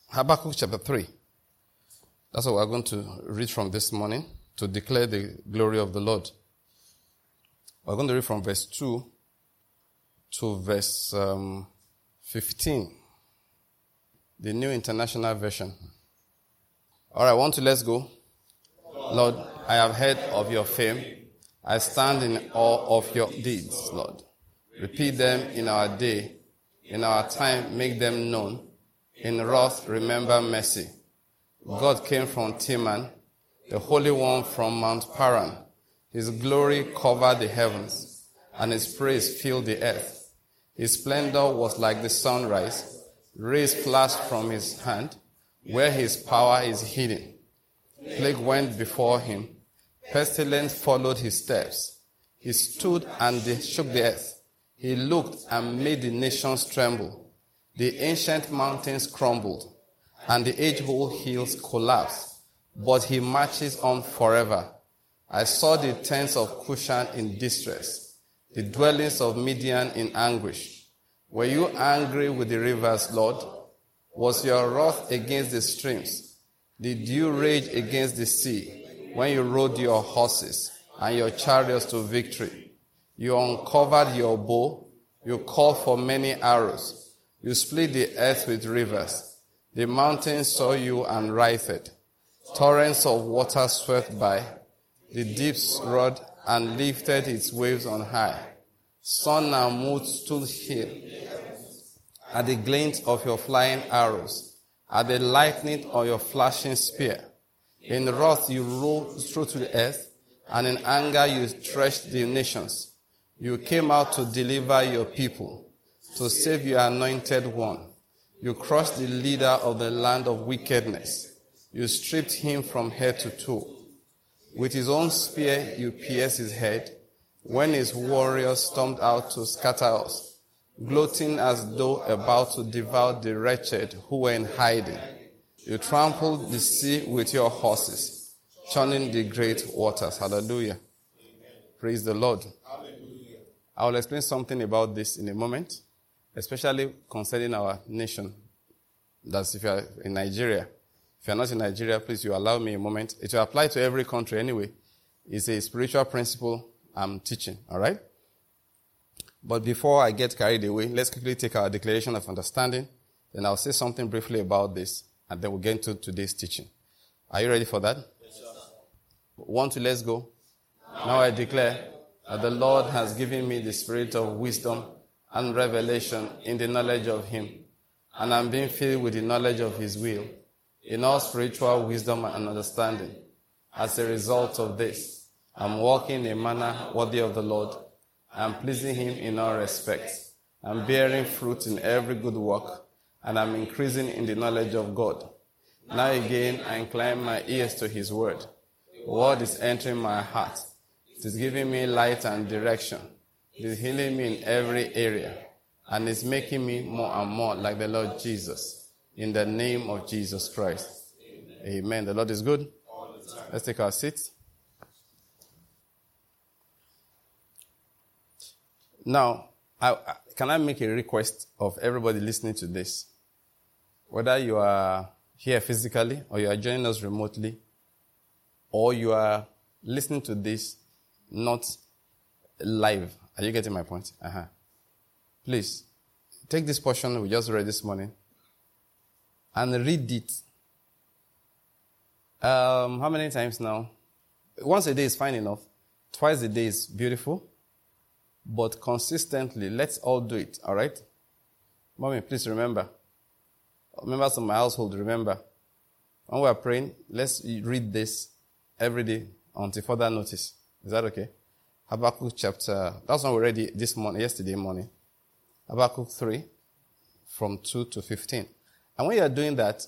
Habakkuk chapter 3. That's what we're going to read from this morning to declare the glory of the Lord. We're going to read from verse 2 to verse 15. The New International Version. All right, let's go. Lord, I have heard of your fame. I stand in awe of your deeds, Lord. Repeat them in our day. In our time, make them known. In wrath, remember mercy. God came from Teman, the Holy One from Mount Paran. His glory covered the heavens, and his praise filled the earth. His splendor was like the sunrise. Rays flashed from his hand, where his power is hidden. Plague went before him. Pestilence followed his steps. He stood and shook the earth. He looked and made the nations tremble. The ancient mountains crumbled, and the age-old hills collapsed. But he marches on forever. I saw the tents of Cushan in distress, the dwellings of Midian in anguish. Were you angry with the rivers, Lord? Was your wrath against the streams? Did you rage against the sea when you rode your horses and your chariots to victory? You uncovered your bow. You called for many arrows. You split the earth with rivers. The mountains saw you and writhed. Torrents of water swept by. The deeps roared and lifted its waves on high. Sun and moon stood still at the glint of your flying arrows, at the lightning of your flashing spear. In wrath you rolled through to the earth, and in anger you threshed the nations. You came out to deliver your people, to save your anointed one. You crushed the leader of the land of wickedness. You stripped him from head to toe. With his own spear you pierced his head, when his warriors stormed out to scatter us, gloating as though about to devour the wretched who were in hiding. You trampled the sea with your horses, churning the great waters. Hallelujah. Praise the Lord. Hallelujah. I will explain something about this in a moment, especially concerning our nation. That's if you are in Nigeria. If you are not in Nigeria, please, you allow me a moment. It will apply to every country anyway. It's a spiritual principle I'm teaching, all right? But before I get carried away, let's quickly take our declaration of understanding. Then I'll say something briefly about this, and then we'll get into today's teaching. Are you ready for that? Yes, sir. 1, 2, let's go. Now I declare that the Lord has given me the spirit of wisdom and revelation in the knowledge of him, and I'm being filled with the knowledge of his will, in all spiritual wisdom and understanding. As a result of this, I'm walking in a manner worthy of the Lord. I'm pleasing him in all respects. I'm bearing fruit in every good work, and I'm increasing in the knowledge of God. Now again, I incline my ears to his word. The word is entering my heart. It is giving me light and direction. It is healing me in every area, and it's making me more and more like the Lord Jesus. In the name of Jesus Christ. Amen. The Lord is good. Let's take our seats. Now, can I make a request of everybody listening to this? Whether you are here physically, or you are joining us remotely, or you are listening to this not live. Are you getting my point? Please, take this portion we just read this morning and read it. How many times now? Once a day is fine enough. Twice a day is beautiful. But consistently, let's all do it, all right? Mommy, please remember. Members of my household, remember. When we are praying, let's read this every day until further notice. Is that okay? Habakkuk chapter, that's one we read yesterday morning. Habakkuk 3, from 2 to 15. And when you are doing that,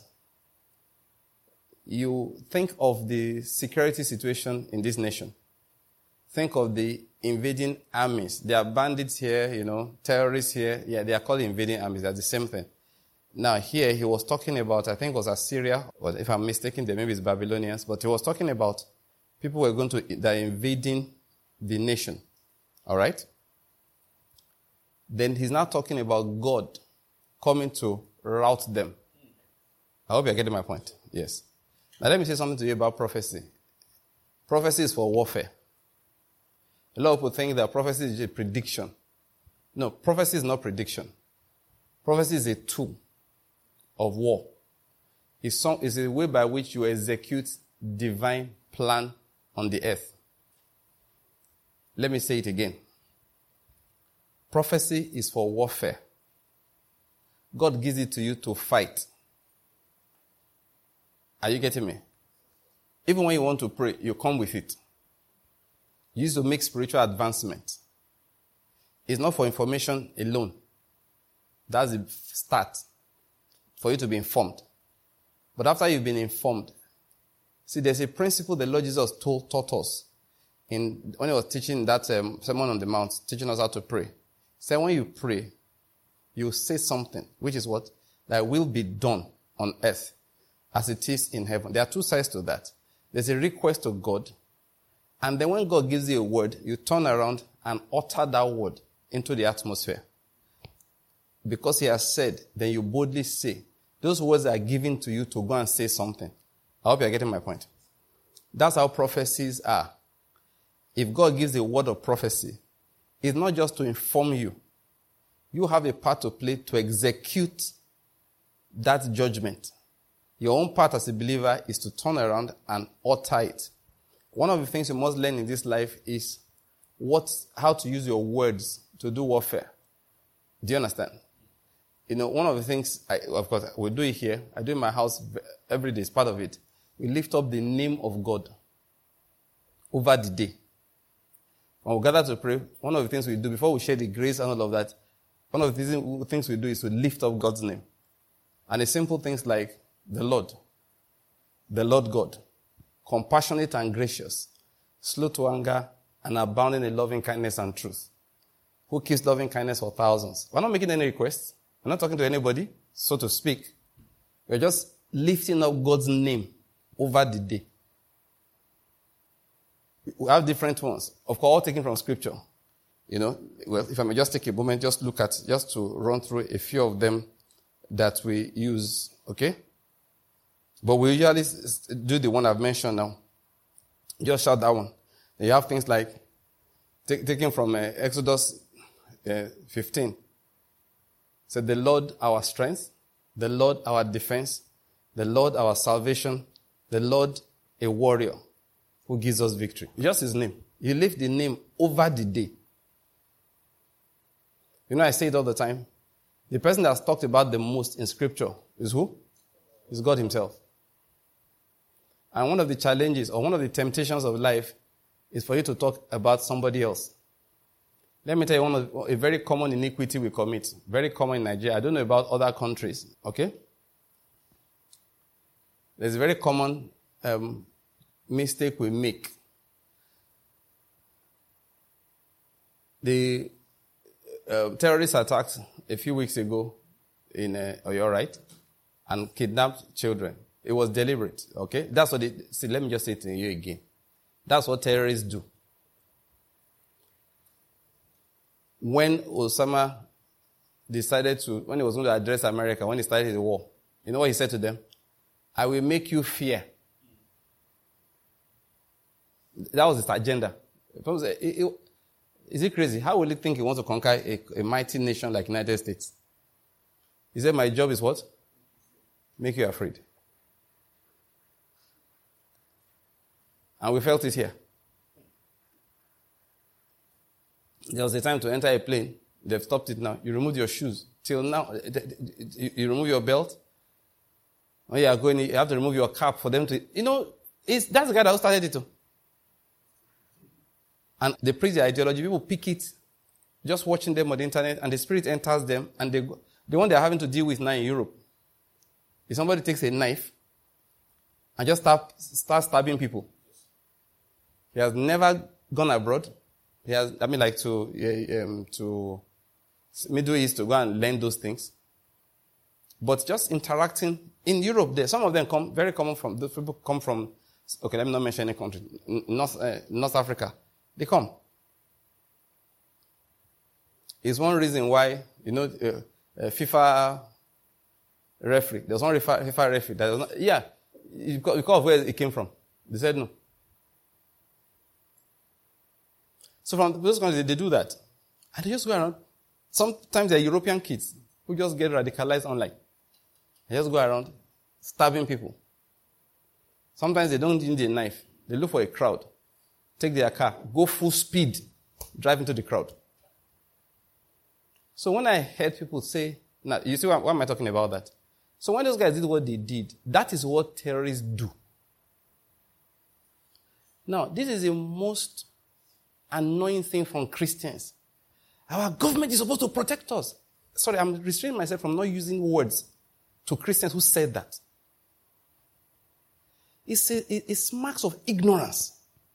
you think of the security situation in this nation. Think of the invading armies. There are bandits here, terrorists here. Yeah, they are called invading armies. They're the same thing. Now here, he was talking about, I think it was Assyria, or if I'm mistaken, there maybe it's Babylonians, but he was talking about people that are invading the nation. All right? Then he's now talking about God coming to rout them. I hope you're getting my point. Yes. Now let me say something to you about prophecy. Prophecy is for warfare. A lot of people think that prophecy is a prediction. No, prophecy is not prediction. Prophecy is a tool of war. It's a way by which you execute divine plan on the earth. Let me say it again. Prophecy is for warfare. God gives it to you to fight. Are you getting me? Even when you want to pray, you come with it. You use to make spiritual advancement. It's not for information alone. That's the start. For you to be informed. But after you've been informed, see, there's a principle the Lord Jesus taught us when he was teaching that Sermon on the Mount, teaching us how to pray. He said, when you pray, you say something, which is what? That will be done on earth as it is in heaven. There are two sides to that. There's a request to God, and then when God gives you a word, you turn around and utter that word into the atmosphere. Because he has said, then you boldly say. Those words are given to you to go and say something. I hope you're getting my point. That's how prophecies are. If God gives a word of prophecy, it's not just to inform you. You have a part to play to execute that judgment. Your own part as a believer is to turn around and utter it. One of the things you must learn in this life is how to use your words to do warfare. Do you understand? You know, one of the things, of course, we do it here. I do it in my house every day. It's part of it. We lift up the name of God over the day. When we gather to pray, one of the things we do before we share the grace and all of that, one of the things we do is to lift up God's name. And the simple things like the Lord God, compassionate and gracious, slow to anger, and abounding in loving kindness and truth, who keeps loving kindness for thousands. We're not making any requests. We're not talking to anybody, so to speak. We're just lifting up God's name over the day. We have different ones. Of course, all taken from Scripture. You know, well, if I may just take a moment, just to run through a few of them that we use, okay? But we usually do the one I've mentioned now. Just shout that one. Then you have things like, taken from Exodus 15. So the Lord our strength, the Lord our defense, the Lord our salvation, the Lord a warrior who gives us victory. Just his name. You lift the name over the day. You know, I say it all the time. The person that's talked about the most in Scripture is who? Is God himself. And one of the challenges or one of the temptations of life is for you to talk about somebody else. Let me tell you a very common iniquity we commit. Very common in Nigeria. I don't know about other countries. Okay? There's a very common mistake we make. The terrorists attacked a few weeks ago in Oyo, right? And kidnapped children. It was deliberate. Okay? That's what let me just say it to you again. That's what terrorists do. When Osama when he was going to address America, when he started the war, you know what he said to them? I will make you fear. That was his agenda. Is it crazy? How will he think he wants to conquer a mighty nation like the United States? He said, my job is what? Make you afraid. And we felt it here. There was a time to enter a plane. They've stopped it now. You remove your shoes. Till now, you remove your belt. When you are going, you have to remove your cap for them to... You know, that's the guy that started it too. And they preach the ideology. People pick it, just watching them on the internet, and the spirit enters them, and the one they're having to deal with now in Europe is somebody takes a knife and just start stabbing people. He has never gone abroad. He has, to Middle East to go and learn those things. But just interacting in Europe, some of them very common those people come from, okay, let me not mention any country, North Africa. They come. It's one reason why, FIFA referee. There was one FIFA referee. That was not, yeah. Because of where it came from. They said no. So from those countries, they do that. And they just go around. Sometimes they're European kids who just get radicalized online. They just go around stabbing people. Sometimes they don't need a knife. They look for a crowd. Take their car. Go full speed. Drive into the crowd. So when I heard people say, now, you see why am I talking about that? So when those guys did what they did, that is what terrorists do. Now, this is the most annoying thing from Christians. Our government is supposed to protect us. Sorry, I'm restraining myself from not using words to Christians who said that. It's marks of ignorance.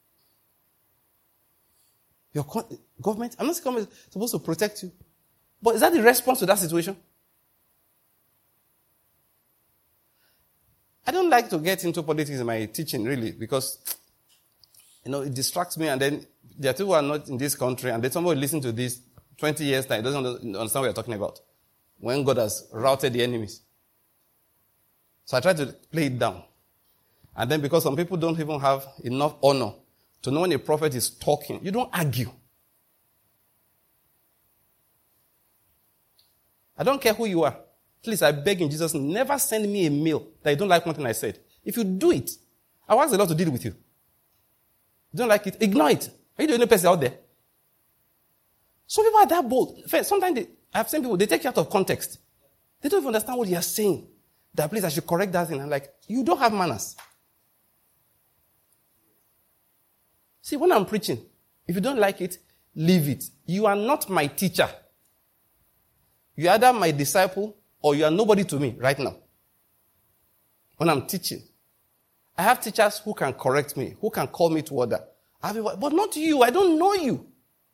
Your government, I'm not saying government is supposed to protect you. But is that the response to that situation? I don't like to get into politics in my teaching, really, because, it distracts me, and then there are people who are not in this country, and then somebody listen to this 20 years time, doesn't understand what you're talking about. When God has routed the enemies. So I try to play it down. And then because some people don't even have enough honor to know when a prophet is talking, you don't argue. I don't care who you are. Please, I beg in Jesus' name, never send me a mail that you don't like one thing I said. If you do it, I'll ask the Lord to deal with you. You don't like it, ignore it. Are you the only person out there? Some people are that bold. Sometimes I've seen people, they take you out of context. They don't even understand what you are saying. That please, I should correct that thing. I'm like, you don't have manners. See, when I'm preaching, if you don't like it, leave it. You are not my teacher. You are either my disciple or you are nobody to me right now. When I'm teaching, I have teachers who can correct me, who can call me to order. But not you. I don't know you.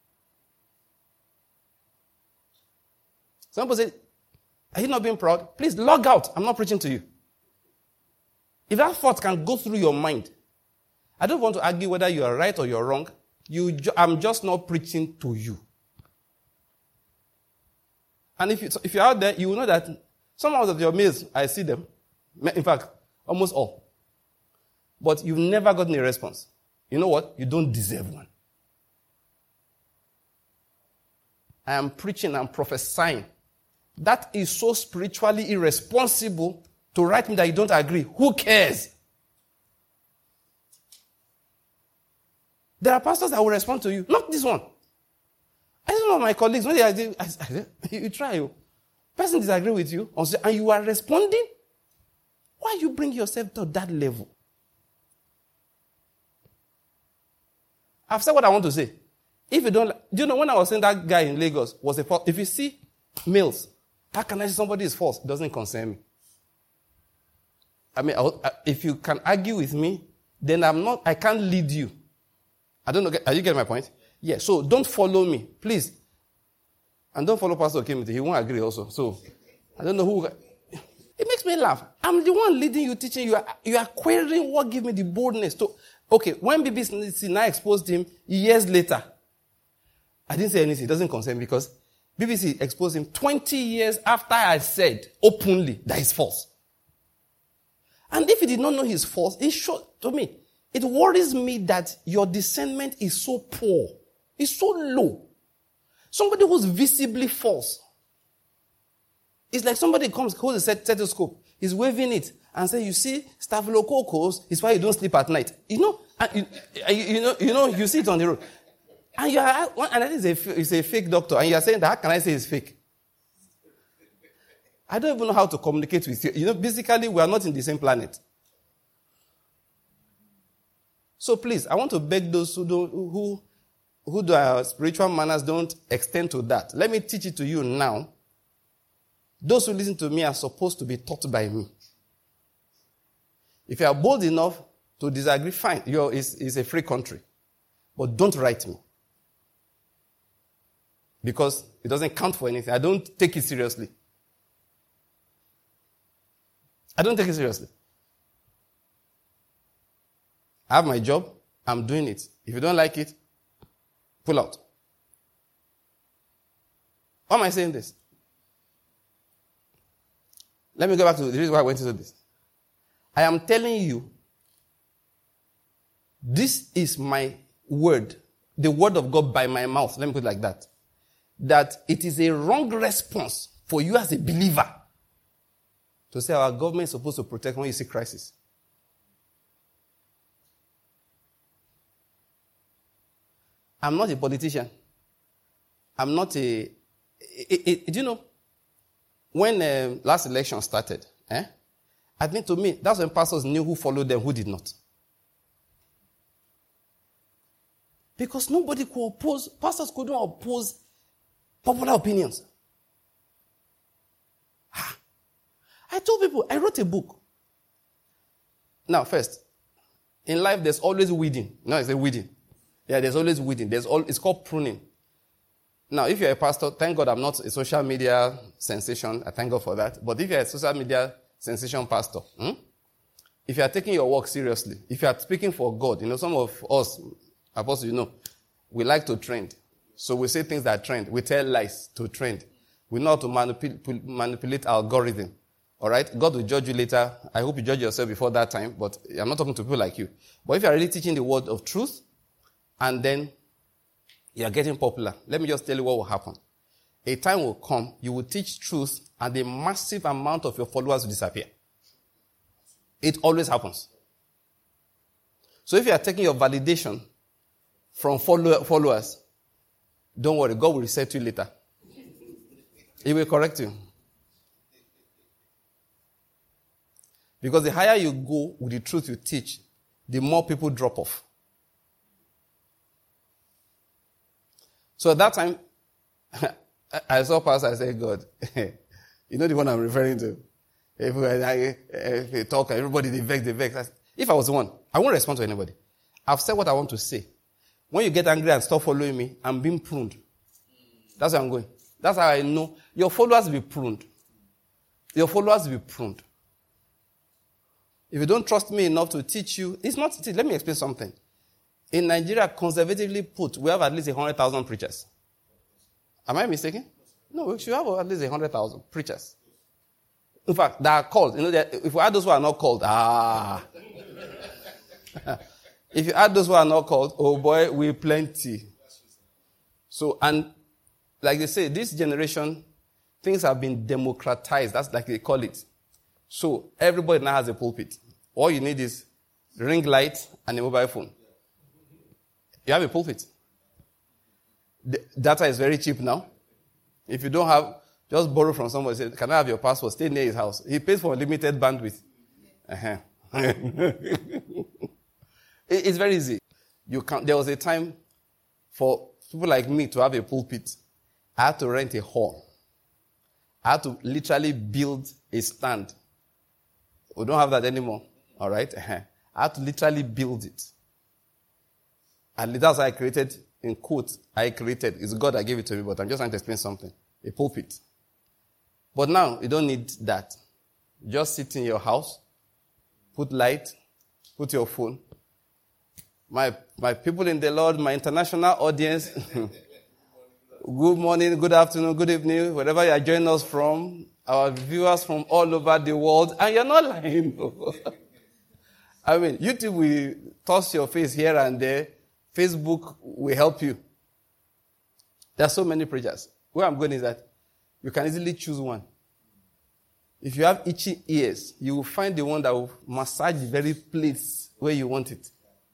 Some people say, are you not being proud? Please log out. I'm not preaching to you. If that thought can go through your mind, I don't want to argue whether you are right or you're wrong. I'm just not preaching to you. And if you're out there, you will know that some of your mails, I see them. In fact, almost all. But you've never gotten a response. You know what? You don't deserve one. I am preaching and prophesying. That is so spiritually irresponsible to write me that you don't agree. Who cares? There are pastors that will respond to you. Not this one. I don't know my colleagues. When I say, you try. Person disagree with you, and you are responding? Why you bring yourself to that level? I've said what I want to say. If you don't, do you know when I was saying that guy in Lagos was a false? If you see males, how can I say somebody is false? It doesn't concern me. I mean, if you can argue with me, then I can't lead you. I don't know, are you getting my point? Yeah, so don't follow me, please. And don't follow Pastor Kimothy, he won't agree also. So, I don't know who. It makes me laugh. I'm the one leading you, teaching you. You are querying what gives me the boldness to. Okay, when BBC now exposed him years later, I didn't say anything. It doesn't concern me because BBC exposed him 20 years after I said openly that he's false. And if he did not know he's false, it showed to me. It worries me that your discernment is so poor. It's so low. Somebody who's visibly false. It's like somebody comes, holds a stethoscope, he's waving it, and say, you see, staphylococcus is why you don't sleep at night. You know, you see it on the road. And I think it's a fake doctor, and you're saying that, how can I say it's fake? I don't even know how to communicate with you. You know, basically, we are not in the same planet. So please, I want to beg those who do our spiritual manners don't extend to that. Let me teach it to you now. Those who listen to me are supposed to be taught by me. If you are bold enough to disagree, fine. It's a free country. But don't write me. Because it doesn't count for anything. I don't take it seriously. I don't take it seriously. I have my job. I'm doing it. If you don't like it, pull out. Why am I saying this? Let me go back to the reason why I went into this. I am telling you, this is my word, the word of God by my mouth. Let me put it like that. That it is a wrong response for you as a believer to say our government is supposed to protect when you see crisis. I'm not a politician. I'm not do you know, when last election started, I think to me, that's when pastors knew who followed them, who did not. Because nobody could oppose, pastors couldn't oppose popular opinions. I told people, I wrote a book. Now, first, in life, there's always weeding. No, it's a weeding. Yeah, there's always weeding. It's called pruning. Now, if you're a pastor, thank God I'm not a social media sensation. I thank God for that. But if you're a social media sensation pastor, if you are taking your work seriously, if you are speaking for God, some of us, apostles, we like to trend. So we say things that trend. We tell lies to trend. We know how to manipulate algorithm. All right? God will judge you later. I hope you judge yourself before that time, but I'm not talking to people like you. But if you are really teaching the word of truth, and then you are getting popular, let me just tell you what will happen. A time will come, you will teach truth, and a massive amount of your followers will disappear. It always happens. So if you are taking your validation from followers, don't worry, God will reset you later. He will correct you. Because the higher you go with the truth you teach, the more people drop off. So at that time, I saw pastor, I said, God, you know the one I'm referring to? If they talk, everybody, they vex. If I was the one, I won't respond to anybody. I've said what I want to say. When you get angry and stop following me, I'm being pruned. That's where I'm going. That's how I know. Your followers will be pruned. Your followers will be pruned. If you don't trust me enough to teach you, it's not, let me explain something. In Nigeria, conservatively put, we have at least 100,000 preachers. Am I mistaken? No, we should have at least 100,000 preachers. In fact, they are called. If we add those who are not called, if you add those who are not called, oh boy, we plenty. So, and like they say, this generation, things have been democratized. That's like they call it. So, everybody now has a pulpit. All you need is ring light and a mobile phone. You have a pulpit. The data is very cheap now. If you don't have, just borrow from somebody. Say, can I have your passport? Stay near his house. He pays for unlimited bandwidth. It's very easy. There was a time for people like me to have a pulpit. I had to rent a hall. I had to literally build a stand. We don't have that anymore. All right? I had to literally build it. And that's how I created, in quotes, it's God that gave it to me, but I'm just trying to explain something. A pulpit. But now, you don't need that. Just sit in your house, put light, put your phone. My people in the Lord, my international audience, good morning, good afternoon, good evening, wherever you are joining us from, our viewers from all over the world, and you're not lying. I mean, YouTube will toss your face here and there. Facebook will help you. There are so many preachers. Where I'm going is that you can easily choose one. If you have itchy ears, you will find the one that will massage the very place where you want it.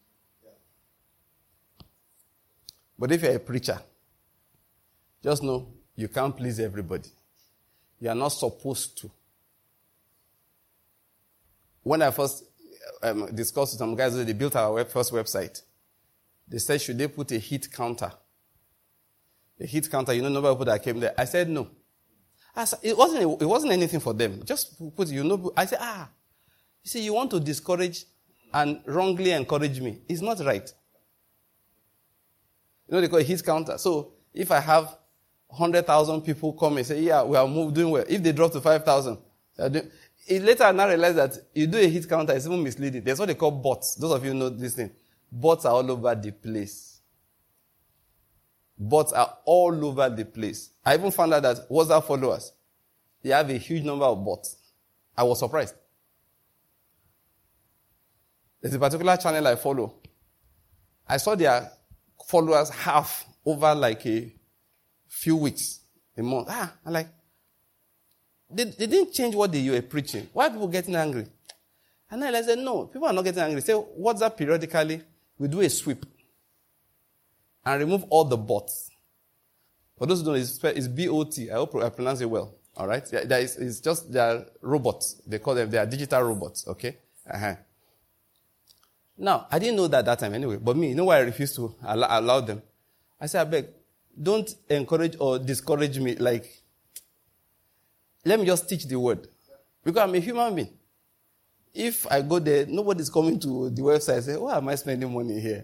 But if you're a preacher, just know you can't please everybody. You are not supposed to. When I first discussed with some guys, they built our first website. They said, should they put a heat counter? A heat counter, nobody people that came there. I said, no. It wasn't anything for them. Just put, I said, you see, you want to discourage and wrongly encourage me. It's not right. They call it heat counter. So, if I have 100,000 people come and say, yeah, we are doing well. If they drop to 5,000, later I now realize that you do a heat counter, it's even misleading. There's what they call bots. Those of you know this thing. Bots are all over the place. Bots are all over the place. I even found out that WhatsApp followers, they have a huge number of bots. I was surprised. There's a particular channel I follow. I saw their followers half over like a few weeks, a month. I'm like, they didn't change what they were preaching. Why are people getting angry? And then I said, no, people are not getting angry. Say, WhatsApp periodically, we do a sweep and remove all the bots. For those who don't know, it's B-O-T. I hope I pronounce it well. All right? It's just, they are robots. They call them, they are digital robots. Okay? Now, I didn't know that time anyway. But me, you know why I refused to allow them? I said, I beg, don't encourage or discourage me. Like, let me just teach the word. Because I'm a human being. If I go there, nobody's coming to the website and say, why am I spending money here?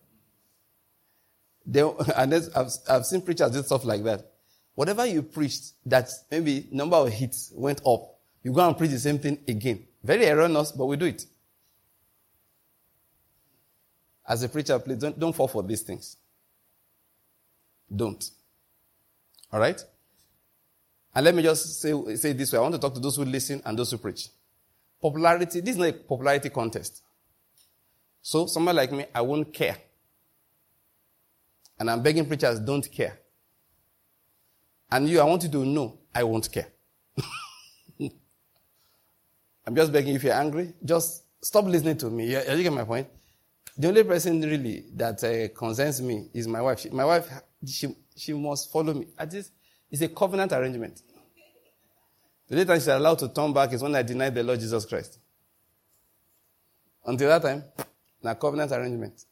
And then I've seen preachers do stuff like that. Whatever you preached, that maybe number of hits went up, you go and preach the same thing again. Very erroneous, but we do it. As a preacher, please don't fall for these things. Don't. All right? And let me just say it this way. I want to talk to those who listen and those who preach. Popularity, this is not a popularity contest. So, someone like me, I won't care. And I'm begging preachers, don't care. And you, I want you to know, I won't care. I'm just begging, if you're angry, just stop listening to me. You get my point? The only person really that concerns me is my wife. My wife, she must follow me. It's a covenant arrangement. The only time she's allowed to turn back is when I deny the Lord Jesus Christ. Until that time, a covenant arrangement.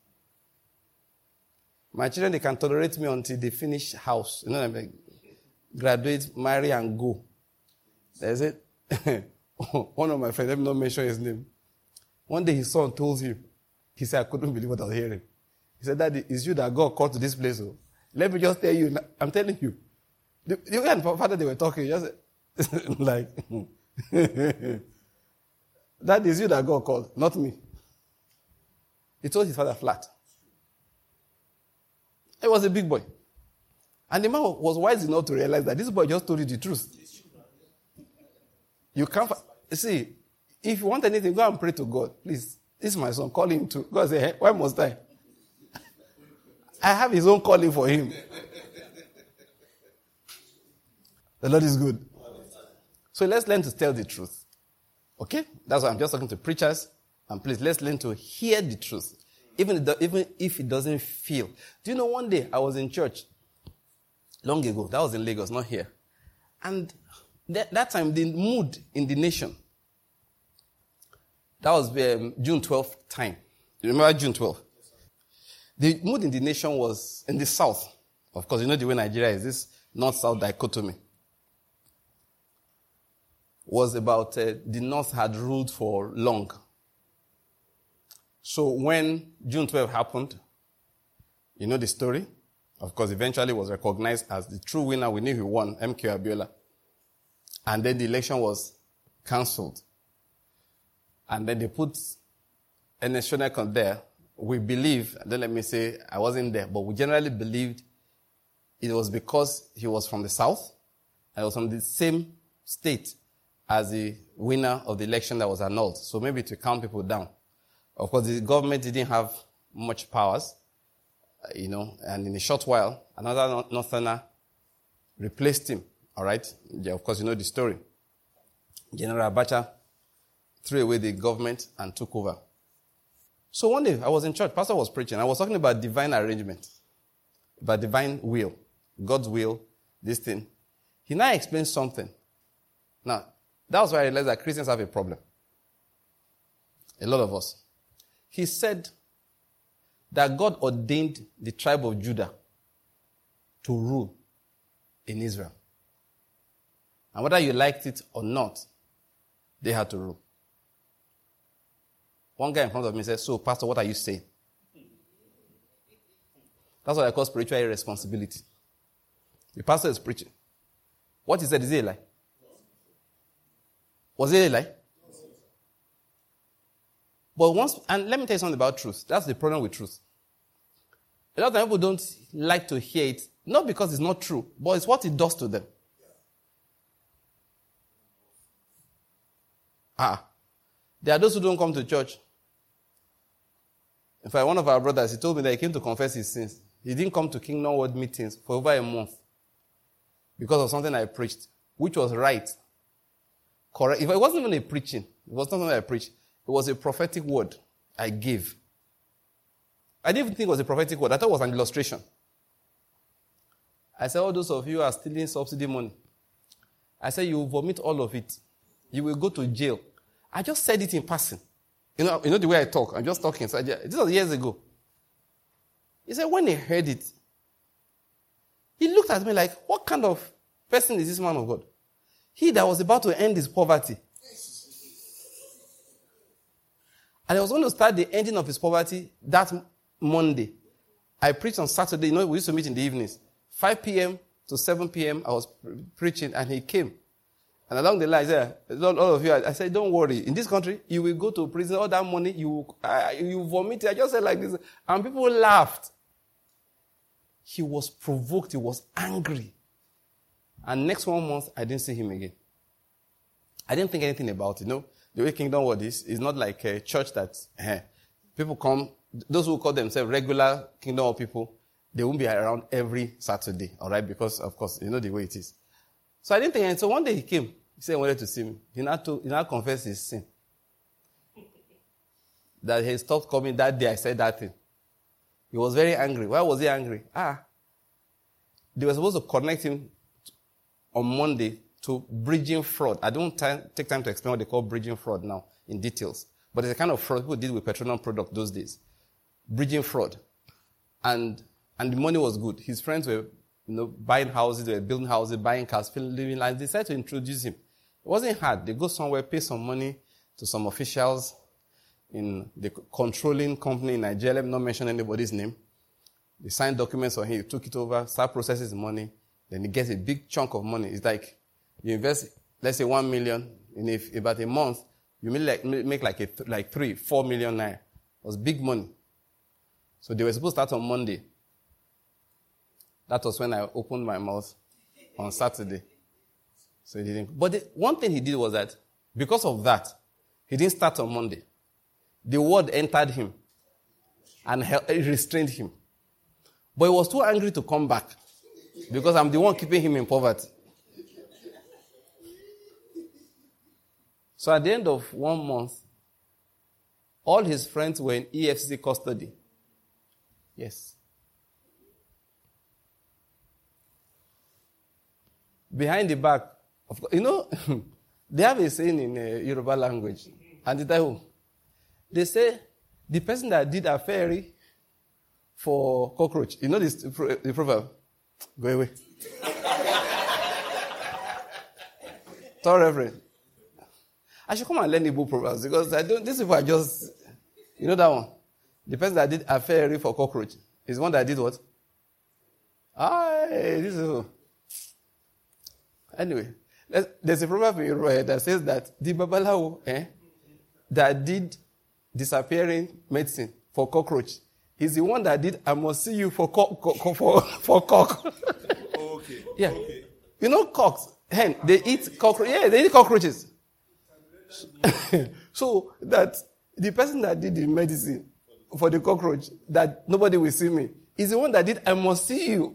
My children, they can tolerate me until they finish house. You know what I mean? Graduate, marry, and go. That's it. One of my friends, let me not mention his name. One day his son told him, he said, I couldn't believe what I was hearing. He said, Daddy, it's you that God called to this place. Oh. Let me just tell you, I'm telling you. The way and father, they were talking, just like, that is you that God called, not me. He told his father flat. He was a big boy. And the man was wise enough to realize that this boy just told you the truth. You can't, see, if you want anything, go and pray to God. Please, this is my son, call him too. God say, hey, why must I? I have his own calling for him. The Lord is good. So let's learn to tell the truth. Okay? That's why I'm just talking to preachers. And please, let's learn to hear the truth. Even if it doesn't feel. Do you know, one day I was in church long ago. That was in Lagos, not here. And that time, the mood in the nation, that was June 12th time. You remember June 12th? The mood in the nation was in the south. Of course, you know the way Nigeria is, this north-south dichotomy. Was about the north had ruled for long. So when June 12 happened, you know the story. Of course, eventually was recognized as the true winner. We knew he won, MK Abiola. And then the election was cancelled. And then they put Ernest Shonekan there. We believe, don't let me say I wasn't there, but we generally believed it was because he was from the south and was from the same state as the winner of the election that was annulled. So maybe to calm people down. Of course, the government didn't have much powers, and in a short while, another northerner replaced him. All right? Yeah, of course, you know the story. General Abacha threw away the government and took over. So one day, I was in church. Pastor was preaching. I was talking about divine arrangement, about divine will, God's will, this thing. He now explained something. Now, that was why I realized that Christians have a problem. A lot of us. He said that God ordained the tribe of Judah to rule in Israel. And whether you liked it or not, they had to rule. One guy in front of me said, so, Pastor, what are you saying? That's what I call spiritual irresponsibility. The pastor is preaching. What he said, is it a lie? Was it a lie? But and let me tell you something about truth. That's the problem with truth. A lot of people don't like to hear it, not because it's not true, but it's what it does to them. There are those who don't come to church. In fact, one of our brothers, he told me that he came to confess his sins. He didn't come to Kingdom World meetings for over a month because of something I preached, which was right. Correct. If it wasn't even a preaching, it was not something I preached. It was a prophetic word I gave. I didn't even think it was a prophetic word. I thought it was an illustration. I said, all those of you who are stealing subsidy money, I said, you will vomit all of it. You will go to jail. I just said it in passing. You know the way I talk. I'm just talking. So this was years ago. He said, when he heard it, he looked at me like, what kind of person is this man of God? He that was about to end his poverty. And I was going to start the ending of his poverty that Monday. I preached on Saturday. You know, we used to meet in the evenings. 5 p.m. to 7 p.m. I was preaching and he came. And along the line, I said, all of you, I said, don't worry. In this country, you will go to prison. All that money, you vomit it. I just said like this. And people laughed. He was provoked. He was angry. And next 1 month, I didn't see him again. I didn't think anything about it. No, the way Kingdom World is not like a church that people come, those who call themselves regular Kingdom World people, they won't be around every Saturday, all right? Because, of course, you know the way it is. So I didn't think anything. So one day he came. He said he wanted to see me. He now confessed his sin. That he stopped coming that day I said that thing. He was very angry. Why was he angry? They were supposed to connect him on Monday to bridging fraud. I don't take time to explain what they call bridging fraud now in details. But it's a kind of fraud people did with petroleum product those days. Bridging fraud. And the money was good. His friends were buying houses, they were building houses, buying cars, living lives. They decided to introduce him. It wasn't hard. They go somewhere, pay some money to some officials in the controlling company in Nigeria. Let me not mention anybody's name. They signed documents for him. He took it over, start processing his money. Then he gets a big chunk of money. It's like you invest, let's say 1 million, and if about a month, you make like 3-4 million naira. It was big money. So they were supposed to start on Monday. That was when I opened my mouth on Saturday. So he didn't. But one thing he did was that, because of that, he didn't start on Monday. The word entered him and it restrained him. But he was too angry to come back because I'm the one keeping him in poverty. So at the end of 1 month, all his friends were in EFCC custody. Yes. Behind the back, of course, they have a saying in Yoruba language. And they say, the person that did a fairy for cockroach. You know this, the proverb? Go away. Tall Reverend. I should come and learn Igbo proverbs because these people are just, you know that one? The person that did a fairy for cockroach is one that did what? This is. Anyway, there's a proverb in Yoruba that says that the Babalawo that did disappearing medicine for cockroach is the one that did I must see you for cock. Okay. Yeah. Okay. You know cocks, hen, they eat cockroach. Yeah, they eat cockroaches. So that the person that did the medicine for the cockroach, that nobody will see me, is the one that did I must see you.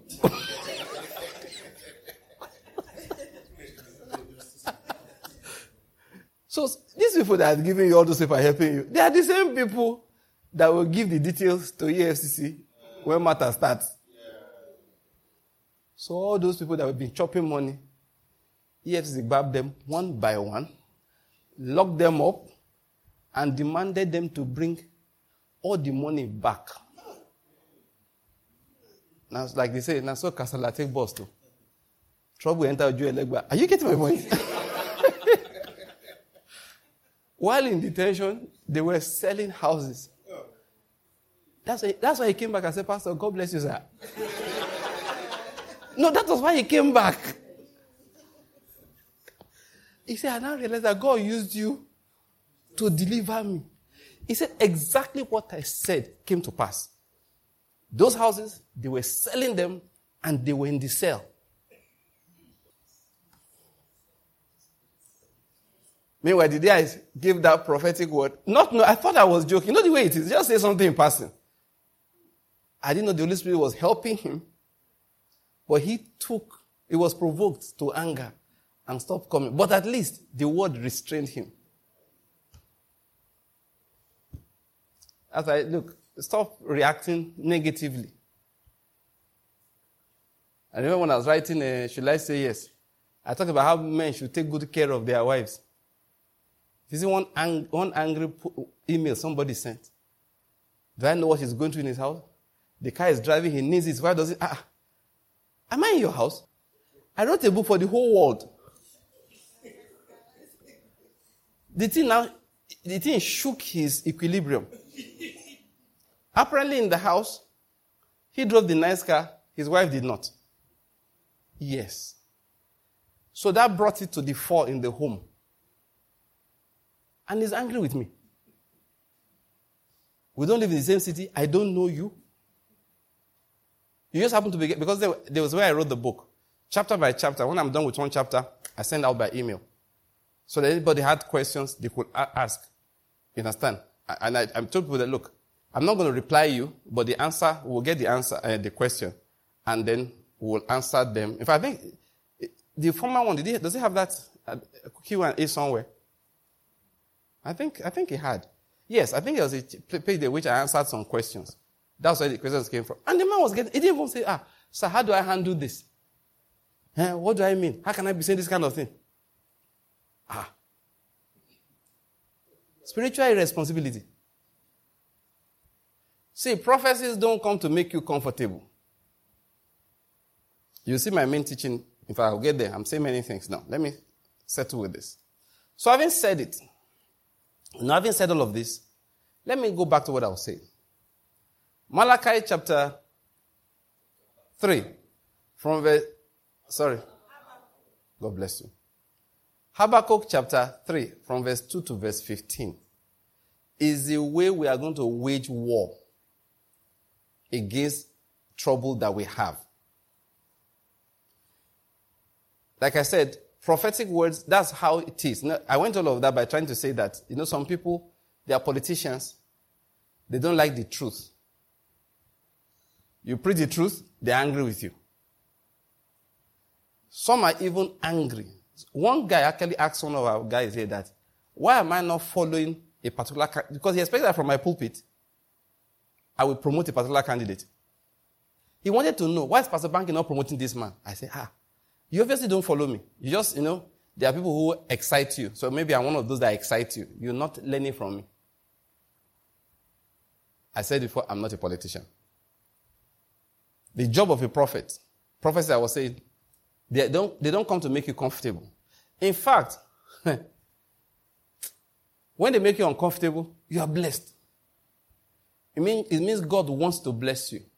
So these people that are giving you all those people are helping you, they are the same people that will give the details to EFCC when matter starts. So all those people that have been chopping money, EFCC grabbed them one by one, locked them up, and demanded them to bring all the money back. Now, like they say, now so Kasala take boss too. Trouble enter Joe Legba. Are you getting my point? While in detention, they were selling houses. That's why he came back and said, Pastor, God bless you, sir. No, that was why he came back. He said, I now realize that God used you to deliver me. He said, exactly what I said came to pass. Those houses, they were selling them and they were in the sale. Meanwhile, the day I gave that prophetic word, I thought I was joking. You know the way it is. Just say something in passing. I didn't know the Holy Spirit was helping him. But he was provoked to anger and stopped coming. But at least the word restrained him. As I look, stop reacting negatively. I remember when I was writing, Should I Say Yes? I talked about how men should take good care of their wives. You see one angry email somebody sent. Do I know what he's going through in his house? The car is driving, he needs his wife, does it? Am I in your house? I wrote a book for the whole world. The thing shook his equilibrium. Apparently in the house, he drove the nice car, his wife did not. Yes. So that brought it to the fore in the home. And he's angry with me. We don't live in the same city. I don't know you. You just happen to be... Because there was where I wrote the book. Chapter by chapter. When I'm done with one chapter, I send out by email. So that anybody had questions, they could ask. You understand? And I told people that, look, I'm not going to reply you, but the answer, we'll get the answer, the question. And then we'll answer them. In fact, I think the former one, does it have that Q&A somewhere? I think it had. Yes, I think there was a page there which I answered some questions. That's where the questions came from. And the man he didn't even say, sir, how do I handle this? What do I mean? How can I be saying this kind of thing? Spiritual irresponsibility. See, prophecies don't come to make you comfortable. You see my main teaching. In fact, I'll get there. I'm saying many things now. Let me settle with this. So having said it, now having said all of this, let me go back to what I was saying. Malachi chapter 3, from verse, God bless you. Habakkuk chapter 3, from verse 2 to verse 15, is the way we are going to wage war against trouble that we have. Like I said, prophetic words, that's how it is. Now, I went all of that by trying to say that, some people, they are politicians, they don't like the truth. You preach the truth, they're angry with you. Some are even angry. One guy actually asked one of our guys here that, why am I not following a particular candidate? Because he expected that from my pulpit, I will promote a particular candidate. He wanted to know, why is Pastor Banky not promoting this man? I said, you obviously don't follow me. You just, there are people who excite you. So maybe I'm one of those that excite you. You're not learning from me. I said before, I'm not a politician. The job of a prophet, prophecy I was saying, they don't come to make you comfortable. In fact, when they make you uncomfortable, you are blessed. It means God wants to bless you.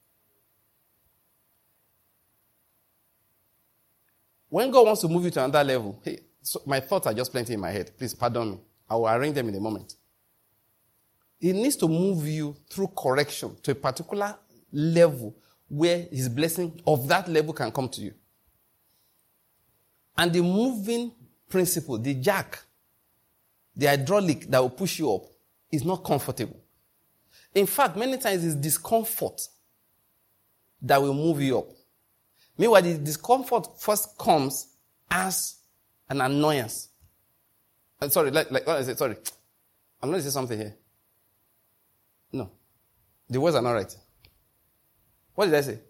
When God wants to move you to another level, so my thoughts are just plenty in my head. Please pardon me. I will arrange them in a moment. He needs to move you through correction to a particular level where his blessing of that level can come to you. And the moving principle, the jack, the hydraulic that will push you up, is not comfortable. In fact, many times it's discomfort that will move you up. Meanwhile, the discomfort first comes as an annoyance. Sorry, like what I said, sorry. I'm going to say something here. No. The words are not right. What did I say?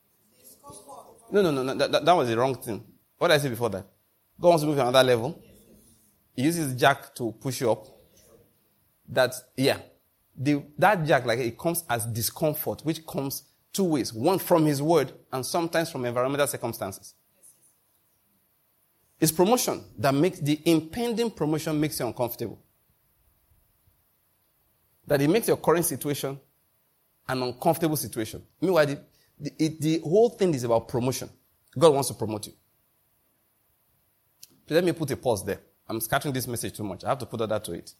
No. That was the wrong thing. What did I say before that? God wants to move to another level. He uses jack to push you up. That jack, it comes as discomfort, which comes two ways. One from his word, and sometimes from environmental circumstances. It's promotion that makes the impending promotion makes you uncomfortable. That it makes your current situation an uncomfortable situation. Meanwhile, the whole thing is about promotion. God wants to promote you. Let me put a pause there. I'm scattering this message too much. I have to put that to it.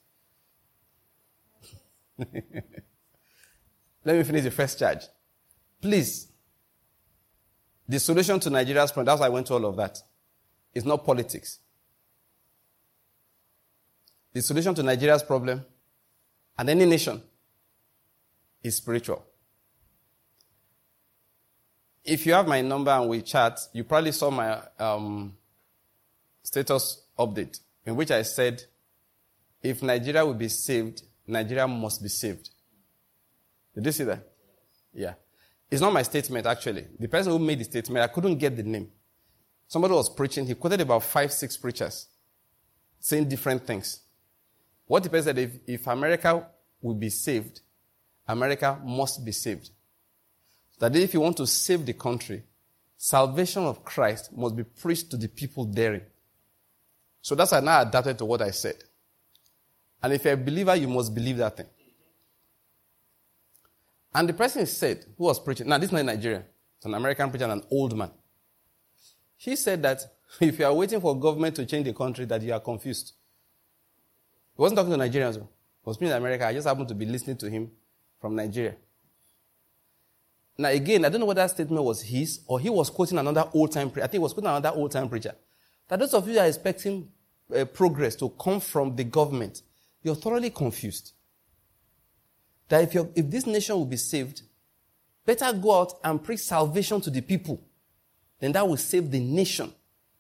Let me finish the first charge. Please, the solution to Nigeria's problem, that's why I went to all of that, is not politics. the solution to Nigeria's problem and any nation is spiritual. If you have my number and we chat, you probably saw my status update in which I said, if Nigeria will be saved, Nigeria must be saved. Did you see that? Yeah. It's not my statement, actually. The person who made the statement, I couldn't get the name. Somebody was preaching. He quoted about 5-6 preachers saying different things. What the person said, if America will be saved, America must be saved. That if you want to save the country, salvation of Christ must be preached to the people therein. So that's why I now adapted to what I said. And if you're a believer, you must believe that thing. And the person said, who was preaching, now this is not in Nigeria, it's an American preacher and an old man. He said that if you are waiting for government to change the country, that you are confused. He wasn't talking to Nigerians. He was speaking in America. I just happened to be listening to him from Nigeria. Now again, I don't know whether that statement was his or he was quoting another old-time preacher. I think he was quoting another old-time preacher. That those of you that are expecting progress to come from the government, you're thoroughly confused. That if this nation will be saved, better go out and preach salvation to the people. Then that will save the nation.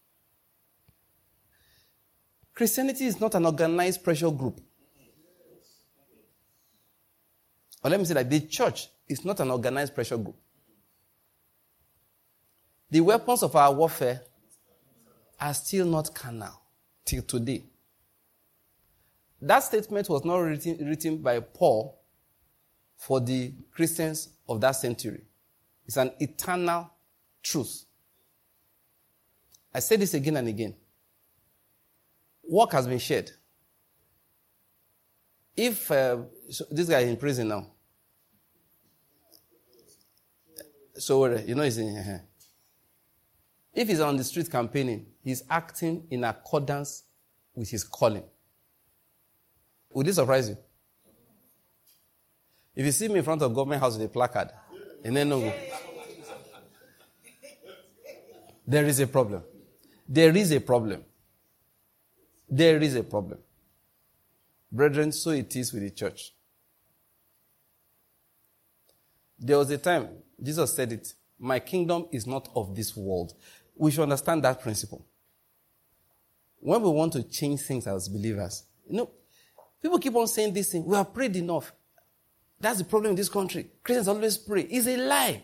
Christianity is not an organized pressure group. Or let me say that the church is not an organized pressure group. The weapons of our warfare are still not carnal till today. That statement was not written by Paul for the Christians of that century. It's an eternal truth. I say this again and again. Work has been shared. If this guy is in prison now, so you know he's in. If he's on the street campaigning, he's acting in accordance with his calling. Would this surprise you? If you see me in front of government house with a placard, and then no, there is a problem. There is a problem. There is a problem. Brethren, so it is with the church. There was a time, Jesus said it, my kingdom is not of this world. We should understand that principle. When we want to change things as believers, people keep on saying this thing, we have prayed enough. That's the problem in this country. Christians always pray. It's a lie.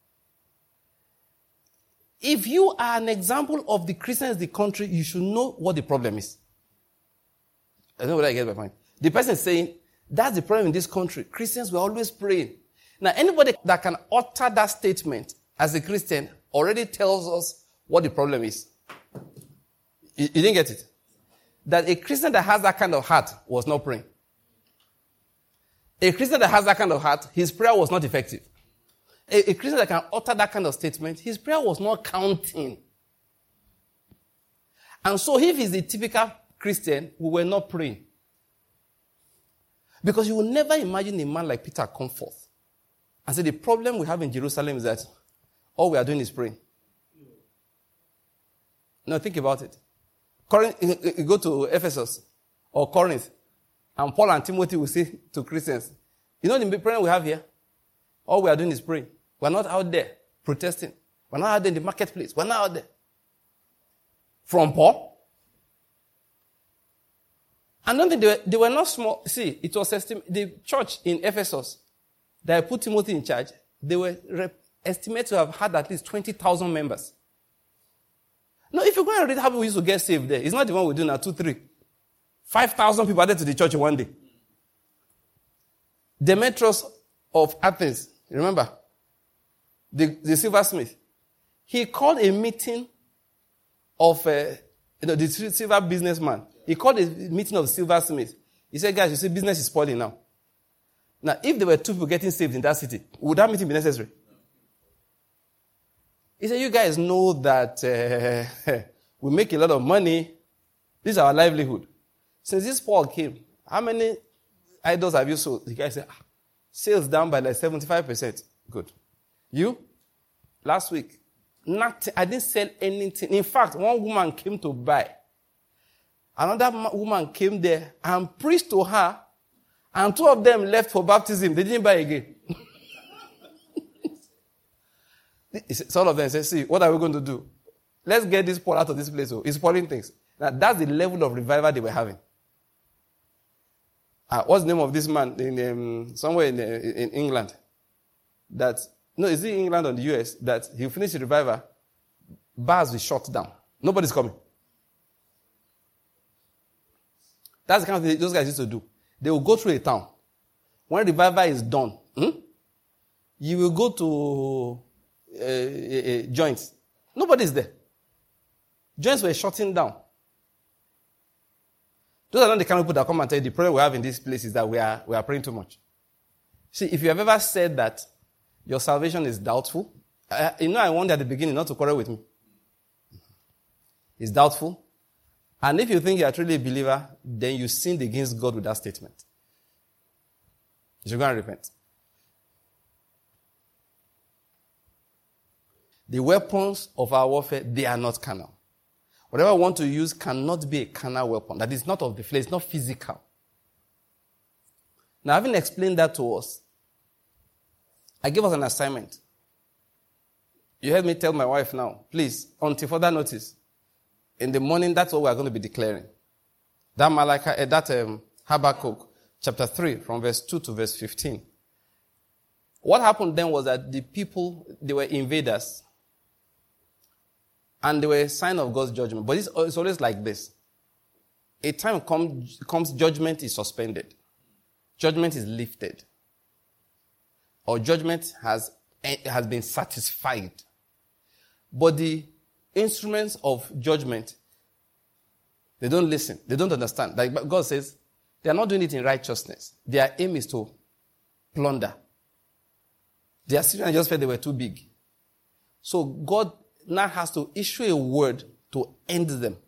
If you are an example of the Christians in the country, you should know what the problem is. I don't know whether I get my point. The person is saying, that's the problem in this country. Christians were always praying. Now, anybody that can utter that statement as a Christian already tells us what the problem is. You didn't get it? That a Christian that has that kind of heart was not praying. A Christian that has that kind of heart, his prayer was not effective. A Christian that can utter that kind of statement, his prayer was not counting. And so if he's the typical Christian, we were not praying. Because you will never imagine a man like Peter come forth and say the problem we have in Jerusalem is that all we are doing is praying. Now think about it. You go to Ephesus or Corinth, and Paul and Timothy will say to Christians, you know the problem we have here? All we are doing is praying. We're not out there protesting. We're not out there in the marketplace. We're not out there. From Paul. And don't think they were not small. See, it was the church in Ephesus that put Timothy in charge. They were estimated to have had at least 20,000 members. Now, if you're going to read how we used to get saved there, it's not the one we do now, 2, 3. 5,000 people added to the church in one day. Demetrius of Athens, remember? The silversmith. He called a meeting of the silver businessman. He called a meeting of the silversmith. He said, guys, you see, business is spoiling now. Now, if there were 2 people getting saved in that city, would that meeting be necessary? He said, you guys know that we make a lot of money. This is our livelihood. Since this Paul came, how many idols have you sold? The guy said, sales down by like 75%. Good. You? Last week, nothing. I didn't sell anything. In fact, one woman came to buy. Another woman came there and preached to her, and 2 of them left for baptism. They didn't buy again. Some of them said, see, what are we going to do? Let's get this Paul out of this place. He's spoiling things. Now, that's the level of revival they were having. What's the name of this man in somewhere in England? Is it England or the US? That he'll finish the revival, bars will shut down. Nobody's coming. That's the kind of thing those guys used to do. They will go through a town. When revival is done, you will go to joints. Nobody's there. Joints were shutting down. Those are not the kind of people that come and tell you the problem we have in this place is that we are praying too much. See, if you have ever said that your salvation is doubtful, I warned at the beginning not to quarrel with me. It's doubtful. And if you think you are truly a believer, then you sinned against God with that statement. You should go and repent. The weapons of our warfare, they are not carnal. Whatever we want to use cannot be a carnal weapon. That is not of the flesh, it's not physical. Now, having explained that to us, I gave us an assignment. You heard me tell my wife now, please, until further notice, in the morning, that's what we are going to be declaring. That Habakkuk, chapter 3, from verse 2 to verse 15. What happened then was that the people, they were invaders. And they were a sign of God's judgment. But it's always like this. A time comes, judgment is suspended. Judgment is lifted. Or judgment has been satisfied. But the instruments of judgment, they don't listen. They don't understand. Like God says, they are not doing it in righteousness. Their aim is to plunder. The Assyrians just felt they were too big. So God now has to issue a word to end them.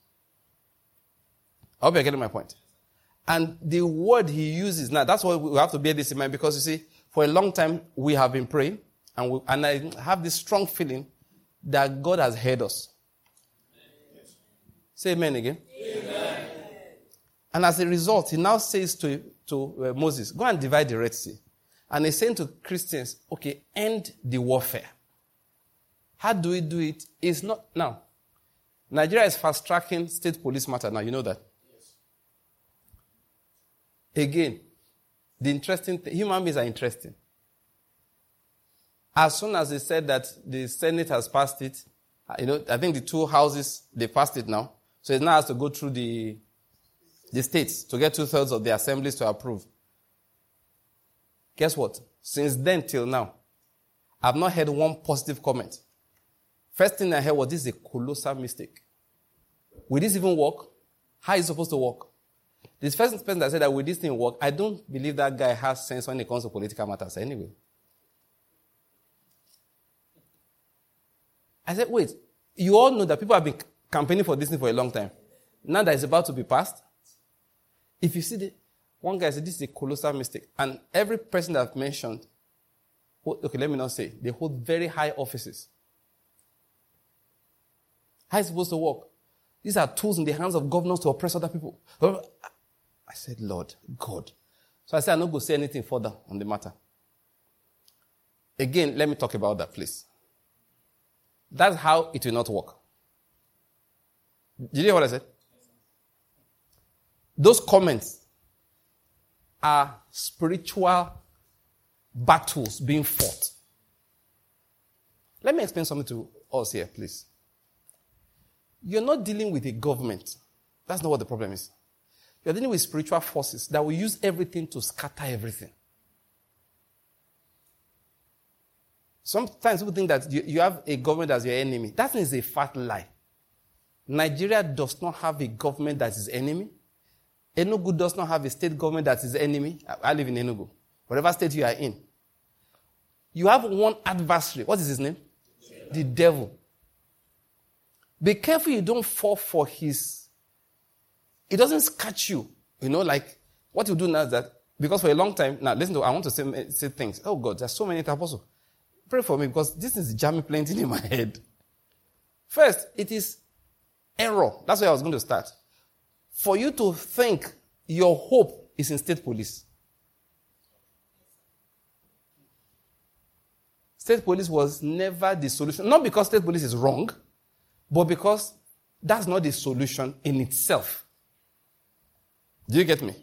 I hope you're getting my point. And the word he uses now, that's why we have to bear this in mind, because you see, for a long time we have been praying, and I have this strong feeling that God has heard us. Yes. Say amen again. Amen. And as a result, he now says to Moses, go and divide the Red Sea. And he's saying to Christians, okay, end the warfare. How do we do it? It's not, now, Nigeria is fast-tracking state police matter now, you know that? Yes. Again, the interesting thing, human beings are interesting. As soon as they said that the Senate has passed it, I think the 2 houses, they passed it now. So it now has to go through the states to get 2/3 of the assemblies to approve. Guess what? Since then till now, I've not heard one positive comment. First thing I heard was, this is a colossal mistake. Will this even work? How is it supposed to work? This first person that said that will this thing work, I don't believe that guy has sense when it comes to political matters anyway. I said, wait, you all know that people have been campaigning for this thing for a long time. Now that it's about to be passed, if you see one guy said, this is a colossal mistake. And every person that I've mentioned, okay, let me not say, they hold very high offices. How is it supposed to work? These are tools in the hands of governors to oppress other people. I said, Lord, God. So I said, I'm not going to say anything further on the matter. Again, let me talk about that, please. That's how it will not work. Did you hear what I said? Those comments are spiritual battles being fought. Let me explain something to us here, please. You're not dealing with a government. That's not what the problem is. You're dealing with spiritual forces that will use everything to scatter everything. Sometimes people think that you have a government as your enemy. That is a fat lie. Nigeria does not have a government that is enemy. Enugu does not have a state government that is enemy. I live in Enugu. Whatever state you are in. You have one adversary. What is his name? The devil. Be careful you don't fall for his... It doesn't catch you. Like what you do now is that, because for a long time, now listen to, I want to say things. Oh God, there's so many apostles. Pray for me because this is jamming plenty in my head. First, it is error. That's where I was going to start. for you to think your hope is in state police. State police was never the solution. Not because state police is wrong, but because that's not the solution in itself. Do you get me?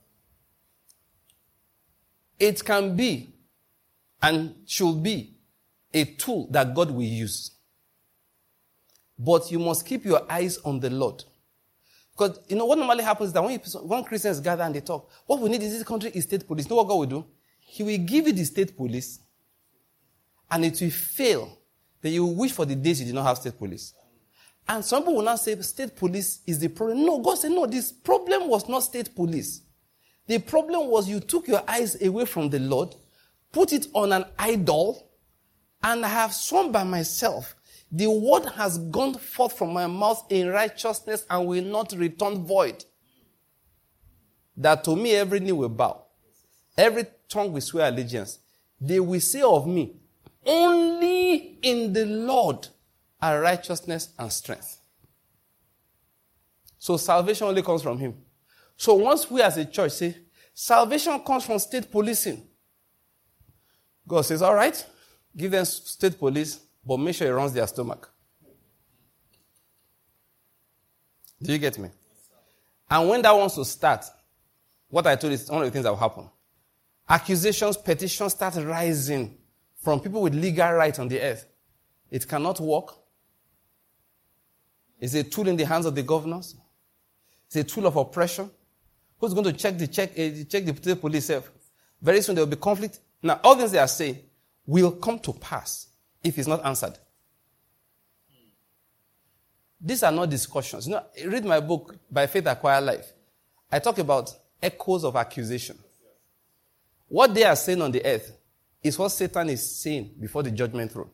It can be and should be a tool that God will use. But you must keep your eyes on the Lord. Because, what normally happens is that when Christians gather and they talk, what we need in this country is state police. You know what God will do? He will give you the state police, and it will fail. Then you will wish for the days you did not have state police. And some people will now say state police is the problem. No, God said, no, this problem was not state police. The problem was you took your eyes away from the Lord, put it on an idol, and I have sworn by myself, the word has gone forth from my mouth in righteousness and will not return void. That to me every knee will bow. Every tongue will swear allegiance. They will say of me, only in the Lord are righteousness and strength. So salvation only comes from him. So once we as a church say, salvation comes from state policing, God says, all right, give them state police, but make sure it runs their stomach. Do you get me? And when that wants to start, what I told you is one of the things that will happen. Accusations, petitions start rising from people with legal right on the earth. It cannot work. It's a tool in the hands of the governors. It's a tool of oppression. Who's going to check the police? Very soon there will be conflict. Now, all things they are saying will come to pass if it's not answered. These are not discussions. Read my book, By Faith Acquire Life. I talk about echoes of accusation. What they are saying on the earth is what Satan is saying before the judgment throne.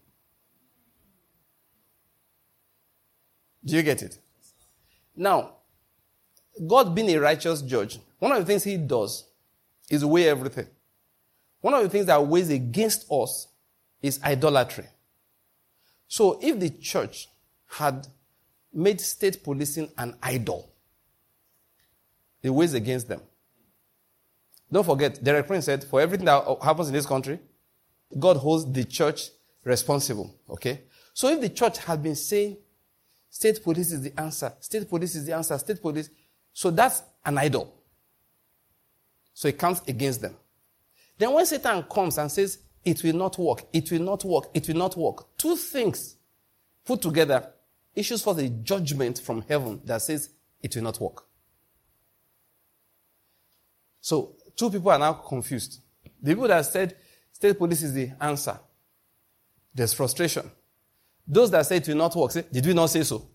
Do you get it? Now, God being a righteous judge, one of the things he does is weigh everything. One of the things that weighs against us is idolatry. So if the church had made state policing an idol, it weighs against them. Don't forget, Derek Prince said, for everything that happens in this country, God holds the church responsible. Okay? So if the church had been saying, state police is the answer, state police is the answer, state police, so that's an idol. So it comes against them. Then when Satan comes and says, it will not work, it will not work, it will not work, two things put together issues for the judgment from heaven that says it will not work. So two people are now confused. The people that said state police is the answer, there's frustration. Those that say it will not work, say, did we not say so?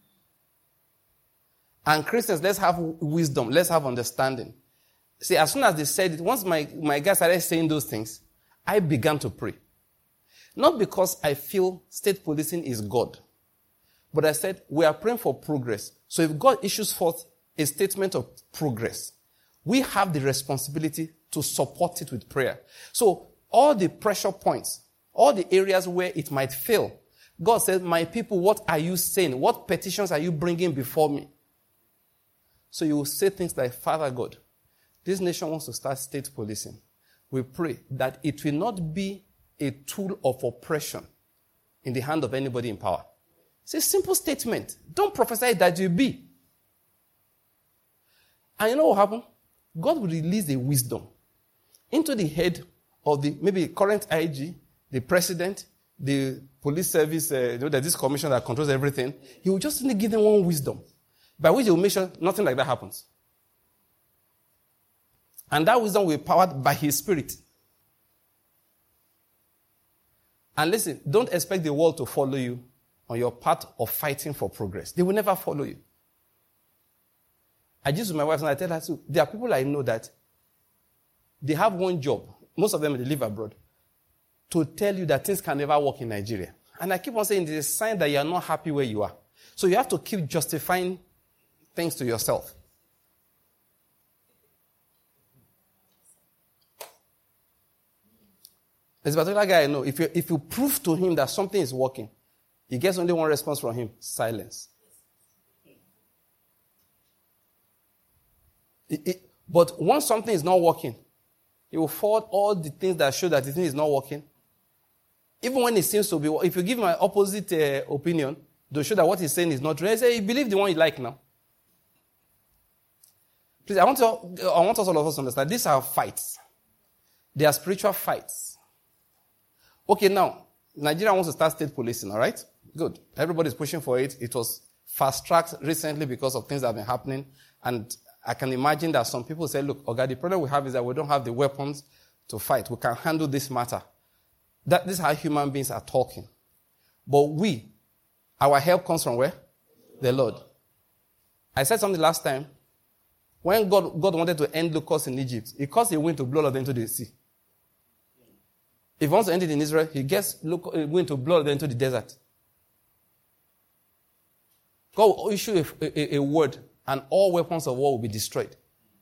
And Christians, let's have wisdom, let's have understanding. See, as soon as they said it, once my guys started saying those things, I began to pray. Not because I feel state policing is God, but I said, we are praying for progress. So if God issues forth a statement of progress, we have the responsibility to support it with prayer. So all the pressure points, all the areas where it might fail, God said, my people, what are you saying? What petitions are you bringing before me? So you will say things like, Father God, this nation wants to start state policing. We pray that it will not be a tool of oppression in the hand of anybody in power. It's a simple statement. Don't prophesy that it will be. And you know what happened? God will release a wisdom into the head of the maybe current IG, the president, the police service, there's this commission that controls everything. He will just only give them one wisdom, by which he will make sure nothing like that happens. And that wisdom will be powered by his spirit. And listen, don't expect the world to follow you on your path of fighting for progress. They will never follow you. I just with my wife and I tell her, too, there are people I know that they have one job. Most of them, they live abroad. To tell you that things can never work in Nigeria. And I keep on saying, it's a sign that you are not happy where you are. So you have to keep justifying things to yourself. There's a particular guy I know, if you prove to him that something is working, he gets only one response from him: silence. But once something is not working, he will forward all the things that show that the thing is not working. Even when it seems to be, if you give him an opposite opinion, to show that what he's saying is not true, he say, you believe the one you like now. Please, I want us all of us to understand, these are fights. They are spiritual fights. Okay, now, Nigeria wants to start state policing, all right? Good. Everybody's pushing for it. It was fast-tracked recently because of things that have been happening. And I can imagine that some people say, look, the problem we have is that we don't have the weapons to fight. We can handle this matter. This is how human beings are talking. But our help comes from where? The Lord. I said something last time. When God wanted to end locusts in Egypt, he caused a wind to blow them into the sea. If he wants to end it in Israel, he gets wind to blow them into the desert. God will issue a word, and all weapons of war will be destroyed.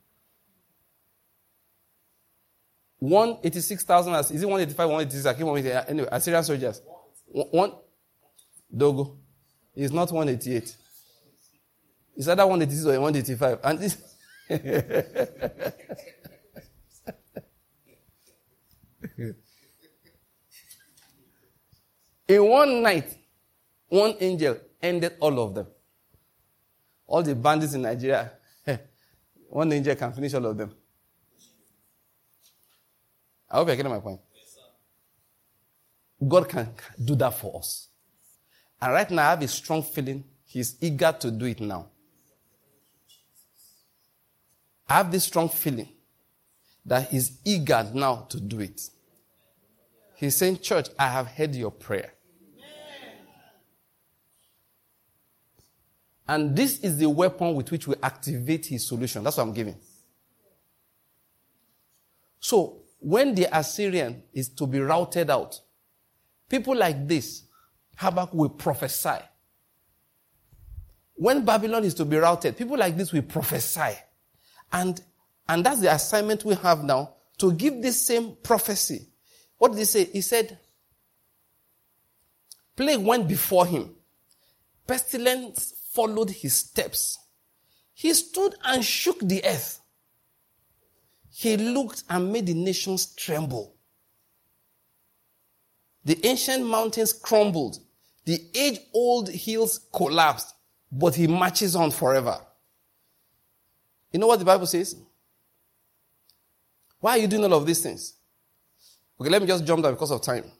186,000, is it 185, 186? I can't remember. Anyway, Assyrian soldiers. One Dogo. It's not 188. It's either 186 or 185. And this. In one night, one angel ended all of them. All the bandits in Nigeria, one angel can finish all of them. I hope you're getting my point. Yes, sir. God can do that for us. And right now, I have a strong feeling he's eager to do it now. I have this strong feeling that he's eager now to do it. He's saying, church, I have heard your prayer. And this is the weapon with which we activate his solution. That's what I'm giving. So, when the Assyrian is to be routed out, people like this, Habakkuk will prophesy. When Babylon is to be routed, people like this will prophesy. And that's the assignment we have now, to give this same prophecy. What did he say? He said, plague went before him. Pestilence followed his steps. He stood and shook the earth. He looked and made the nations tremble. The ancient mountains crumbled. The age-old hills collapsed. But he marches on forever. You know what the Bible says? Why are you doing all of these things? Okay, let me just jump there because of time.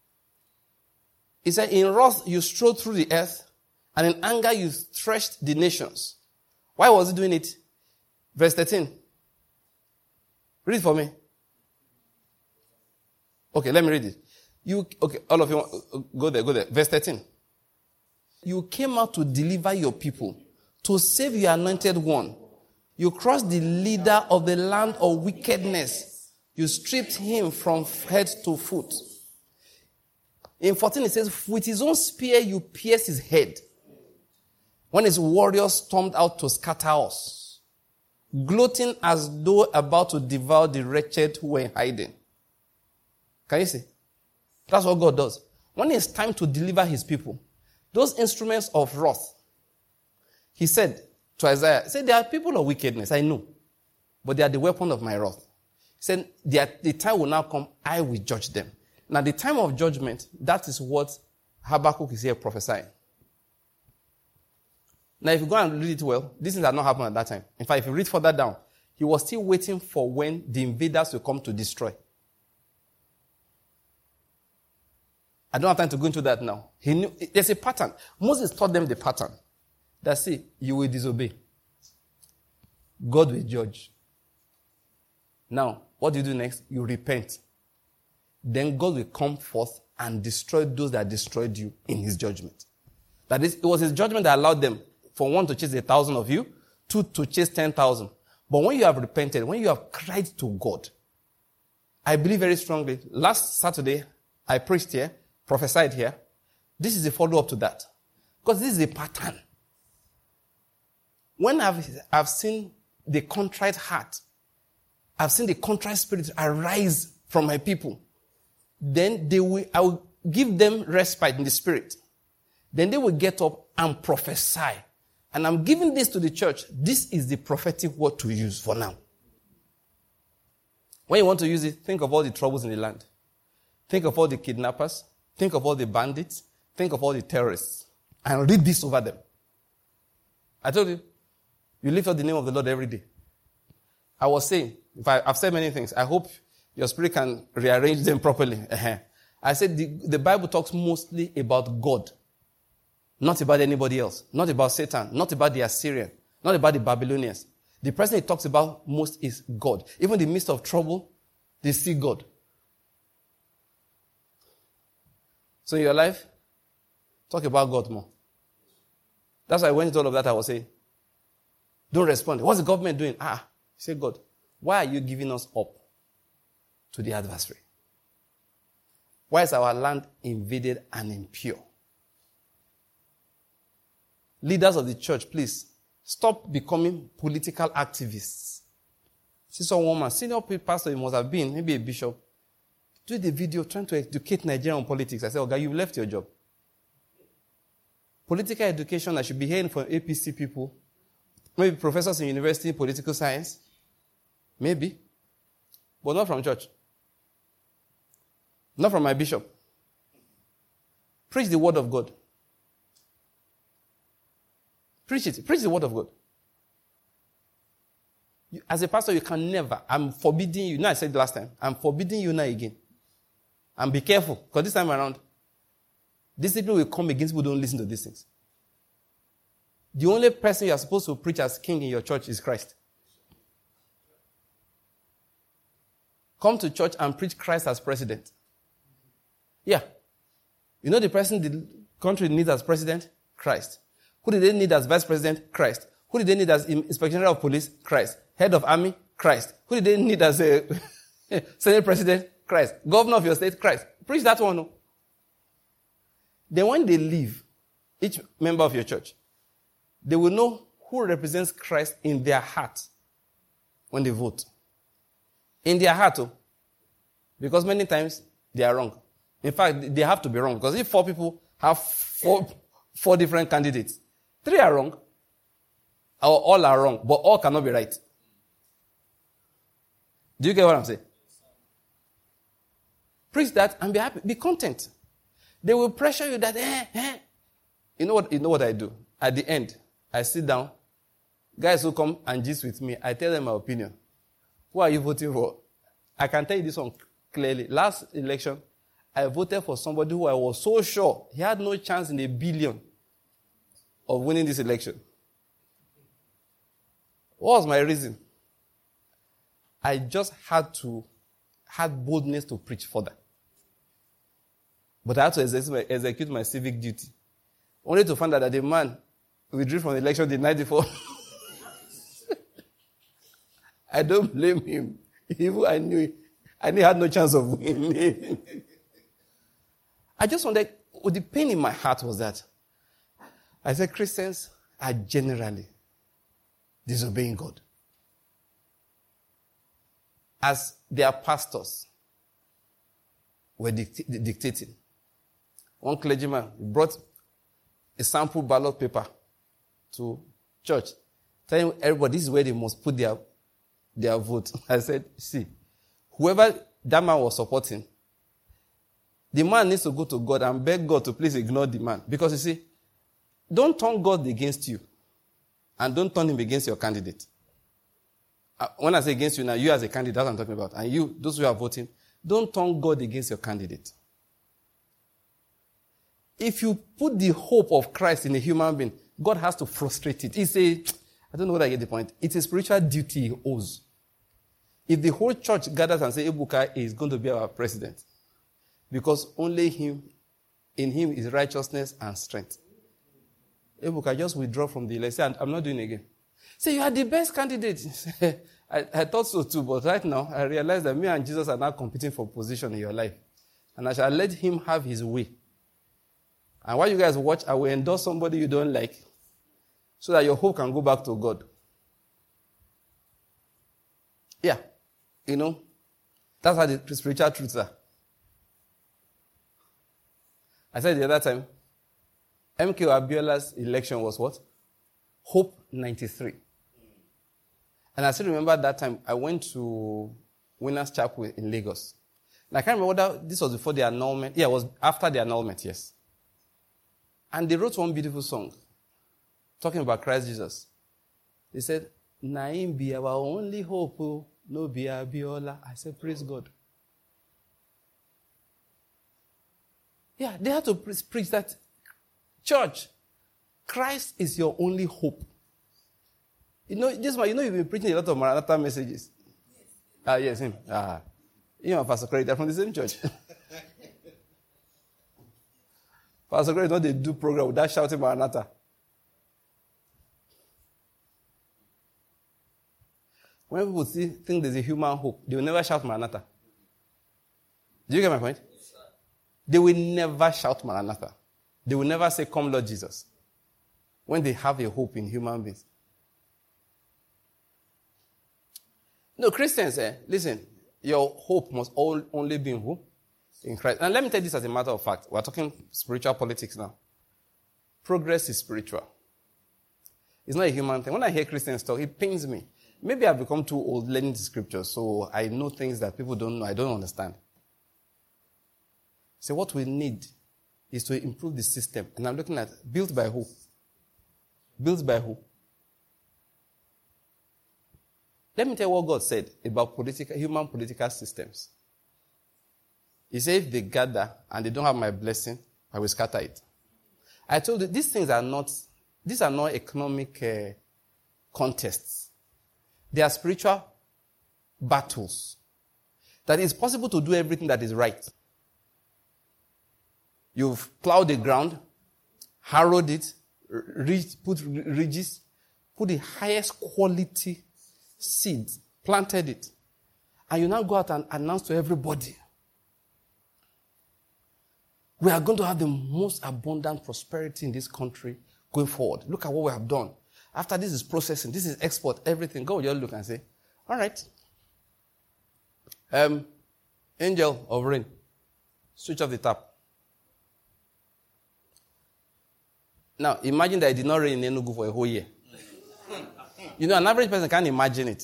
It said, in wrath you strode through the earth, and in anger you threshed the nations. Why was he doing it? Verse 13. Read it for me. Okay, let me read it. All of you, go there. Verse 13. You came out to deliver your people, to save your anointed one. You crushed the leader of the land of wickedness. You stripped him from head to foot. In 14 it says, with his own spear you pierced his head. When his warriors stormed out to scatter us, gloating as though about to devour the wretched who were in hiding. Can you see? That's what God does. When it's time to deliver his people, those instruments of wrath, he said to Isaiah, he said, they are people of wickedness, I know, but they are the weapon of my wrath. He said, the time will now come, I will judge them. Now the time of judgment, that is what Habakkuk is here prophesying. Now, if you go and read it well, these things had not happened at that time. In fact, if you read further down, he was still waiting for when the invaders will come to destroy. I don't have time to go into that now. He knew there's a pattern. Moses taught them the pattern. That see, you will disobey. God will judge. Now, what do you do next? You repent. Then God will come forth and destroy those that destroyed you in his judgment. That is, it was his judgment that allowed them, for one, to chase 1,000 of you, two, to chase 10,000. But when you have repented, when you have cried to God, I believe very strongly, last Saturday, I preached here, prophesied here. This is a follow-up to that. Because this is a pattern. When I've seen the contrite heart, I've seen the contrite spirit arise from my people, then I will give them respite in the spirit. Then they will get up and prophesy. And I'm giving this to the church. This is the prophetic word to use for now. When you want to use it, think of all the troubles in the land. Think of all the kidnappers. Think of all the bandits. Think of all the terrorists. And read this over them. I told you, you lift up the name of the Lord every day. I was saying, I've said many things. I hope your spirit can rearrange them properly. I said the Bible talks mostly about God. Not about anybody else. Not about Satan. Not about the Assyrian. Not about the Babylonians. The person it talks about most is God. Even in the midst of trouble, they see God. So in your life, talk about God more. That's why I went into all of that I was saying. Don't respond. What's the government doing? Say, God, why are you giving us up to the adversary? Why is our land invaded and impure? Leaders of the church, please, stop becoming political activists. See some woman, senior pastor you must have been, maybe a bishop, do the video trying to educate Nigerian politics. I said, okay, you've left your job. Political education, I should be hearing from APC people, maybe professors in university, political science, maybe, but not from church. Not from my bishop. Preach the word of God. Preach it. Preach the word of God. As a pastor, you can never. I'm forbidding you. I said last time. I'm forbidding you now again. And be careful. Because this time around, discipline will come against people who don't listen to these things. The only person you are supposed to preach as king in your church is Christ. Come to church and preach Christ as president. Yeah. You know the person the country needs as president? Christ. Who did they need as vice president? Christ. Who did they need as inspector general of police? Christ. Head of army? Christ. Who did they need as a senate president? Christ. Governor of your state? Christ. Preach that one. No? Then when they leave, each member of your church, they will know who represents Christ in their heart when they vote. In their heart, because many times they are wrong. In fact, they have to be wrong. Because if 4 people have four different candidates, 3 are wrong, or all are wrong, but all cannot be right. Do you get what I'm saying? Preach that and be happy. Be content. They will pressure you that, You know what I do? At the end, I sit down. Guys who come and gist with me, I tell them my opinion. Who are you voting for? I can tell you this one clearly. Last election, I voted for somebody who I was so sure he had no chance in a billion of winning this election. What was my reason? I just had boldness to preach further. But I had to execute my civic duty. Only to find out that the man withdrew from the election the night before. I don't blame him. Even I knew he had no chance of winning. I just wondered, the pain in my heart was that I said Christians are generally disobeying God. As their pastors were dictating. One clergyman brought a sample ballot paper to church, telling everybody this is where they must put their vote. I said, see, whoever that man was supporting, the man needs to go to God and beg God to please ignore the man. Because you see, don't turn God against you. And don't turn him against your candidate. When I say against you now, you as a candidate, that's what I'm talking about. And you, those who are voting, don't turn God against your candidate. If you put the hope of Christ in a human being, God has to frustrate it. I don't know whether I get the point. It's a spiritual duty he owes. If the whole church gathers and say, Ebuka is going to be our president, because only in him is righteousness and strength. Ebuka, just withdraw from the election. I'm not doing it again. Say, you are the best candidate. I thought so too, but right now, I realize that me and Jesus are now competing for position in your life. And I shall let him have his way. And while you guys watch, I will endorse somebody you don't like, so that your hope can go back to God. Yeah. That's how the spiritual truths are. I said the other time, MK Abiola's election was what? Hope 93. And I still remember that time I went to Winners Chapel in Lagos. And I can't remember whether this was before the annulment. Yeah, it was after the annulment, yes. And they wrote one beautiful song talking about Christ Jesus. They said, Naim be our only hope, no be Abiola. I said, praise God. Yeah, they had to preach that. Church, Christ is your only hope. You know, this one, you've been preaching a lot of Maranatha messages. Yes, him. Pastor Craig, they're from the same church. Pastor Craig, they do program without shouting Maranatha. When people think there's a human hope, they will never shout Maranatha. Do you get my point? Yes, they will never shout Maranatha. They will never say, come Lord Jesus. When they have a hope in human beings. No, Christians, listen, your hope must only be in who? In Christ. And let me tell you this as a matter of fact. We're talking spiritual politics now. Progress is spiritual. It's not a human thing. When I hear Christians talk, it pains me. Maybe I've become too old learning the scriptures, so I know things that people don't know, I don't understand. So what we need is to improve the system. And I'm looking at, built by who? Built by who? Let me tell you what God said about human political systems. He said, if they gather and they don't have my blessing, I will scatter it. I told you, these are not economic contests. They are spiritual battles. That it's possible to do everything that is right. You've plowed the ground, harrowed it, put ridges, put the highest quality seeds, planted it. And you now go out and announce to everybody, we are going to have the most abundant prosperity in this country going forward. Look at what we have done. After this is processing, this is export, everything. Go just look and say, all right. Angel of rain, switch off the tap. Now, imagine that it did not rain in Enugu for a whole year. You know, an average person can't imagine it.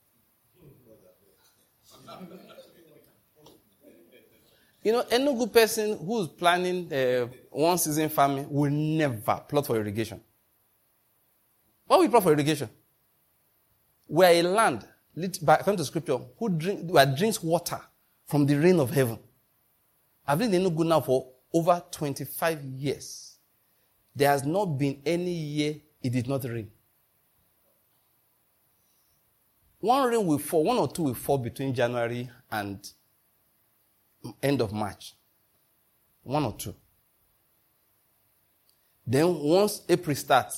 You know, Enugu person who's planning one season farming will never plot for irrigation. Why will we plot for irrigation? We are a land, according to scripture, that drinks water from the rain of heaven. I've lived in Enugu now for over 25 years. There has not been any year it did not rain. One rain will fall, one or two will fall between January and end of March. One or two. Then once April starts,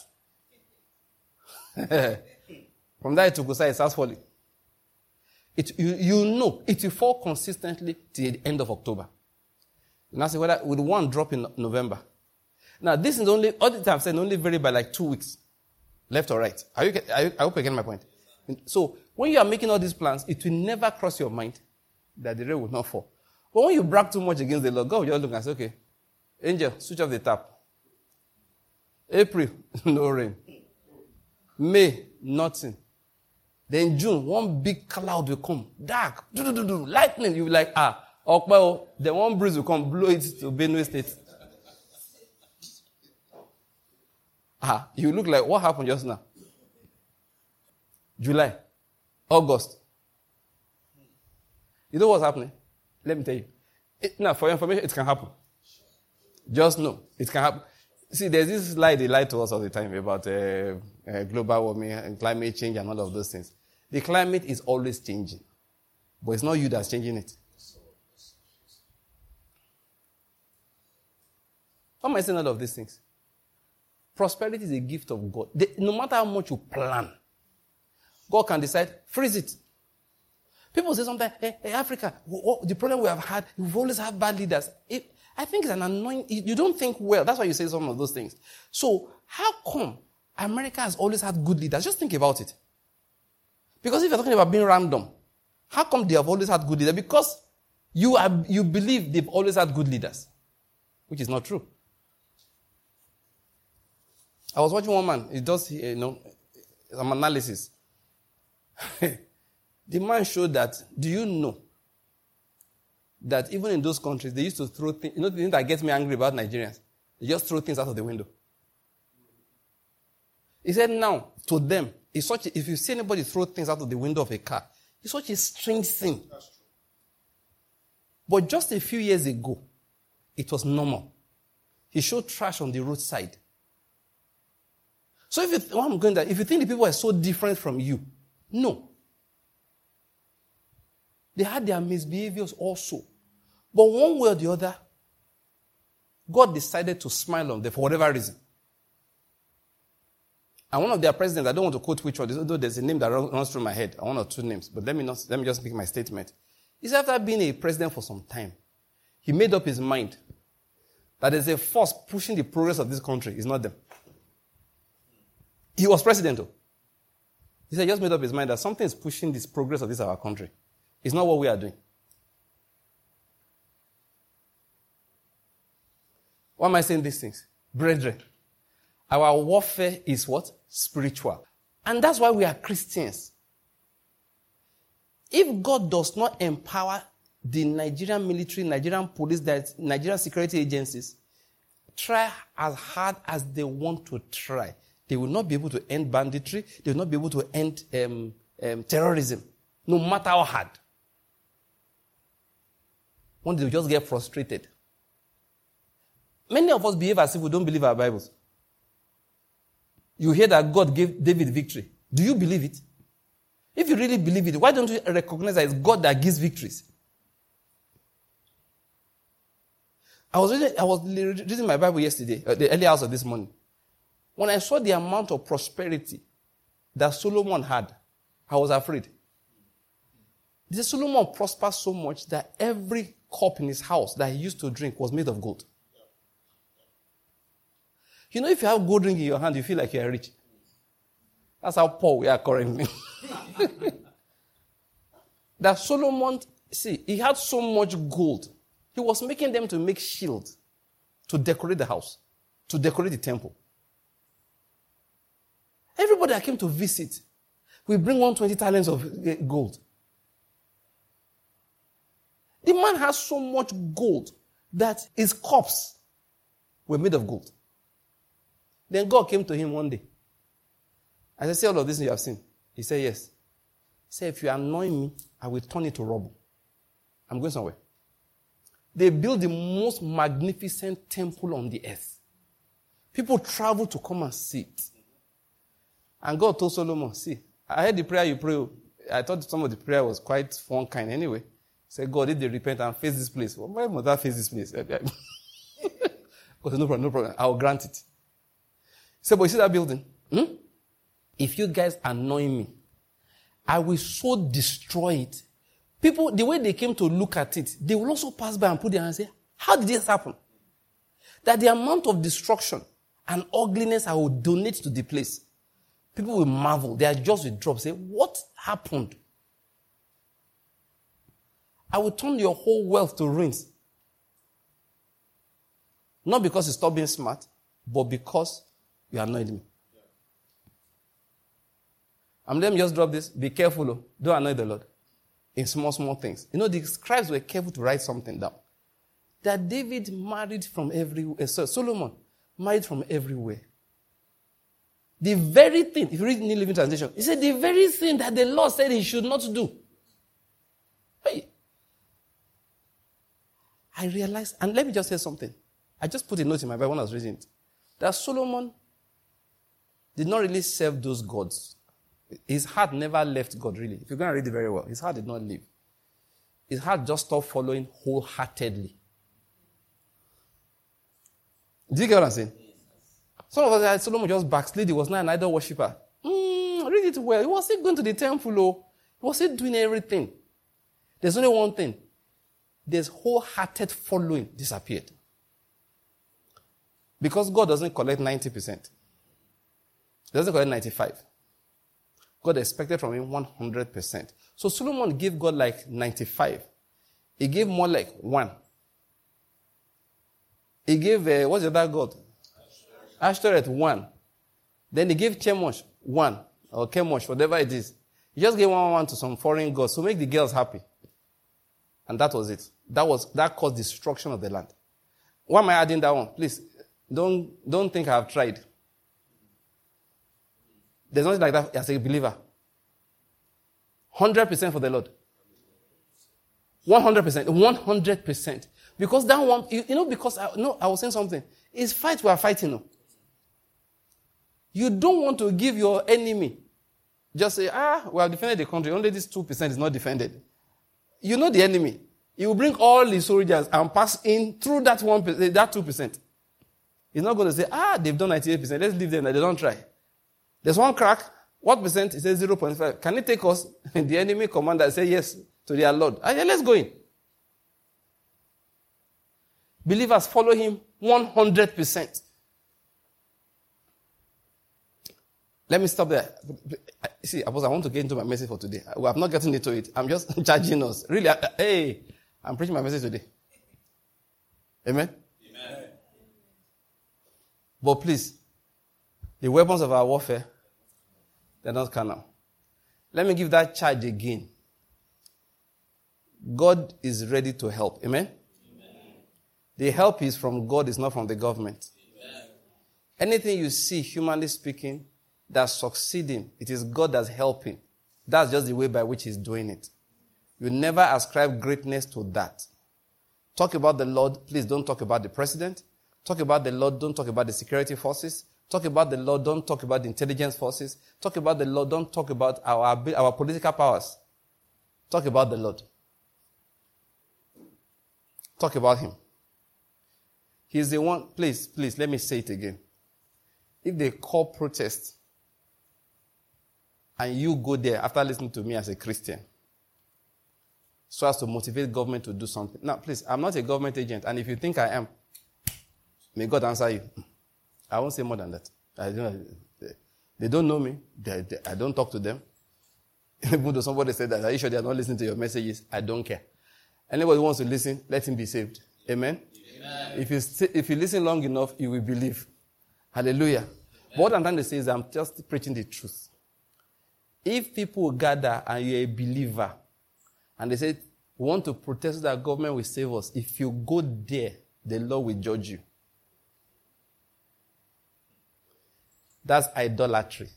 from there to Gusai, it starts falling. You know, it will fall consistently till the end of October. Now see whether with one drop in November. Now this is only, all the time I've said, only vary by like 2 weeks. Left or right. I hope you get my point. So when you are making all these plans, it will never cross your mind that the rain will not fall. But when you brag too much against the Lord, God will just look and say, okay, angel, switch off the tap. April, no rain. May, nothing. Then June, one big cloud will come. Dark. Lightning. You'll be like, okay, then one breeze will come, blow it to Benue State. You look like, what happened just now? July. August. You know what's happening? Let me tell you. Now, for your information, it can happen. Just know. It can happen. See, there's this slide they lie to us all the time about global warming and climate change and all of those things. The climate is always changing. But it's not you that's changing it. How am I saying all of these things? Prosperity is a gift of God. No matter how much you plan, God can decide, freeze it. People say sometimes, hey, Africa, the problem we have had, we've always had bad leaders. I think it's an annoying, you don't think well. That's why you say some of those things. So, how come America has always had good leaders? Just think about it. Because if you're talking about being random, how come they have always had good leaders? Because you believe they've always had good leaders, which is not true. I was watching one man. He does, some analysis. The man showed that, do you know that even in those countries, they used to throw things, the thing that gets me angry about Nigerians? They just throw things out of the window. He said now, to them, if you see anybody throw things out of the window of a car, it's such a strange thing. But just a few years ago, it was normal. He showed trash on the roadside. So if you think the people are so different from you, no. They had their misbehaviors also. But one way or the other, God decided to smile on them for whatever reason. And one of their presidents, I don't want to quote which one, although there's a name that runs through my head, one or two names, but let me just make my statement. He said after being a president for some time, he made up his mind that there's a force pushing the progress of this country. It's not them. He was president though. He said he just made up his mind that something is pushing this progress of our country. It's not what we are doing. Why am I saying these things? Brethren, our warfare is what? Spiritual. And that's why we are Christians. If God does not empower the Nigerian military, Nigerian police, Nigerian security agencies, try as hard as they want to try, they will not be able to end banditry. They will not be able to end terrorism, no matter how hard. One day they'll just get frustrated. Many of us behave as if we don't believe our Bibles. You hear that God gave David victory. Do you believe it? If you really believe it, why don't you recognize that it's God that gives victories? I was reading my Bible yesterday, the early hours of this morning. When I saw the amount of prosperity that Solomon had, I was afraid. Solomon prospered so much that every cup in his house that he used to drink was made of gold. You know, if you have gold ring in your hand, you feel like you're rich. That's how poor we are currently. That Solomon, he had so much gold. He was making them to make shields to decorate the house, to decorate the temple. Everybody that came to visit, we bring 120 talents of gold. The man has so much gold that his cups were made of gold. Then God came to him one day. I said, see all of this you have seen? He said, yes. He said, if you annoy me, I will turn it to rubble. I'm going somewhere. They built the most magnificent temple on the earth. People travel to come and see it. And God told Solomon, see, I heard the prayer you pray. I thought some of the prayer was quite fun kind anyway. He said, God, if they repent and face this place, well, why must I face this place? God, no problem. I will grant it. He said, but you see that building? If you guys annoy me, I will so destroy it. People, the way they came to look at it, they will also pass by and put their hands and say, how did this happen? That the amount of destruction and ugliness I will donate to the place, people will marvel. They are just with drop. Say, what happened? I will turn your whole wealth to ruins. Not because you stopped being smart, but because you annoyed me. And let me just drop this. Be careful. Don't annoy the Lord. In small, small things. You know, the scribes were careful to write something down. That David married from everywhere. Solomon married from everywhere. The very thing, if you read New Living Translation, he said the very thing that the Lord said he should not do. Hey. I realized, and let me just say something. I just put a note in my Bible when I was reading it. That Solomon did not really serve those gods. His heart never left God, really. If you're going to read it very well, his heart did not leave. His heart just stopped following wholeheartedly. Do you get what I'm saying? Some of us said Solomon just backslid. He was not an idol worshiper. Read it well. He was still going to the temple. He was still doing everything. There's only one thing. There's wholehearted following disappeared. Because God doesn't collect 90%. He doesn't collect 95%. God expected from him 100%. So Solomon gave God like 95%. He gave more like 1%. He gave, what's the other God? Ashtoreth 1%. Then he gave Chemosh 1, or Chemosh, whatever it is. He just gave 1 to some foreign gods to make the girls happy. And that was it. That caused destruction of the land. Why am I adding that one? Please, don't think I've tried. There's nothing like that as a believer. 100% for the Lord. 100%. 100%. Because that one, because I was saying something. It's fight we are fighting. No? You don't want to give your enemy, just say, we have defended the country. Only this 2% is not defended. You know the enemy. He will bring all his soldiers and pass in through that 1%, that 2%. He's not going to say, they've done 98%. Let's leave them. They don't try. There's one crack. What percent? He says 0.5. Can it take us? And the enemy commander say yes to their Lord. Let's go in. Believers follow him 100%. Let me stop there. See, I want to get into my message for today. We have not gotten into it. I'm just charging us. Really, I'm preaching my message today. Amen? Amen. But please, the weapons of our warfare, they're not carnal. Let me give that charge again. God is ready to help. Amen? Amen. The help is from God, it's not from the government. Amen. Anything you see, humanly speaking, that's succeeding, it is God that's helping. That's just the way by which he's doing it. You never ascribe greatness to that. Talk about the Lord, please don't talk about the president. Talk about the Lord, don't talk about the security forces. Talk about the Lord, don't talk about the intelligence forces. Talk about the Lord, don't talk about our political powers. Talk about the Lord. Talk about him. He's the one, please, let me say it again. If they call protest, and you go there after listening to me as a Christian, so as to motivate government to do something. Now, please, I'm not a government agent, and if you think I am, may God answer you. I won't say more than that. They don't know me. I don't talk to them. Even though somebody said that, are you sure they are not listening to your messages? I don't care. Anybody who wants to listen, let him be saved. Amen? Amen. If you listen long enough, you will believe. Hallelujah. But what I'm trying to say is I'm just preaching the truth. If people gather and you're a believer, and they say, we want to protest that government will save us, if you go there, the Lord will judge you. That's idolatry.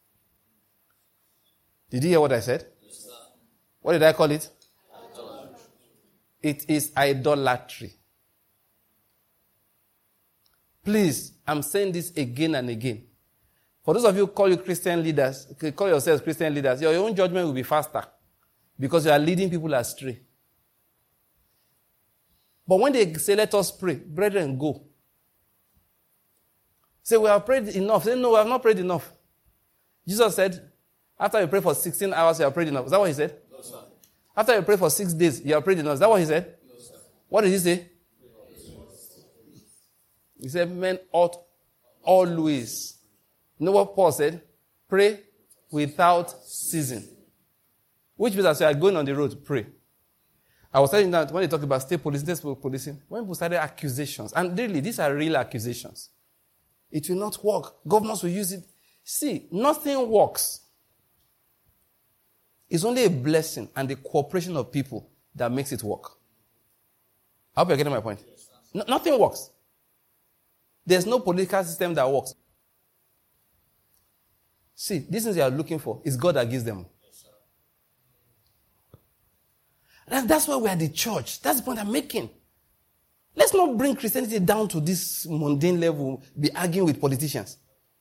Did you hear what I said? Yes, sir. What did I call it? Idolatry. It is idolatry. Please, I'm saying this again and again. For those of you who call yourselves Christian leaders, your own judgment will be faster because you are leading people astray. But when they say, let us pray, brethren, go. Say, we have prayed enough. Say, no, we have not prayed enough. Jesus said, after you pray for 16 hours, you have prayed enough. Is that what he said? No, sir. After you pray for 6 days, you have prayed enough. Is that what he said? No, sir. What did he say? He said, men ought always. You know what Paul said? Pray without ceasing. Which means as you are going on the road, pray. I was telling you that when they talk about state policing, when people started accusations, and really, these are real accusations. It will not work. Governors will use it. See, nothing works. It's only a blessing and the cooperation of people that makes it work. I hope you're getting my point. Nothing works. There's no political system that works. See, these things you are looking for, it's God that gives them. That's why we are the church. That's the point I'm making. Let's not bring Christianity down to this mundane level, be arguing with politicians.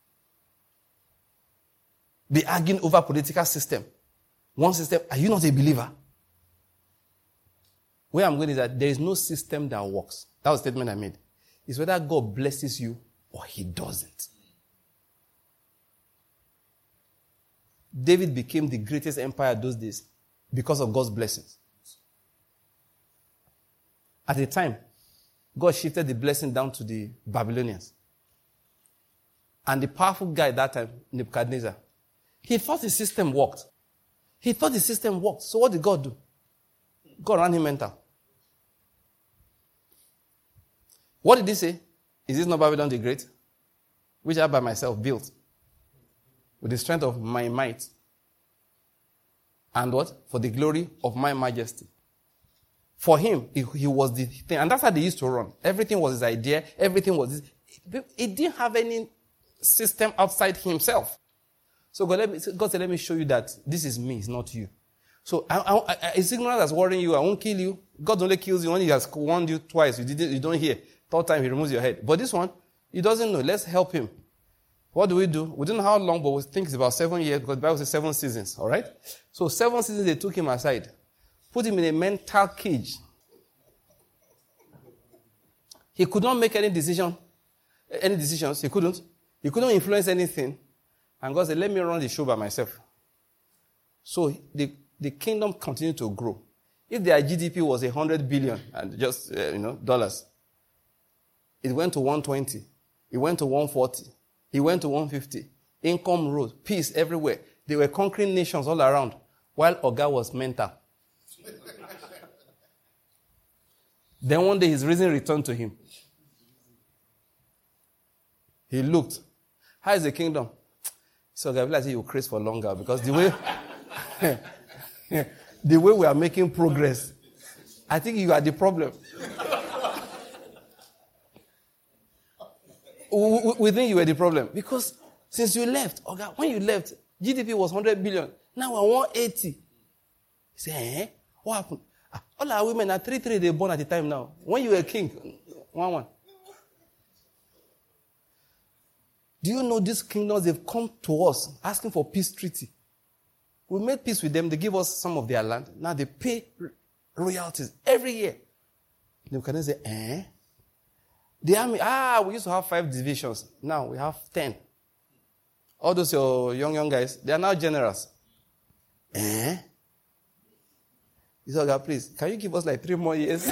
Be arguing over political system. One system, are you not a believer? Where I'm going is that there is no system that works. That was the statement I made. It's whether God blesses you or he doesn't. David became the greatest empire those days because of God's blessings. At the time, God shifted the blessing down to the Babylonians. And the powerful guy at that time, Nebuchadnezzar, he thought the system worked. So what did God do? God ran him mental. What did he say? Is this not Babylon the Great? Which I by myself built. with the strength of my might. And what? For the glory of my majesty. For him, he was the thing. And that's how they used to run. Everything was his idea. Everything was his. He didn't have any system outside himself. So God said, let me show you that this is me, it's not you. So it's ignorance that's worrying you. I won't kill you. God only kills you when he has warned you twice. You don't hear. Third time, he removes your head. But this one, he doesn't know. Let's help him. What do? We don't know how long, but we think it's about 7 years because the Bible says 7 seasons. All right? So 7 seasons, they took him aside. Put him in a mental cage. He could not make any decisions. He couldn't. He couldn't influence anything. And God said, let me run the show by myself. So the kingdom continued to grow. If their GDP was 100 billion and just, dollars, it went to 120. It went to 140. It went to 150. Income rose. Peace everywhere. They were conquering nations all around while Oga was mental. Then one day his reason returned to him. He looked. How is the kingdom? So I realized you craze for longer because the way we are making progress, I think you are the problem. We think you were the problem because since you left, when you left, GDP was 100 billion. Now we're 180. He said, what happened? All our women are 3 they born at the time now. When you were king, 1. Do you know these kingdoms, they've come to us asking for peace treaty. We made peace with them. They give us some of their land. Now they pay royalties every year. They can say, The army, we used to have 5 divisions. Now we have 10. All those your young guys, they are now generals. He said, God, please, can you give us like 3 more years?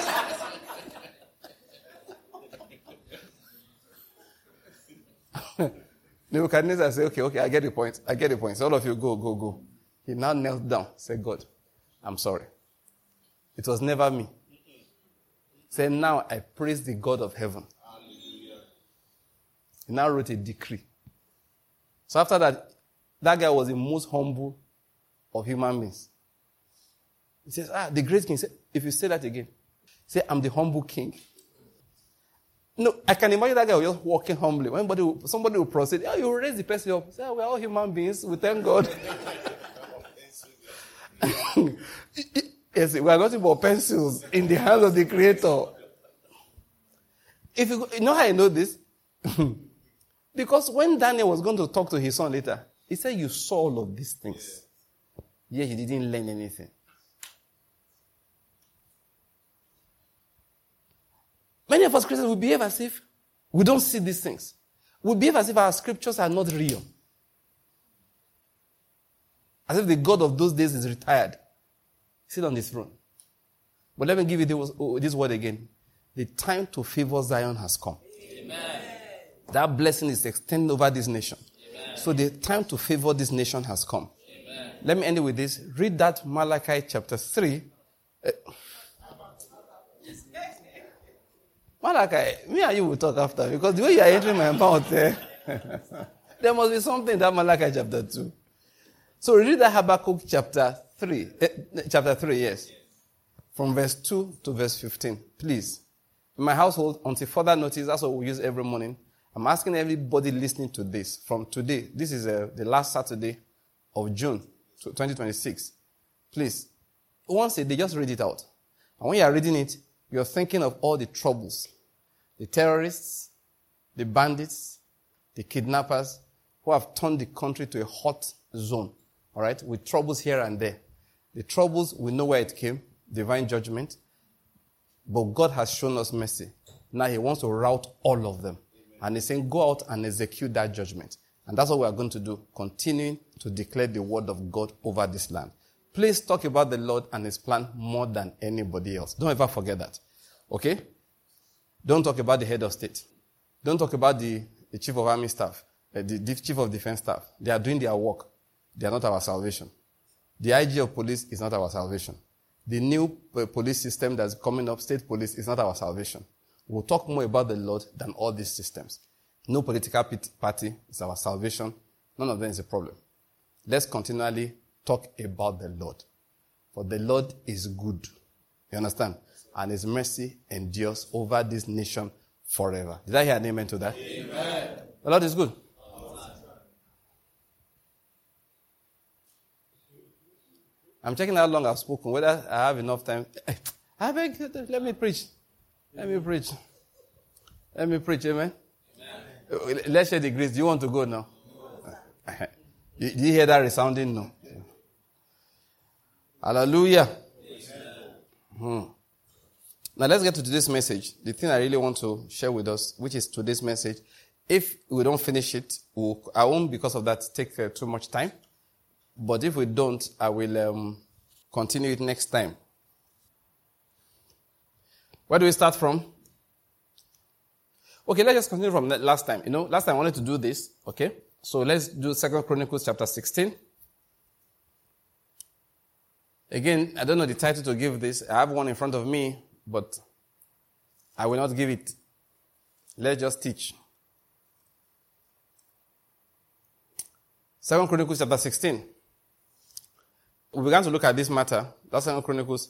Nebuchadnezzar said, okay, I get the point. So all of you go. He now knelt down, said, God, I'm sorry. It was never me. Said, now I praise the God of heaven. Hallelujah. He now wrote a decree. So after that guy was the most humble of human beings. He says, the great king. Said, if you say that again, say, I'm the humble king. No, I can imagine that guy was just walking humbly. Somebody will proceed, you raise the person up. Say, we're all human beings. We thank God. Yes, we are nothing but pencils in the hands of the Creator. You know how I know this? Because when Daniel was going to talk to his son later, he said, you saw all of these things. Yet you didn't learn anything. Many of us Christians will behave as if we don't see these things. We behave as if our scriptures are not real. As if the God of those days is retired. Sit on the throne. But let me give you this word again. The time to favor Zion has come. Amen. That blessing is extended over this nation. Amen. So the time to favor this nation has come. Amen. Let me end it with this. Read that Malachi chapter 3. Malachi, me and you will talk after because the way you are entering my mouth there must be something in that Malachi chapter 2. So read that Habakkuk chapter 3, yes. From verse 2 to verse 15, please. In my household, until further notice, that's what we use every morning. I'm asking everybody listening to this from today. This is the last Saturday of June 2026. Please, once a day, just read it out. And when you are reading it, you're thinking of all the troubles. The terrorists, the bandits, the kidnappers who have turned the country to a hot zone. All right? With troubles here and there. The troubles, we know where it came. Divine judgment. But God has shown us mercy. Now He wants to rout all of them. Amen. And He's saying, go out and execute that judgment. And that's what we are going to do. Continuing to declare the word of God over this land. Please talk about the Lord and His plan more than anybody else. Don't ever forget that. Okay? Don't talk about the head of state. Don't talk about the chief of army staff, the chief of defense staff. They are doing their work. They are not our salvation. The IG of police is not our salvation. The new police system that's coming up, state police, is not our salvation. We'll talk more about the Lord than all these systems. No political party is our salvation. None of them is a problem. Let's continually talk about the Lord. For the Lord is good. You understand? And his mercy endures over this nation forever. Did I hear an amen to that? Amen. The Lord is good. I'm checking how long I've spoken, whether I have enough time. I beg, let me preach. Let me preach. Let me preach, amen? Amen. Let's share the grace. Do you want to go now? No. Did you hear that resounding no? Hallelujah. Now let's get to today's message. The thing I really want to share with us, which is today's message. If we don't finish it, I won't, because of that, take too much time. But if we don't, I will continue it next time. Where do we start from? Okay, let's just continue from last time. Last time I wanted to do this. Okay, so let's do 2 Chronicles chapter 16. Again, I don't know the title to give this. I have one in front of me, but I will not give it. Let's just teach. 2 Chronicles chapter 16. We began to look at this matter. That's 2 Chronicles.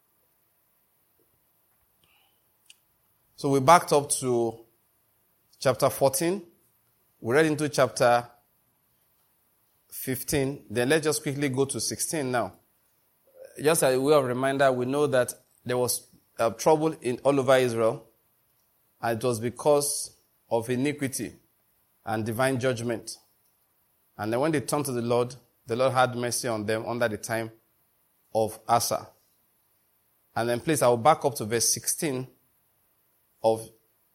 So we backed up to chapter 14. We read into chapter 15. Then let's just quickly go to 16 now. Just as a way of reminder, we know that there was trouble all over Israel. And it was because of iniquity and divine judgment. And then when they turned to the Lord had mercy on them under the time of Asa. And then please, I'll back up to verse 16 of,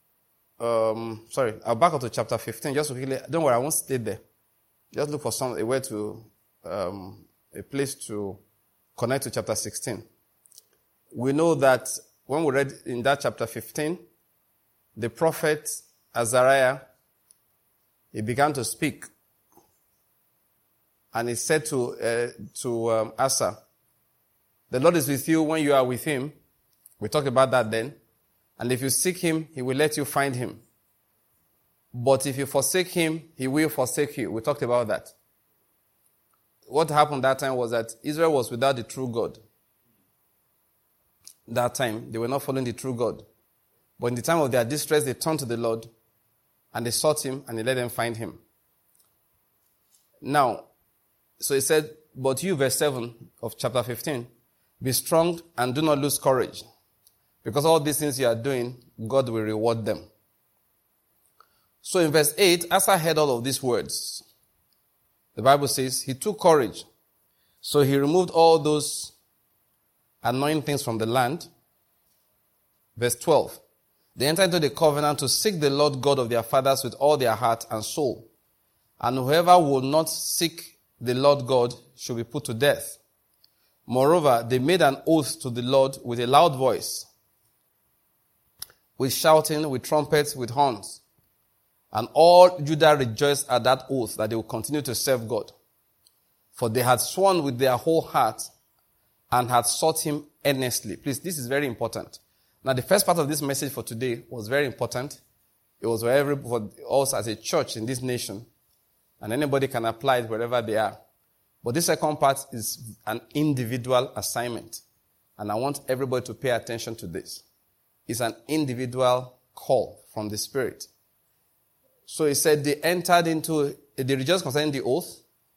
I'll back up to chapter 15. Just quickly, don't worry, I won't stay there. Just look for a place to connect to chapter 16. We know that when we read in that chapter 15, the prophet Azariah, he began to speak. And he said to Asa, the Lord is with you when you are with him. We talked about that then. And if you seek him, he will let you find him. But if you forsake him, he will forsake you. We talked about that. What happened that time was that Israel was without the true God. That time, they were not following the true God. But in the time of their distress, they turned to the Lord and they sought him and he let them find him. Now, so he said, but you, verse 7 of chapter 15, be strong and do not lose courage. Because all these things you are doing, God will reward them. So in verse 8, Asa heard all of these words. The Bible says, he took courage. So he removed all those annoying things from the land. Verse 12, they entered into the covenant to seek the Lord God of their fathers with all their heart and soul. And whoever would not seek the Lord God should be put to death. Moreover, they made an oath to the Lord with a loud voice, with shouting, with trumpets, with horns. And all Judah rejoiced at that oath that they would continue to serve God. For they had sworn with their whole heart and had sought him earnestly. Please, this is very important. Now, the first part of this message for today was very important. It was for us as a church in this nation. And anybody can apply it wherever they are. But this second part is an individual assignment. And I want everybody to pay attention to this. It's an individual call from the Spirit. So he said they rejoiced concerning the oath.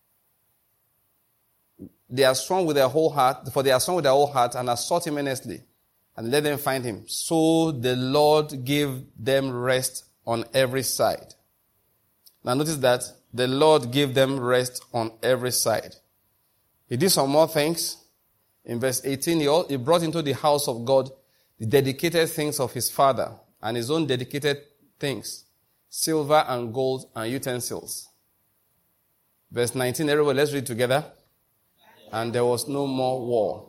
They are strong with their whole heart, for they are strong with their whole heart and have sought him earnestly and let them find him. So the Lord gave them rest on every side. Now notice that the Lord gave them rest on every side. He did some more things. In verse 18, he brought into the house of God the dedicated things of his father and his own dedicated things, silver and gold and utensils. Verse 19, everybody, let's read together. And there was no more war.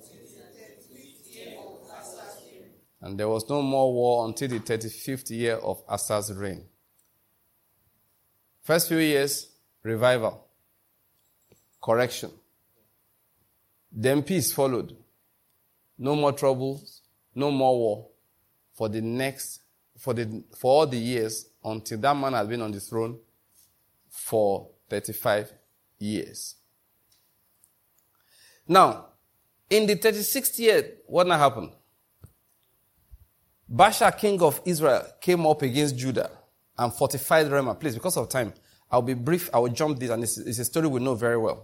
And there was no more war until the 35th year of Asa's reign. First few years, revival, correction. Then peace followed. No more troubles, no more war for all the years until that man has been on the throne for 35 years. Now, in the 36th year, what now happened? Baasha, king of Israel, came up against Judah and fortified Ramah. Please, because of time, I'll be brief. I will jump this, and it's a story we know very well.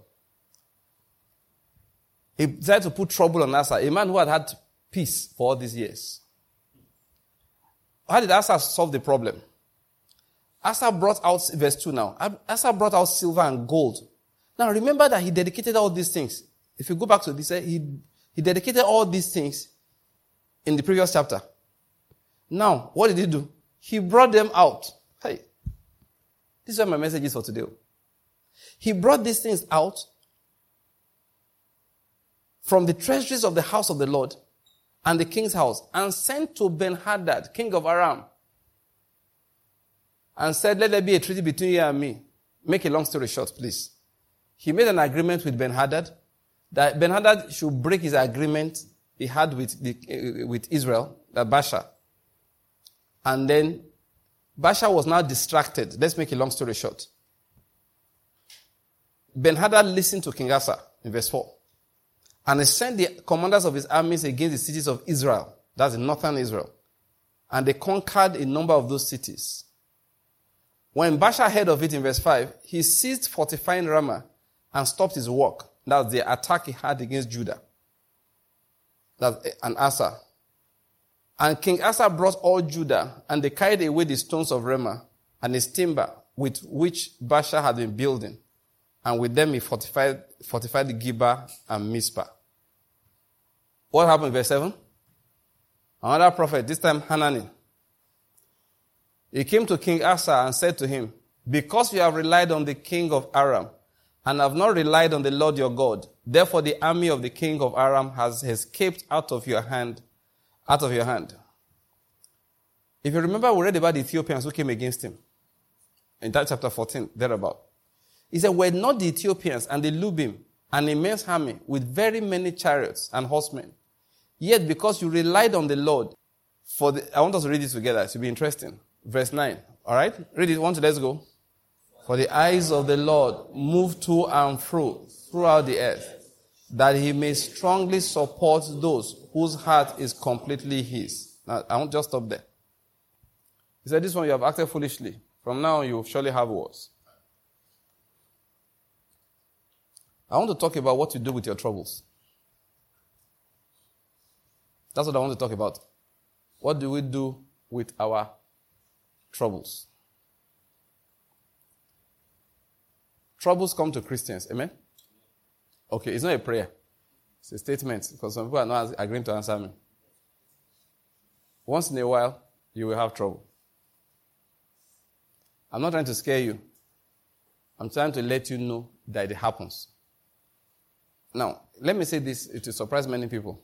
He decided to put trouble on Asa, a man who had peace for all these years. How did Asa solve the problem? Asa brought out, verse 2 now, Asa brought out silver and gold. Now remember that he dedicated all these things. If you go back to this, he dedicated all these things in the previous chapter. Now, what did he do? He brought them out. Hey, this is what my message is for today. He brought these things out from the treasuries of the house of the Lord and the king's house, and sent to Ben-Hadad, king of Aram, and said, let there be a treaty between you and me. Make a long story short, please. He made an agreement with Ben-Hadad that Ben-Hadad should break his agreement he had with Israel, Baasha. And then Baasha was now distracted. Let's make a long story short. Ben-Hadad listened to King Asa in verse 4. And he sent the commanders of his armies against the cities of Israel. That's in northern Israel. And they conquered a number of those cities. When Baasha heard of it in verse 5, he ceased fortifying Ramah and stopped his work. That's the attack he had against Judah. And Asa. And King Asa brought all Judah, and they carried away the stones of Ramah and his timber with which Baasha had been building. And with them he fortified Geba and Mizpah. What happened in verse 7? Another prophet, this time Hanani. He came to King Asa and said to him, because you have relied on the king of Aram and have not relied on the Lord your God, therefore the army of the king of Aram has escaped out of your hand. If you remember, we read about the Ethiopians who came against him. In that chapter 14, thereabout. He said, were not the Ethiopians and the Lubim an immense army with very many chariots and horsemen? Yet because you relied on the Lord, I want us to read it together. It should be interesting. Verse 9. All right? Read it. Let's go. For the eyes of the Lord move to and fro throughout the earth, that he may strongly support those whose heart is completely his. Now, I won't just stop there. He said, this one you have acted foolishly. From now on, you will surely have wars. I want to talk about what you do with your troubles. That's what I want to talk about. What do we do with our troubles? Troubles come to Christians. Amen? Okay, it's not a prayer. It's a statement, because some people are not agreeing to answer me. Once in a while, you will have trouble. I'm not trying to scare you. I'm trying to let you know that it happens. Now, let me say this, it will surprise many people.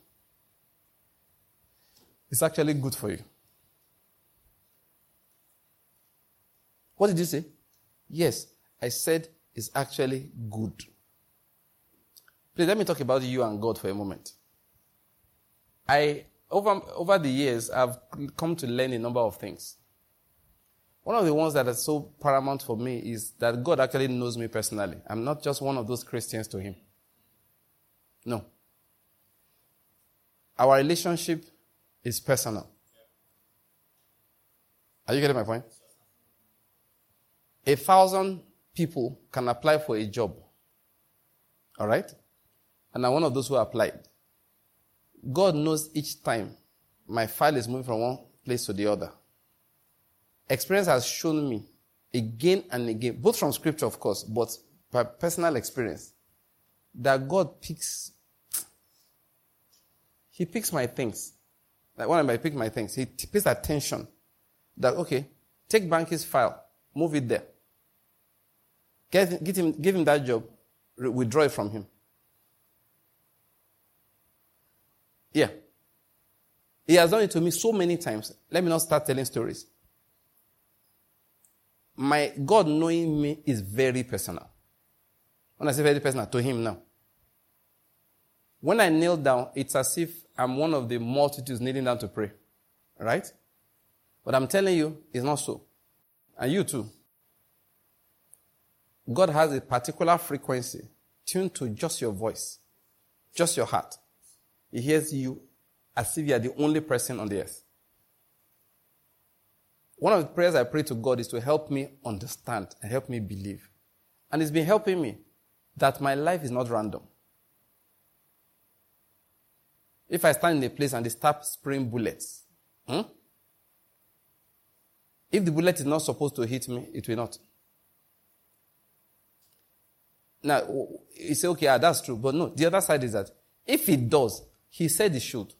It's actually good for you. What did you say? Yes, I said it's actually good. Please let me talk about you and God for a moment. Over the years, I've come to learn a number of things. One of the ones that is so paramount for me is that God actually knows me personally. I'm not just one of those Christians to him. No. Our relationship is personal. Are you getting my point? 1,000 people can apply for a job. All right? And I'm one of those who applied. God knows each time my file is moving from one place to the other. Experience has shown me again and again, both from scripture, of course, but by personal experience, that God picks my things. Like when I pick my things, he pays attention that, okay, take Banky's file, move it there. Give him that job, withdraw it from him. Yeah. He has done it to me so many times. Let me not start telling stories. My God knowing me is very personal. When I say very personal, to him now. When I kneel down, it's as if I'm one of the multitudes kneeling down to pray. Right? But I'm telling you, it's not so. And you too. God has a particular frequency tuned to just your voice, just your heart. He hears you as if you are the only person on the earth. One of the prayers I pray to God is to help me understand and help me believe. And it's been helping me that my life is not random. If I stand in a place and they start spraying bullets, if the bullet is not supposed to hit me, it will not. Now, you say, okay, that's true. But no, the other side is that if it does, he said it should.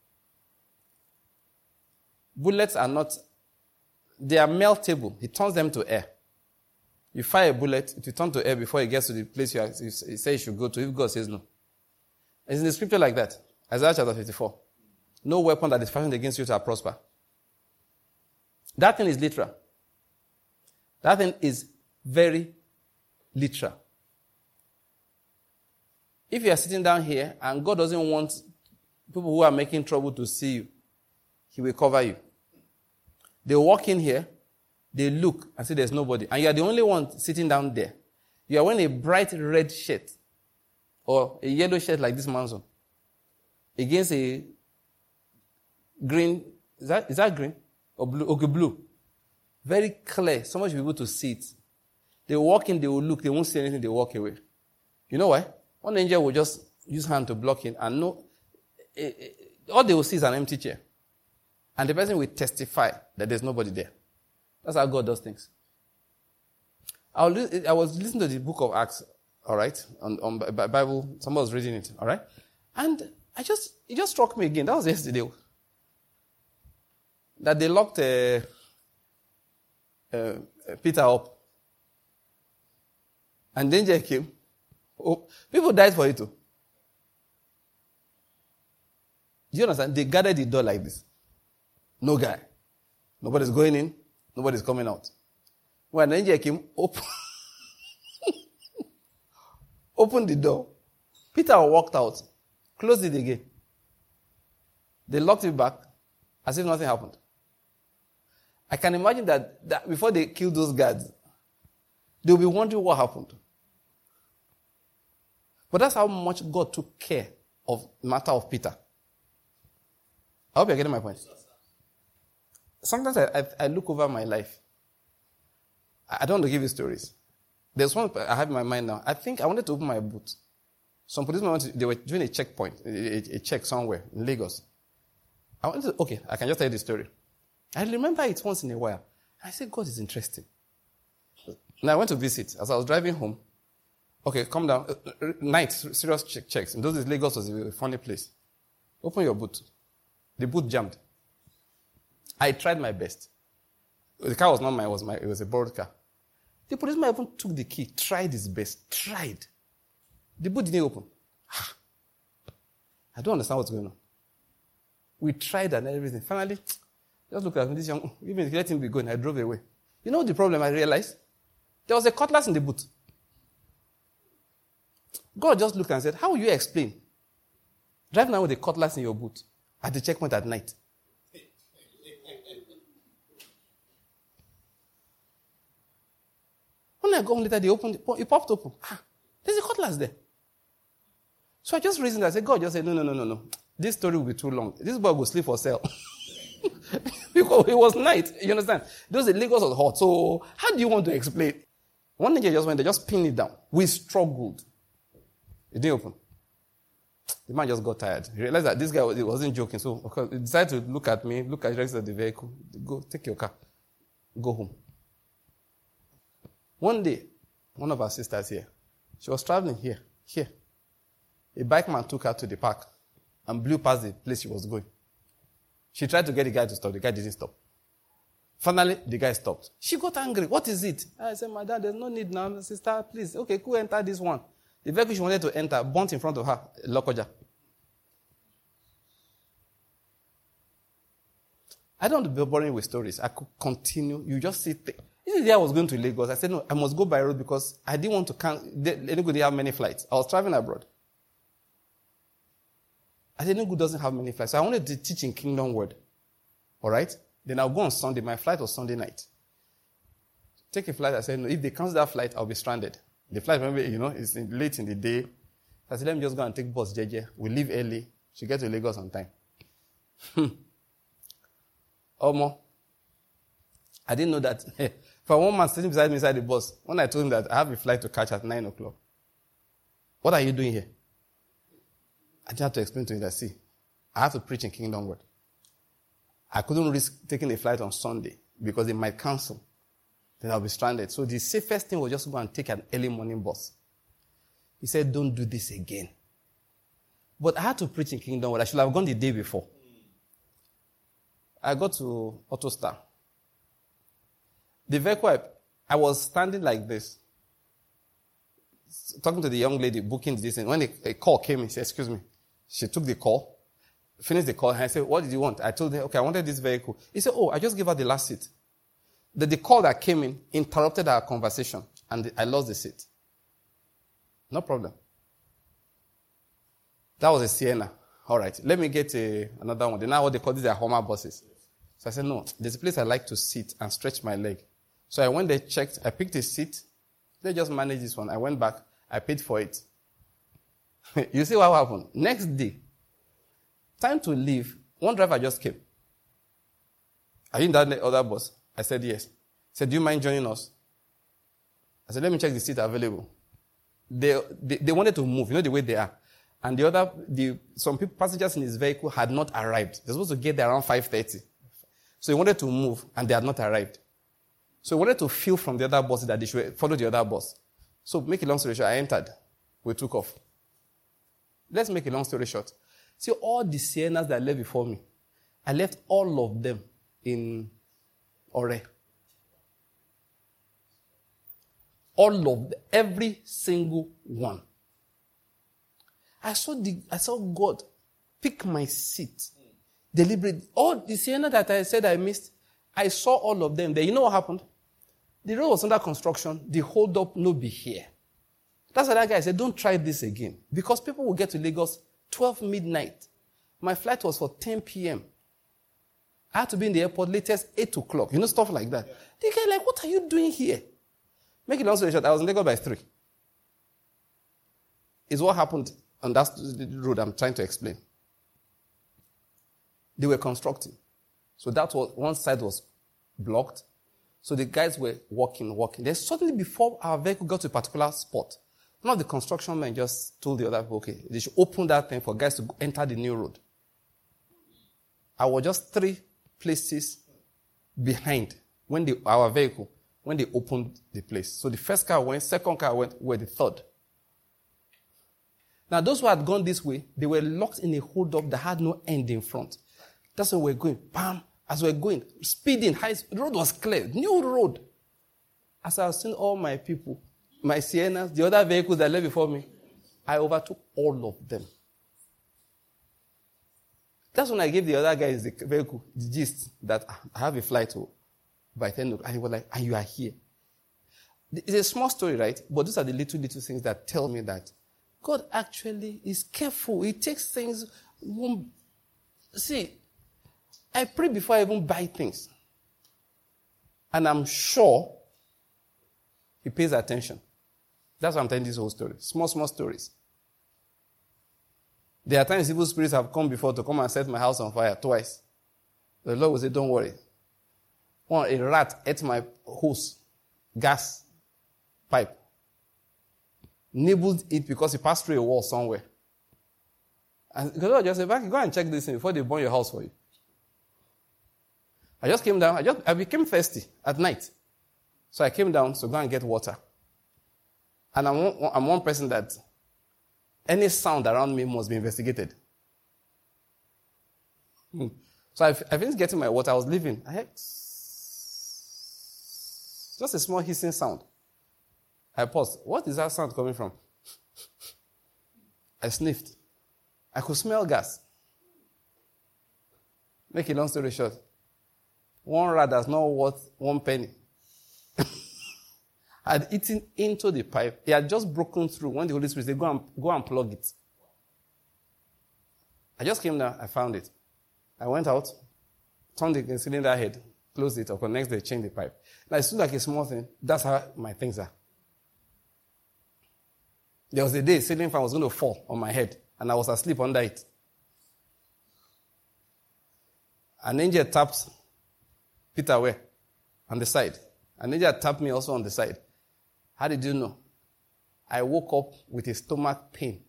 Bullets are not, they are meltable. He turns them to air. You fire a bullet, it will turn to air before it gets to the place you say you should go to, if God says no. It's in the scripture like that. Isaiah chapter 54. No weapon that is fashioned against you shall prosper. That thing is literal. That thing is very literal. If you are sitting down here and God doesn't want people who are making trouble to see you, he will cover you. They walk in here, they look and see there's nobody. And you are the only one sitting down there. You are wearing a bright red shirt or a yellow shirt like this man's on against a green, is that green? Or blue? Okay, blue. Very clear. So much people to see it. They walk in, they will look, they won't see anything, they walk away. You know why? One angel will just use hand to block it and know, all they will see is an empty chair. And the person will testify that there's nobody there. That's how God does things. I was listening to the book of Acts, all right, on Bible. Somebody was reading it, all right? And it just struck me again. That was yesterday. That they locked Peter up. And danger came. Oh, people died for it too. Do you understand? They guarded the door like this. No guy. Nobody's going in. Nobody's coming out. When the angel came, opened the door. Peter walked out. Closed it again. They locked it back as if nothing happened. I can imagine that before they killed those guards, they'll be wondering what happened. But that's how much God took care of the matter of Peter. I hope you're getting my point. Sometimes I look over my life. I don't want to give you stories. There's one I have in my mind now. I think I wanted to open my boot. Some policemen they were doing a checkpoint, a check somewhere in Lagos. I wanted to, I can just tell you the story. I remember it once in a while. I said, God is interesting. Now I went to visit. As I was driving home, okay, come down. Night, serious checks. In those days, Lagos was a funny place. Open your boot. The boot jammed. I tried my best. The car was not mine, it was a borrowed car. The policeman even took the key, tried his best, tried. The boot didn't open. I don't understand what's going on. We tried and everything. Finally, just look at me, this young, even let him be going. I drove away. You know the problem I realized? There was a cutlass in the boot. God just looked and said, how will you explain driving around with a cutlass in your boot at the checkpoint at night? When I go home later, it popped open. There's a cutlass there. So I just reasoned, I said, God just said, no. This story will be too long. This boy will sleep for sale. Because it was night, you understand? Lagos was hot, so how do you want to explain? One day just went, they just pinned it down. We struggled. It didn't open. The man just got tired. He realized that this guy wasn't joking, so he decided to look at me, look at the rest of the vehicle. Go, take your car. Go home. One day, one of our sisters here, she was traveling here. A bike man took her to the park and blew past the place she was going. She tried to get the guy to stop. The guy didn't stop. Finally, the guy stopped. She got angry. What is it? I said, Madam, there's no need now. Sister, please. Okay, go enter this one. The vehicle she wanted to enter burnt in front of her, Lokoja. I don't want to be boring with stories. I could continue. You just see things. This day I was going to Lagos. I said, no, I must go by road because I didn't want to Enugu didn't have many flights. I was traveling abroad. I said, Enugu doesn't have many flights. So I wanted to teach in Kingdom Word. All right? Then I'll go on Sunday. My flight was Sunday night. Take a flight. I said, no, if they cancel that flight, I'll be stranded. The flight, remember, is late in the day. I said, let me just go and take bus, JJ. We leave early. She get to Lagos on time. Omo. I didn't know that. For one man sitting beside me inside the bus, when I told him that I have a flight to catch at 9 o'clock, what are you doing here? I just had to explain to him that, see, I have to preach in Kingdom Word. I couldn't risk taking a flight on Sunday because they might cancel. Then I'll be stranded. So the safest thing was just go and take an early morning bus. He said, don't do this again. But I had to preach in Kingdom Word. I should have gone the day before. I got to AutoStar. The vehicle, I was standing like this, talking to the young lady, booking this. And when a call came, he said, excuse me. She took the call, finished the call, and I said, what did you want? I told her, okay, I wanted this vehicle. He said, oh, I just gave her the last seat. The call that came in interrupted our conversation, and I lost the seat. No problem. That was a Sienna. All right, let me get another one. They now what they call these are Hummer buses. So I said, no, there's a place I like to sit and stretch my leg. So I went there, checked, I picked a seat. They just managed this one. I went back, I paid for it. You see what happened? Next day, time to leave, one driver just came. Are you in that other bus? I said, yes. He said, do you mind joining us? I said, let me check the seat available. They wanted to move, the way they are. And some people, passengers in his vehicle had not arrived. They're supposed to get there around 5:30. So he wanted to move, and they had not arrived. So he wanted to feel from the other bus that they should follow the other bus. So make a long story short, I entered. We took off. Let's make a long story short. See, all the Siennas that left before me, I left all of them in Ore. All of them, every single one. I saw God pick my seat deliberately. All the Sienna that I said I missed, I saw all of them there. You know what happened? The road was under construction. The hold up no be here. That's why that guy said, don't try this again. Because people will get to Lagos 12 midnight. My flight was for 10 p.m. I had to be in the airport latest 8 o'clock. Stuff like that. The guy like, what are you doing here? Make it long story short, I was in Lagos by 3. Is what happened on that road I'm trying to explain. They were constructing. So that was, one side was blocked. So the guys were walking. Then suddenly before our vehicle got to a particular spot, one of the construction men just told the other people, okay, they should open that thing for guys to enter the new road. I was just 3 places behind our vehicle, when they opened the place. So the first car went, second car went, were the third. Now those who had gone this way, they were locked in a hold-up that had no end in front. That's where we're going. Bam! As we're going, speeding, the road was clear, new road. As I was seeing all my people, my Siennas, the other vehicles that left before me, I overtook all of them. That's when I gave the other guys the vehicle, the gist, that I have a flight by 10 o'clock. And he was like, and you are here. It's a small story, right? But those are the little things that tell me that God actually is careful. He takes things. See, I pray before I even buy things. And I'm sure He pays attention. That's why I'm telling this whole story. Small stories. There are times evil spirits have come before to come and set my house on fire twice. The Lord will say, don't worry. A rat ate my hose, gas pipe. Nibbled it because he passed through a wall somewhere. And the Lord just said, go and check this thing before they burn your house for you. I just came down. I became thirsty at night. So I came down to go and get water. And I'm one person that any sound around me must be investigated. So I finished getting my water. I was leaving. I heard just a small hissing sound. I paused. What is that sound coming from? I sniffed. I could smell gas. Make a long story short. One rat that's not worth 1 penny had eaten into the pipe. He had just broken through when the Holy Spirit said, go and plug it. I just came down, I found it. I went out, turned the cylinder head, close it, or next day change the pipe. Now it seems like a small thing. That's how my things are. There was a day ceiling fan was going to fall on my head, and I was asleep under it. An angel tapped Peter where? On the side. An angel tapped me also on the side. How did you know? I woke up with a stomach pain.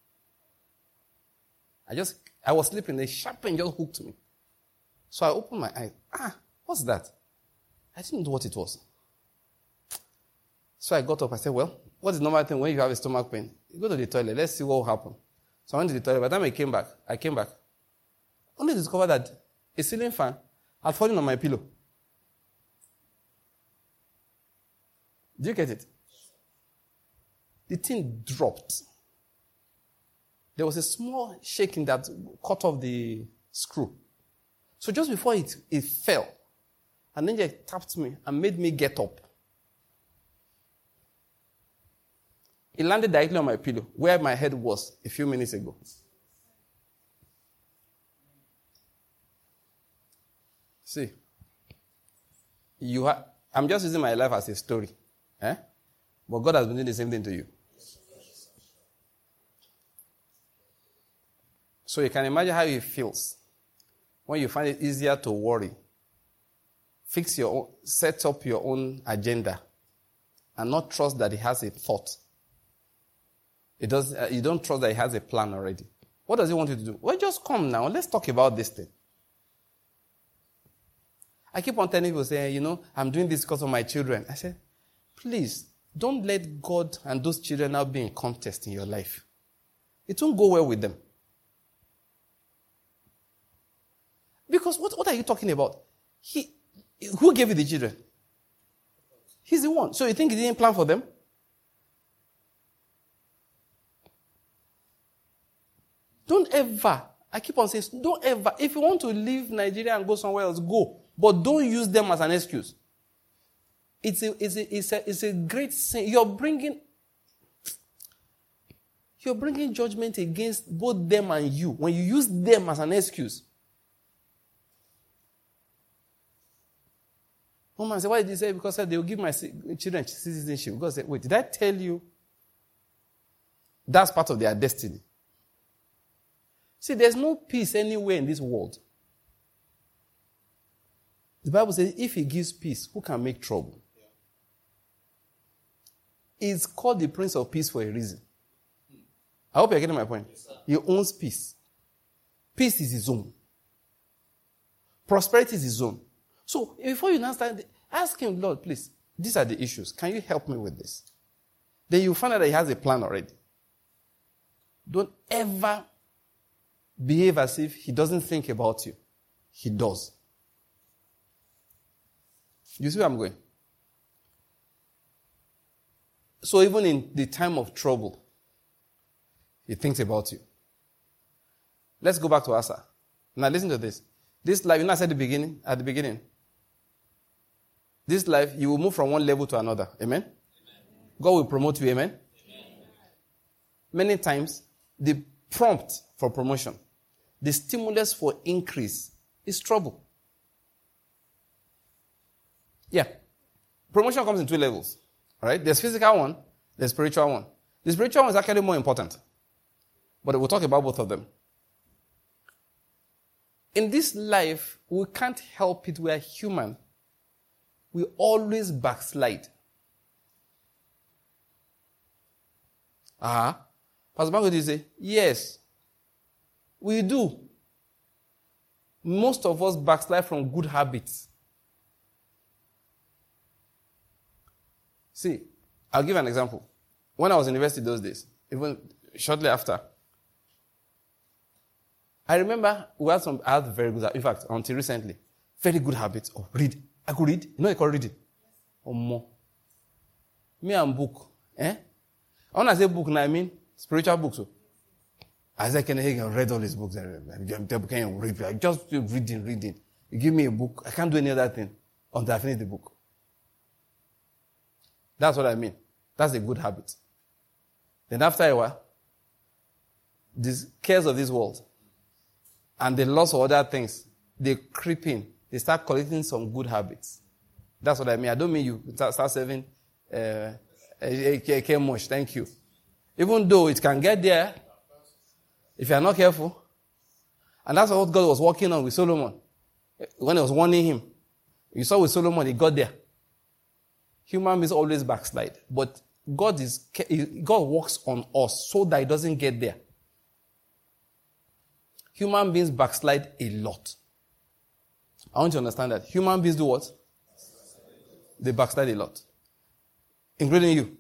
I was sleeping, a sharp pain just hooked me. So I opened my eyes. What's that? I didn't know what it was. So I got up. I said, well, what's the normal thing when you have a stomach pain? You go to the toilet. Let's see what will happen. So I went to the toilet. By the time I came back. Only to discover that a ceiling fan had fallen on my pillow. Do you get it? The thing dropped. There was a small shaking that cut off the screw. So just before it fell, an angel tapped me and made me get up. It landed directly on my pillow, where my head was a few minutes ago. See, I'm just using my life as a story. But God has been doing the same thing to you. So you can imagine how it feels when you find it easier to worry. Set up your own agenda and not trust that it has a thought. You don't trust that it has a plan already. What does he want you to do? Well, just come now. Let's talk about this thing. I keep on telling people saying, I'm doing this because of my children. I said, please, don't let God and those children now be in contest in your life. It won't go well with them. Because what are you talking about? Who gave you the children? He's the one. So you think he didn't plan for them? Don't ever, I keep on saying, don't ever, if you want to leave Nigeria and go somewhere else, go. But don't use them as an excuse. It's a great sin. You're bringing judgment against both them and you when you use them as an excuse. One man said, why did you say? Because they will give my children citizenship. God said, wait, did I tell you that's part of their destiny? See, there's no peace anywhere in this world. The Bible says, if he gives peace, who can make trouble? He's called the Prince of Peace for a reason. I hope you're getting my point. Yes, he owns peace. Peace is his own. Prosperity is his own. So, before you now start, ask him, Lord, please, these are the issues. Can you help me with this? Then you find out that he has a plan already. Don't ever behave as if he doesn't think about you. He does. You see where I'm going? So even in the time of trouble, he thinks about you. Let's go back to Asa. Now listen to this. This life, I said at the beginning, this life, you will move from one level to another. Amen? Amen. God will promote you. Amen? Amen? Many times, the prompt for promotion, the stimulus for increase is trouble. Yeah. Promotion comes in two levels. All right? There's physical one, there's spiritual one. The spiritual one is actually more important. But we'll talk about both of them. In this life, we can't help it. We are human. We always backslide. Pastor Bango, did you say? Yes. We do. Most of us backslide from good habits. See, I'll give an example. When I was in university those days, even shortly after, I remember I had very good, in fact, until recently, very good habits of read. I could read. You know what I call reading? Or more. Me and book. When I say book, now I mean spiritual books. So. Isaac Hagen read all his books. I just reading. You give me a book, I can't do any other thing until I finish the book. That's what I mean. That's a good habit. Then after a while, these cares of this world and the loss of other things, they creep in. they start collecting some good habits. That's what I mean. I don't mean you start serving much. Thank you. Even though it can get there, if you are not careful. And that's what God was working on with Solomon. When he was warning him. You saw with Solomon, he got there. Human beings always backslide. But God works on us so that it doesn't get there. Human beings backslide a lot. I want you to understand that. Human beings do what? They backslide a lot. Including you.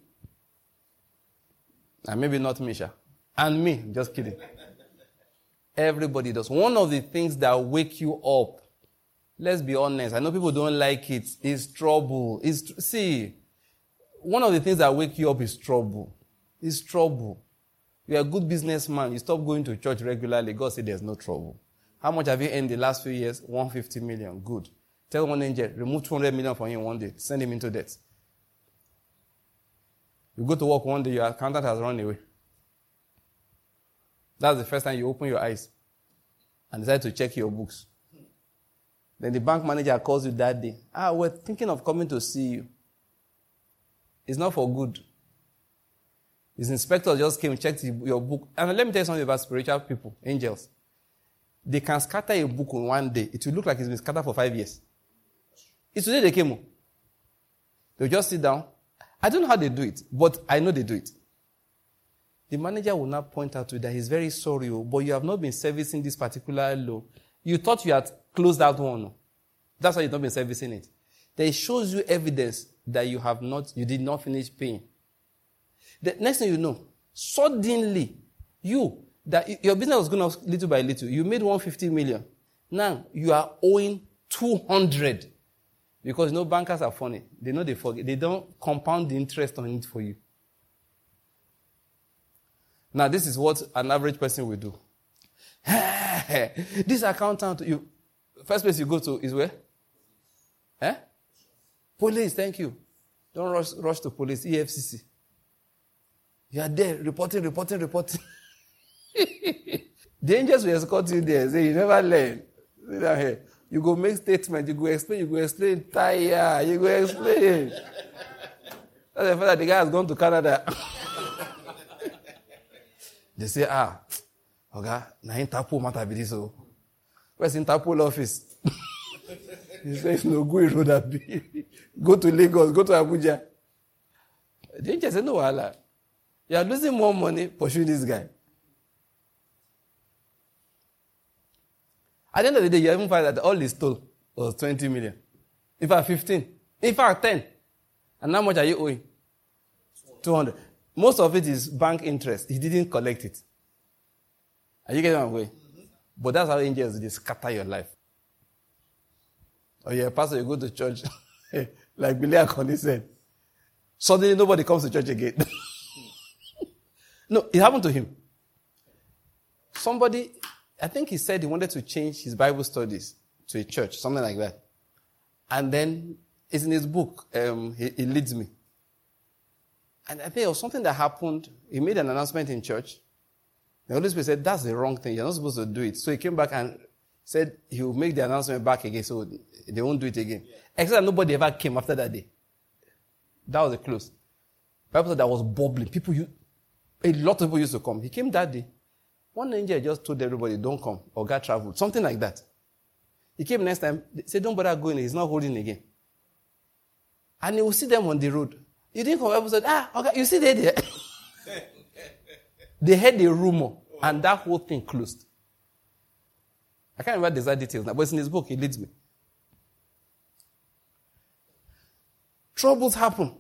And maybe not Misha. And me. Just kidding. Everybody does. One of the things that wake you up, let's be honest, I know people don't like it, is trouble. One of the things that wake you up is trouble. It's trouble. You're a good businessman. You stop going to church regularly. God said there's no trouble. How much have you earned the last few years? 150 million. Good. Tell one angel, remove 200 million from him one day. Send him into debt. You go to work one day, your accountant has run away. That's the first time you open your eyes and decide to check your books. Then the bank manager calls you that day. We're thinking of coming to see you. It's not for good. His inspector just came and checked your book. And let me tell you something about spiritual people, angels. They can scatter a book in one day. It will look like it's been scattered for 5 years. It's today they came. They'll just sit down. I don't know how they do it, but I know they do it. The manager will not point out to you that he's very sorry, but you have not been servicing this particular law. You thought you had closed that one. That's why you've not been servicing it. Then it shows you evidence that you did not finish paying. The next thing you know, suddenly, your business was going up little by little. You made 150 million. Now, you are owing 200. Because bankers are funny. They know they forget. They don't compound the interest on it for you. Now, this is what an average person will do. This accountant, first place you go to is where? Police, thank you. Don't rush to police, EFCC. You are there, reporting. The angels will escort you there. Say, you never learn. Sit down here. You go make statement, you go explain, tire, you go explain. That's the fact that the guy has gone to Canada. They say, okay, na Interpol matter be this. Where's Interpol office? He says, no, go road that be. Go to Lagos, go to Abuja. The angel said, no, Allah. You are losing more money pursuing this guy. At the end of the day, you even find that all he stole was 20 million. In fact, 15. In fact, 10. And how much are you owing? 200. Most of it is bank interest. He didn't collect it. Are you getting my way? Mm-hmm. But that's how angels, they scatter your life. Or you're a pastor, you go to church, like Billy Akoni said. Suddenly nobody comes to church again. No, it happened to him. Somebody, I think he said he wanted to change his Bible studies to a church, something like that. And then it's in his book, he leads me. And I think it was something that happened. He made an announcement in church. The Holy Spirit said, that's the wrong thing. You're not supposed to do it. So he came back and said he will make the announcement back again, so they won't do it again. Yeah. Except that nobody ever came after that day. That was a close. The Bible said that was bubbling. A lot of people used to come. He came that day. One angel just told everybody, don't come, or God traveled. Something like that. He came next time. They said, don't bother going. He's not holding again. And he will see them on the road. You didn't come. People said, okay, you see they there. They heard the rumor, and that whole thing closed. I can't remember the exact details now, but it's in his book. He leads me. Troubles happen.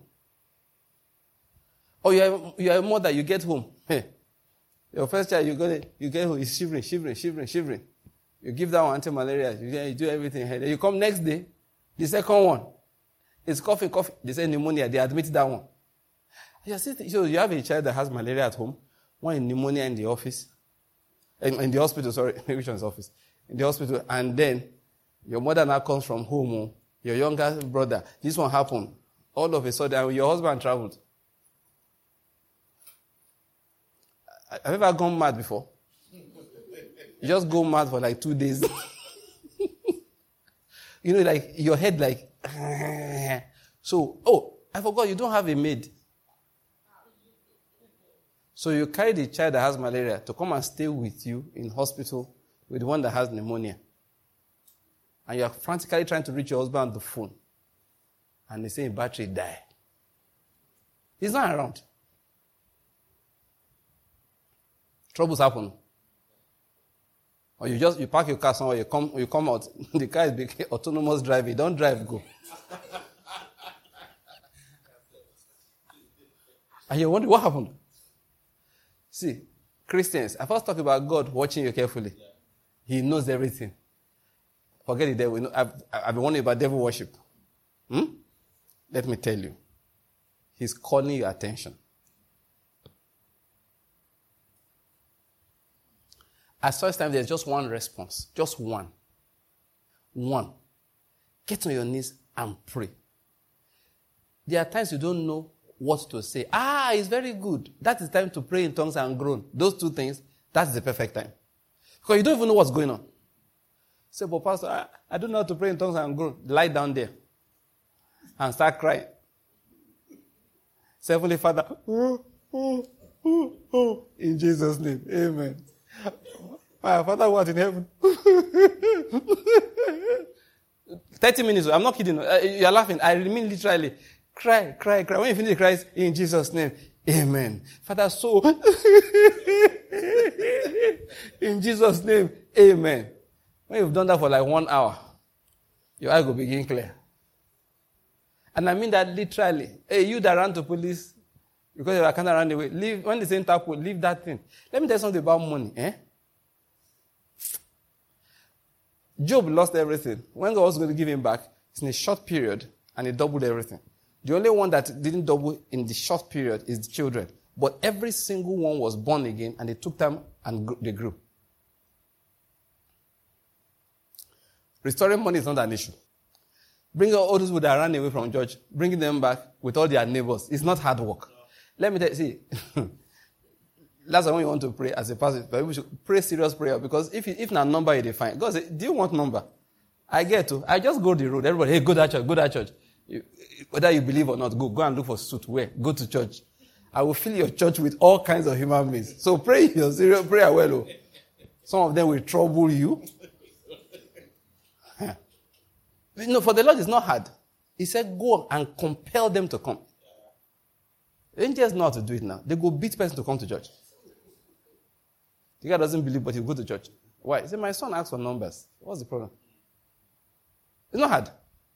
Or you're a mother, you get home. Hey, your first child, you get home, he's shivering. You give that one anti-malaria, you do everything. Then you come next day, the second one, it's coughing. They say pneumonia, they admit that one. So you have a child that has malaria at home, one in pneumonia in the office, in the hospital, sorry, which one's office? In the hospital, and then your mother now comes from home, your younger brother, this one happened. All of a sudden, your husband traveled. Have you ever gone mad before? You just go mad for like 2 days. You know, like your head like, so, oh, I forgot you don't have a maid. So you carry the child that has malaria to come and stay with you in hospital with the one that has pneumonia. And you are frantically trying to reach your husband on the phone. And they say battery die. He's not around. Troubles happen. Or you park your car somewhere, you come out, the car is big, autonomous driving. Don't drive, go. And you wonder what happened. See, Christians, I first talk about God watching you carefully. He knows everything. Forget the devil. I've been wondering about devil worship. Let me tell you. He's calling your attention. At such time, there's just one response. Just one. One. Get on your knees and pray. There are times you don't know what to say. It's very good. That is time to pray in tongues and groan. Those two things, that's the perfect time. Because you don't even know what's going on. Say, but Pastor, I don't know how to pray in tongues and groan. Lie down there and start crying. Say, Heavenly Father, in Jesus' name, amen. My Father who art in heaven. 30 minutes, I'm not kidding. You're laughing. I mean literally. Cry. When you finish, cry in Jesus' name. Amen. Father, so. In Jesus' name. Amen. When you've done that for like 1 hour, your eye will begin clear. And I mean that literally. Hey, you that ran to police because you can't run away. Leave, when they say tapu, leave that thing. Let me tell you something about money. Job lost everything. When God was going to give him back, it's in a short period, and he doubled everything. The only one that didn't double in the short period is the children. But every single one was born again, and they took time and they grew. Restoring money is not an issue. Bring all those who that ran away from church, bringing them back with all their neighbors. It's not hard work. Let me tell you, see, that's why when you want to pray as a pastor, we should pray serious prayer, because if not number you define, God say, do you want number? I get to. I just go the road. Everybody, hey, go that church. Whether you believe or not, go and look for suit. Where? Go to church. I will fill your church with all kinds of human beings. So pray your serious prayer well. Oh. Some of them will trouble you. No, for the Lord it's not hard. He said, go and compel them to come. Angels know how to do it now. They go beat person to come to church. The guy doesn't believe, but he'll go to church. Why? He said, my son asked for numbers. What's the problem? It's not hard.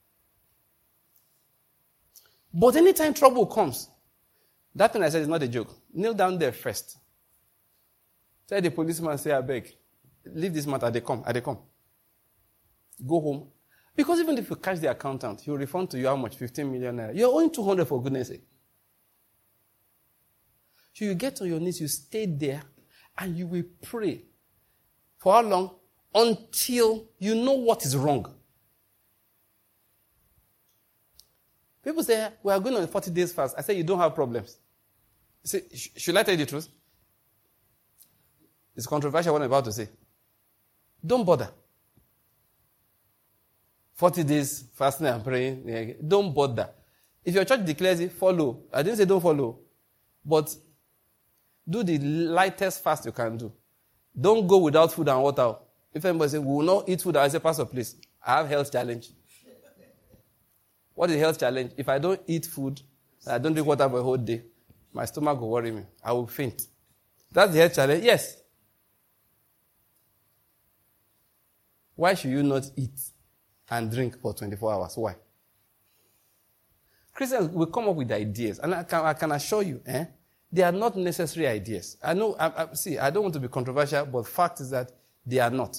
But anytime trouble comes, that thing I said is not a joke. Kneel down there first. Tell the policeman, say, I beg, leave this matter, they come. Go home. Because even if you catch the accountant, he'll refund to you how much? 15 million naira. You're owing 200 for goodness sake. So you get on your knees, you stay there, and you will pray. For how long? Until you know what is wrong. People say, we are going on 40 days fast. I say, you don't have problems. You say, should I tell you the truth? It's controversial what I'm about to say. Don't bother. 40 days fasting and praying. Don't bother. If your church declares it, follow. I didn't say don't follow. But do the lightest fast you can do. Don't go without food and water. If anybody says, we will not eat food, I say, Pastor, please, I have health challenge. What is health challenge? If I don't eat food, I don't drink water for a whole day, my stomach will worry me. I will faint. That's the health challenge? Yes. Why should you not eat and drink for 24 hours? Why? Christians will come up with ideas, and I can assure you, they are not necessary ideas. I know, I don't want to be controversial, but fact is that they are not.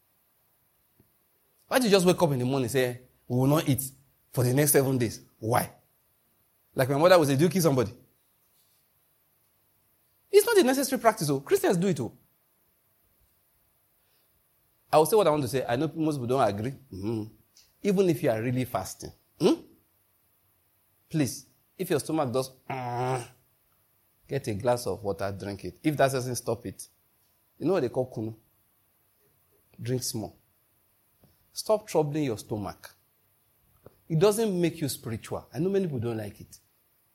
Why do you just wake up in the morning and say, we will not eat for the next 7 days? Why? Like my mother would say, do you kill somebody? It's not a necessary practice. Christians do it. I will say what I want to say. I know most people don't agree. Even if you are really fasting. Please, if your stomach does, get a glass of water, drink it. If that doesn't stop it, you know what they call kunu? Drink small. Stop troubling your stomach. It doesn't make you spiritual. I know many people don't like it.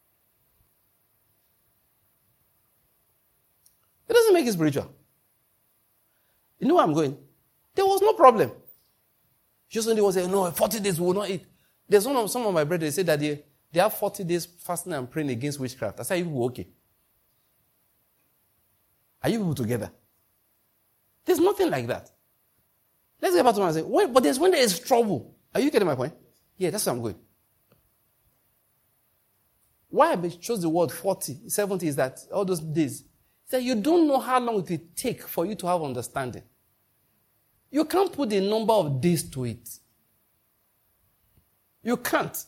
It doesn't make you spiritual. You know where I'm going? There was no problem. Just when they were saying, no, 40 days we will not eat. There's some of my brothers, they say that they have 40 days fasting and praying against witchcraft. I said, are you people okay? Are you people together? There's nothing like that. Let's get back to what I'm saying. But there's when there is trouble. Are you getting my point? Yeah, that's where I'm going. Why I chose the word 40, 70 is that all those days, that you don't know how long it will take for you to have understanding. You can't put a number of days to it. You can't.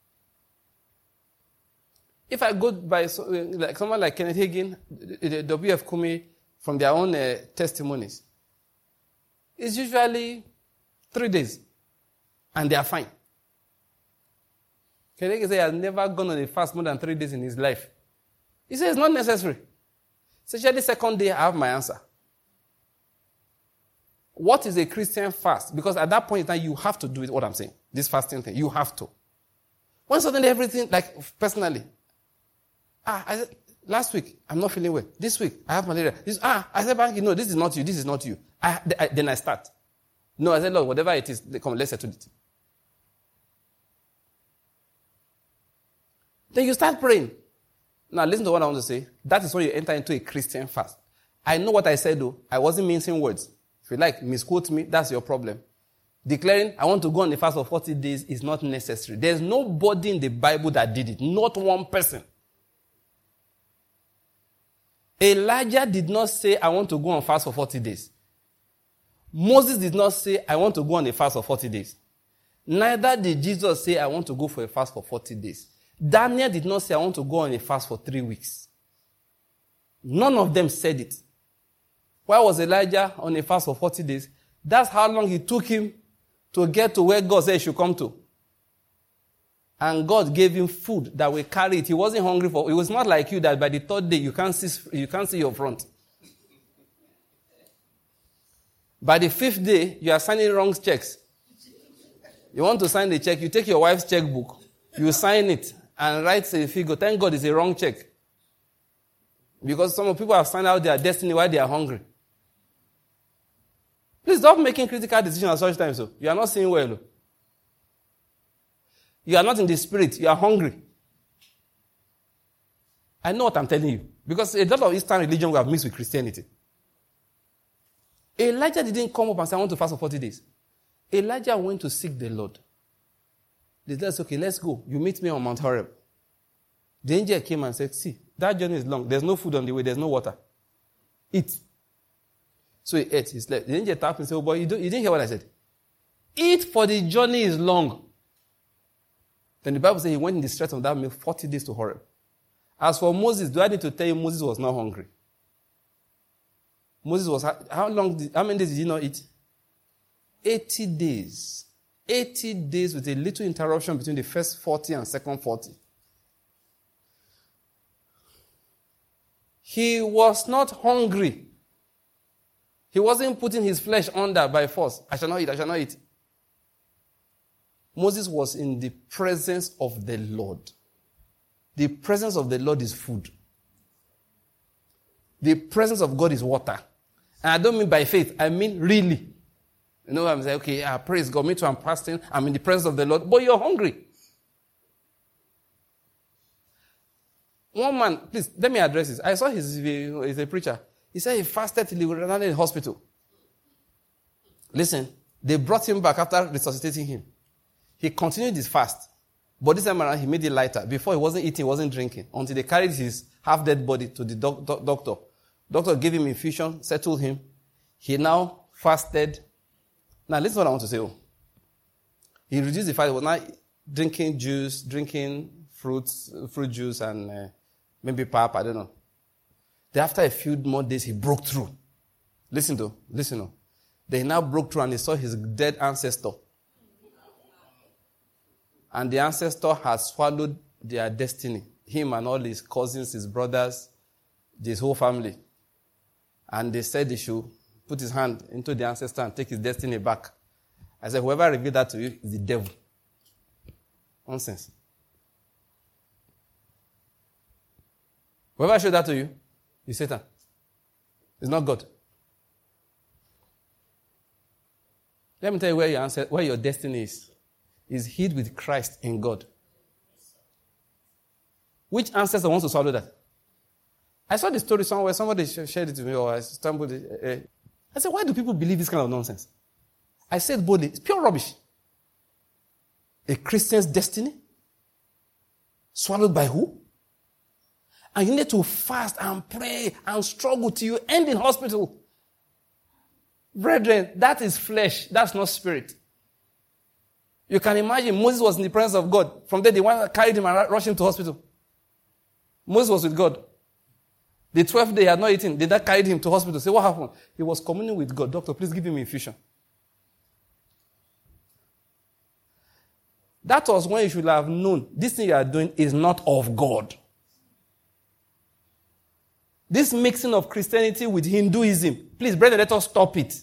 If I go by like someone like Kenneth Hagin, the W.F. Kumi, from their own testimonies, it's usually 3 days, and they are fine. Kenneth Hagin said he has never gone on a fast more than 3 days in his life. He says it's not necessary. Especially the second day, I have my answer. What is a Christian fast? Because at that point in time, you have to do it, what I'm saying. This fasting thing, you have to. When suddenly everything, like personally, I said, last week, I'm not feeling well. This week, I have malaria. I said, Banky, no, this is not you, this is not you. Then I start. No, I said, Lord, whatever it is, come, let's settle it. Then you start praying. Now, listen to what I want to say. That is when you enter into a Christian fast. I know what I said, though. I wasn't mincing words. If you like, misquote me, that's your problem. Declaring, I want to go on the fast for 40 days is not necessary. There's nobody in the Bible that did it. Not one person. Elijah did not say, I want to go on fast for 40 days. Moses did not say, I want to go on a fast for 40 days. Neither did Jesus say, I want to go for a fast for 40 days. Daniel did not say, I want to go on a fast for 3 weeks. None of them said it. Why was Elijah on a fast for 40 days? That's how long it took him to get to where God said he should come to. And God gave him food that will carry it. He wasn't hungry for it. Was not like you that by the third day you can't see your front. By the 5th day, you are signing wrong checks. You want to sign the check, you take your wife's checkbook, you sign it, and write a figure. Thank God it's a wrong check. Because some people have signed out their destiny while they are hungry. Please stop making critical decisions at such times. So you are not seeing well. You are not in the spirit. You are hungry. I know what I'm telling you. Because a lot of Eastern religion we have mixed with Christianity. Elijah didn't come up and say, I want to fast for 40 days. Elijah went to seek the Lord. They said, okay, let's go. You meet me on Mount Horeb. The angel came and said, see, that journey is long. There's no food on the way. There's no water. Eat. So he ate. He slept. The angel tapped and said, oh boy, you didn't hear what I said. Eat, for the journey is long. Then the Bible says he went in the strength of that milk 40 days to Horeb. As for Moses, do I need to tell you Moses was not hungry? Moses was, how many days did he not eat? 80 days. 80 days with a little interruption between the first 40 and second 40. He was not hungry. He wasn't putting his flesh under by force. I shall not eat, I shall not eat. Moses was in the presence of the Lord. The presence of the Lord is food. The presence of God is water. And I don't mean by faith, I mean really. You know, I'm saying, okay, praise God, me too, I'm fasting, I'm in the presence of the Lord, but you're hungry. One man, please, let me address this. I saw he's a preacher. He said he fasted till he was in the hospital. Listen, they brought him back after resuscitating him. He continued his fast. But this time around, he made it lighter. Before, he wasn't eating, he wasn't drinking. Until they carried his half-dead body to the doctor. Doctor gave him infusion, settled him. He now fasted. Now, listen to what I want to say. He reduced the fast. He was now drinking juice, drinking fruit juice, and maybe pap, I don't know. Then after a few more days, he broke through. Listen. Then he now broke through and he saw his dead ancestor. And the ancestor has swallowed their destiny. Him and all his cousins, his brothers, his whole family. And they said he should put his hand into the ancestor and take his destiny back. I said, whoever revealed that to you is the devil. Nonsense. Whoever showed that to you is Satan. It's not God. Let me tell you where your destiny is. Is hid with Christ in God. Which ancestor wants to swallow that? I saw the story somewhere. Somebody shared it to me, or I stumbled it. I said, why do people believe this kind of nonsense? I said boldly, it's pure rubbish. A Christian's destiny? Swallowed by who? And you need to fast and pray and struggle till you end in hospital. Brethren, that is flesh. That's not spirit. You can imagine Moses was in the presence of God. From there, they carried him and rushed him to hospital. Moses was with God. The 12th day he had not eaten. They carried him to hospital. Say, what happened? He was communing with God. Doctor, please give him infusion. That was when you should have known this thing you are doing is not of God. This mixing of Christianity with Hinduism, please, brethren, let us stop it.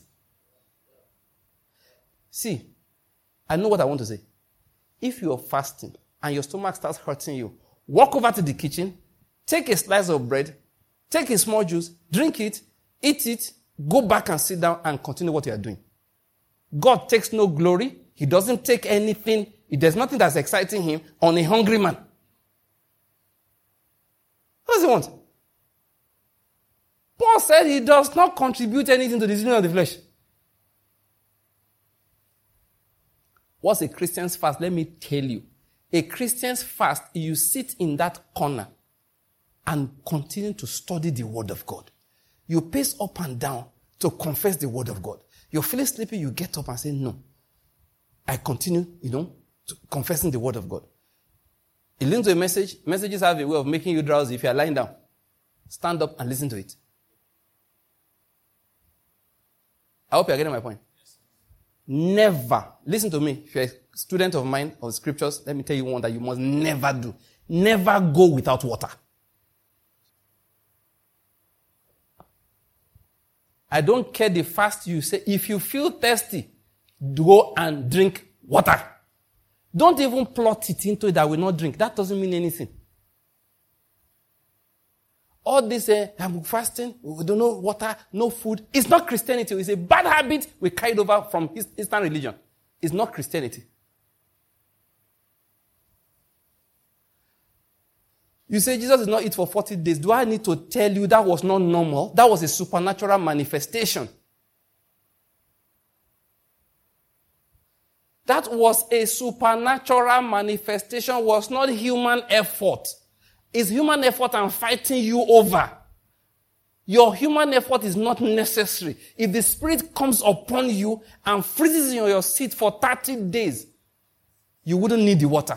See, I know what I want to say. If you are fasting and your stomach starts hurting you, walk over to the kitchen, take a slice of bread, take a small juice, drink it, eat it, go back and sit down and continue what you are doing. God takes no glory. He doesn't take anything. There's nothing that's exciting him on a hungry man. What does he want? Paul said he does not contribute anything to the healing of the flesh. What's a Christian's fast? Let me tell you. A Christian's fast, you sit in that corner and continue to study the Word of God. You pace up and down to confess the Word of God. You're feeling sleepy, you get up and say, no. I continue, confessing the Word of God. You listen to a message. Messages have a way of making you drowsy if you are lying down. Stand up and listen to it. I hope you are getting my point. Never, listen to me, if you're a student of mine of scriptures, let me tell you one that you must never do. Never go without water. I don't care the fast you say. If you feel thirsty, go and drink water. Don't even plot it into it that we not drink. That doesn't mean anything. All this, I'm fasting, we don't know water, no food. It's not Christianity. It's a bad habit we carried over from Eastern religion. It's not Christianity. You say Jesus did not eat for 40 days. Do I need to tell you that was not normal? That was a supernatural manifestation. That was a supernatural manifestation, was not human effort. It's human effort I'm fighting you over. Your human effort is not necessary. If the Spirit comes upon you and freezes you on your seat for 30 days, you wouldn't need the water.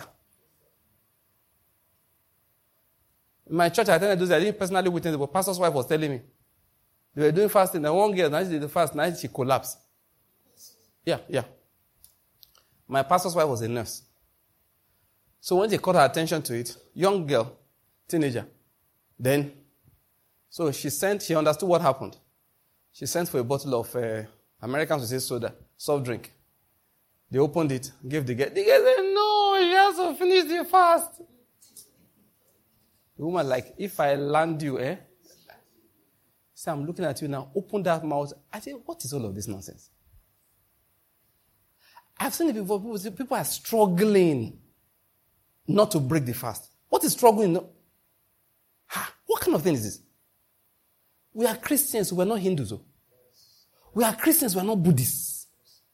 In my church, I didn't personally witness it, but pastor's wife was telling me. They were doing fasting, and one girl, now she did the fast, now she collapsed. Yeah. My pastor's wife was a nurse. So when they caught her attention to it, young girl, teenager, then, so she understood what happened. She sent for a bottle of, Americans would say soda, soft drink. They opened it, gave the girl. The girl said, no, he has to finish the fast. The woman like, if I land you, say, I'm looking at you now, open that mouth. I say, what is all of this nonsense? I've seen it before. People are struggling not to break the fast. What is struggling? What kind of thing is this? We are Christians, we are not Hindus. We are Christians, we are not Buddhists.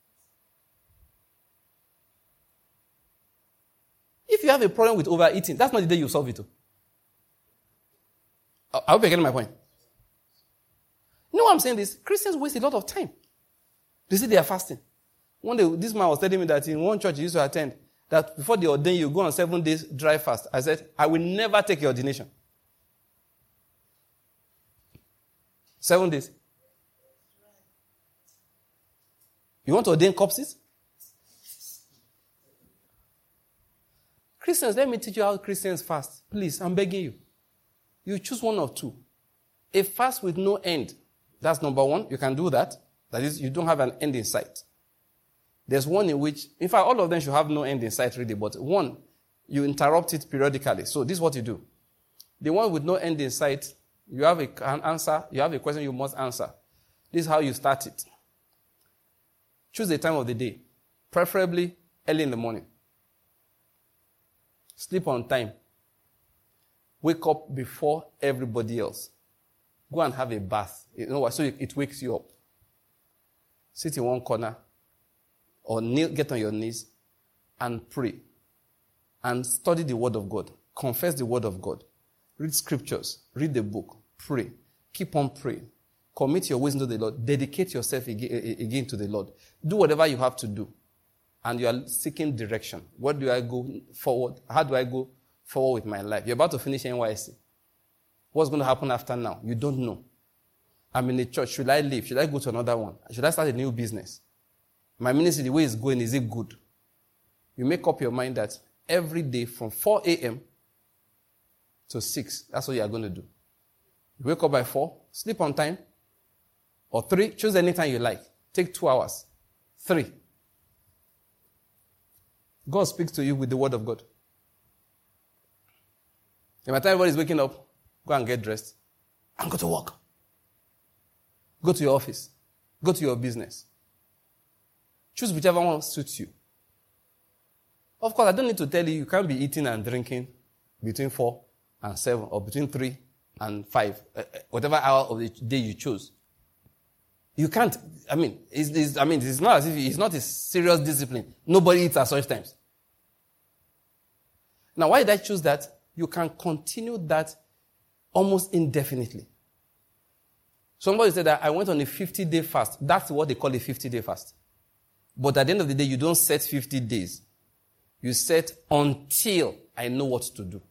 If you have a problem with overeating, that's not the day you solve it. I hope you're getting my point. You know what I'm saying? Christians waste a lot of time. They say they are fasting. One day, this man was telling me that in one church he used to attend, that before they ordain you, go on 7 days dry fast. I said, I will never take your ordination. 7 days. You want to ordain corpses? Christians, let me teach you how Christians fast. Please, I'm begging you. You choose one of two. A fast with no end. That's number one. You can do that. That is, you don't have an end in sight. There's one in which, in fact, all of them should have no end in sight really, but one, you interrupt it periodically. So this is what you do. The one with no end in sight, you have an answer, you have a question you must answer. This is how you start it. Choose a time of the day, preferably early in the morning. Sleep on time. Wake up before everybody else. Go and have a bath. You know what? So it wakes you up. Sit in one corner or get on your knees and pray. And study the Word of God. Confess the Word of God. Read scriptures. Read the book. Pray. Keep on praying. Commit your ways to the Lord. Dedicate yourself again to the Lord. Do whatever you have to do. And you are seeking direction. What do I go forward? How do I go forward with my life? You're about to finish NYSC. What's going to happen after now? You don't know. I'm in a church. Should I leave? Should I go to another one? Should I start a new business? My ministry, the way it's going, is it good? You make up your mind that every day from 4 a.m. to 6, that's what you are going to do. You wake up by 4, sleep on time, or 3, choose any time you like. Take 2 hours. 3. God speaks to you with the Word of God. By the time everybody is waking up, go and get dressed and go to work. Go to your office. Go to your business. Choose whichever one suits you. Of course, I don't need to tell you, you can't be eating and drinking between 4 and 7 or between 3 and 5, whatever hour of the day you choose. You can't. It's not as if it's not a serious discipline. Nobody eats at such times. Now, why did I choose that? You can continue that almost indefinitely. Somebody said that I went on a 50-day fast. That's what they call a 50-day fast. But at the end of the day, you don't set 50 days. You set until I know what to do.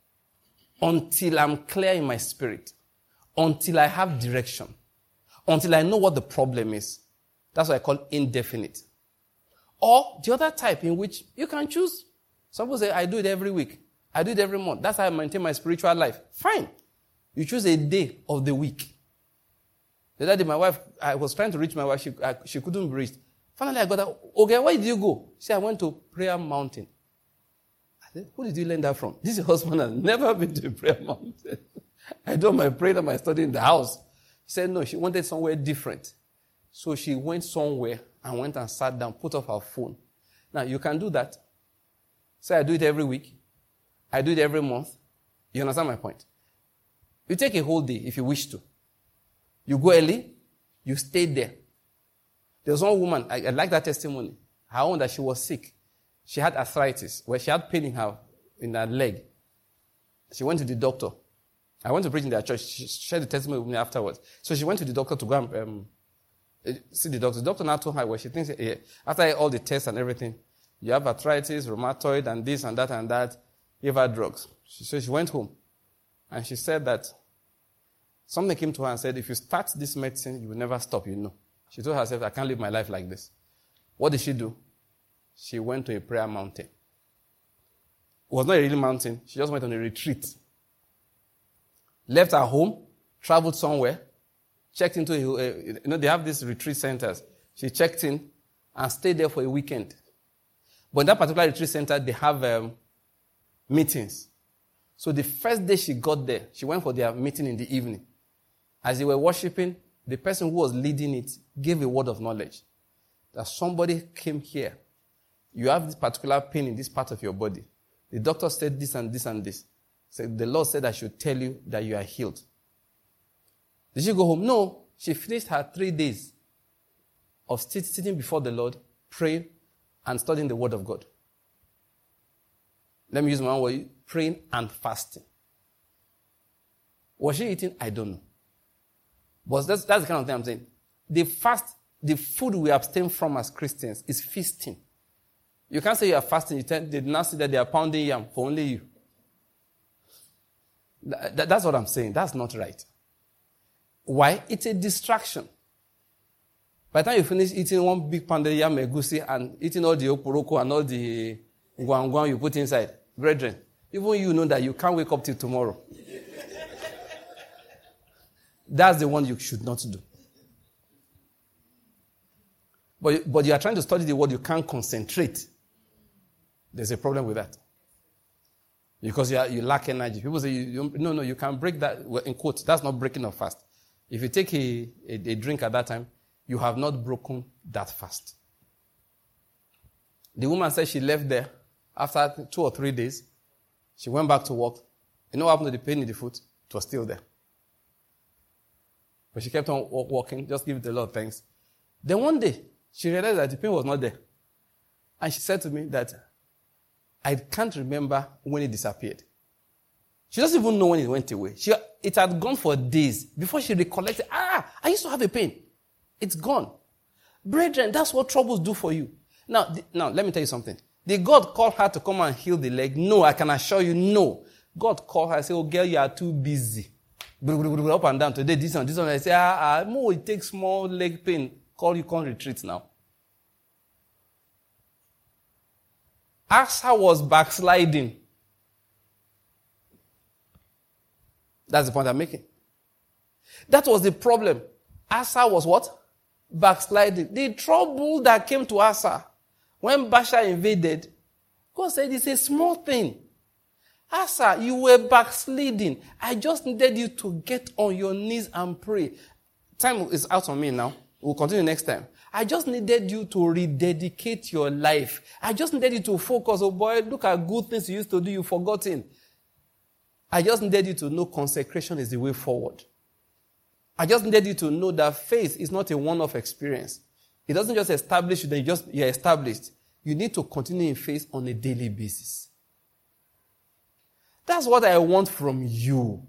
Until I'm clear in my spirit. Until I have direction. Until I know what the problem is. That's what I call indefinite. Or the other type in which you can choose. Some people say, I do it every week. I do it every month. That's how I maintain my spiritual life. Fine. You choose a day of the week. The other day, my wife, I was trying to reach my wife. She couldn't be reached. Finally, I got her. Okay, where did you go? She said, I went to Prayer Mountain. I said, who did you learn that from? This husband has never been to Prayer Mountain. I do my prayer and my study in the house. She said, no, she wanted somewhere different. So she went somewhere and went and sat down, put off her phone. Now, you can do that. Say, I do it every week. I do it every month. You understand my point? You take a whole day if you wish to. You go early, you stay there. There was one woman, I like that testimony. Her own that she was sick. She had arthritis, where she had pain in her leg. She went to the doctor. I went to preach in their church. She shared the testimony with me afterwards. So she went to the doctor to go and see the doctor. The doctor now told her, well, she thinks, after all the tests and everything, you have arthritis, rheumatoid, and this and that. Give her drugs. So she went home. And she said that something came to her and said, if you start this medicine, you will never stop, you know. She told herself, I can't live my life like this. What did she do? She went to a prayer mountain. It was not a real mountain. She just went on a retreat. Left her home, traveled somewhere, checked into they have these retreat centers. She checked in and stayed there for a weekend. But in that particular retreat center, they have meetings. So the first day she got there, she went for their meeting in the evening. As they were worshiping, the person who was leading it gave a word of knowledge that somebody came here. You have this particular pain in this part of your body. The doctor said this and this and this. So the Lord said I should tell you that you are healed. Did she go home? No. She finished her 3 days of sitting before the Lord, praying and studying the Word of God. Let me use my own word, praying and fasting. Was she eating? I don't know. But that's the kind of thing I'm saying. The food we abstain from as Christians is feasting. You can't say you are fasting. They now see that they are pounding yam for only you. That's what I'm saying. That's not right. Why? It's a distraction. By the time you finish eating one big pounded yam egusi and eating all the oporoko and all the guang you put inside, brethren, even you know that you can't wake up till tomorrow. That's the one you should not do. But you are trying to study the word, you can't concentrate. There's a problem with that. Because you lack energy. People say, no, you can break that, well, in quotes, that's not breaking of fast. If you take a drink at that time, you have not broken that fast. The woman said she left there after 2 or 3 days. She went back to work. You know what happened to the pain in the foot? It was still there. But she kept on walking, just give the Lord thanks. Then one day, she realized that the pain was not there. And she said to me that, I can't remember when it disappeared. She doesn't even know when it went away. It had gone for days before she recollected, I used to have a pain. It's gone. Brethren, that's what troubles do for you. Now, let me tell you something. Did God call her to come and heal the leg? No, I can assure you, no. God called her and said, oh girl, you are too busy. Up and down today, this one. I say, it takes small leg pain. You can't retreat now. Asa was backsliding. That's the point I'm making. That was the problem. Asa was what? Backsliding. The trouble that came to Asa when Baasha invaded, God said it's a small thing. Asa, you were backsliding. I just needed you to get on your knees and pray. Time is out on me now. We'll continue next time. I just needed you to rededicate your life. I just needed you to focus. Oh boy, look at good things you used to do, you've forgotten. I just needed you to know consecration is the way forward. I just needed you to know that faith is not a one-off experience. It doesn't just establish you, then you're established. You need to continue in faith on a daily basis. That's what I want from you.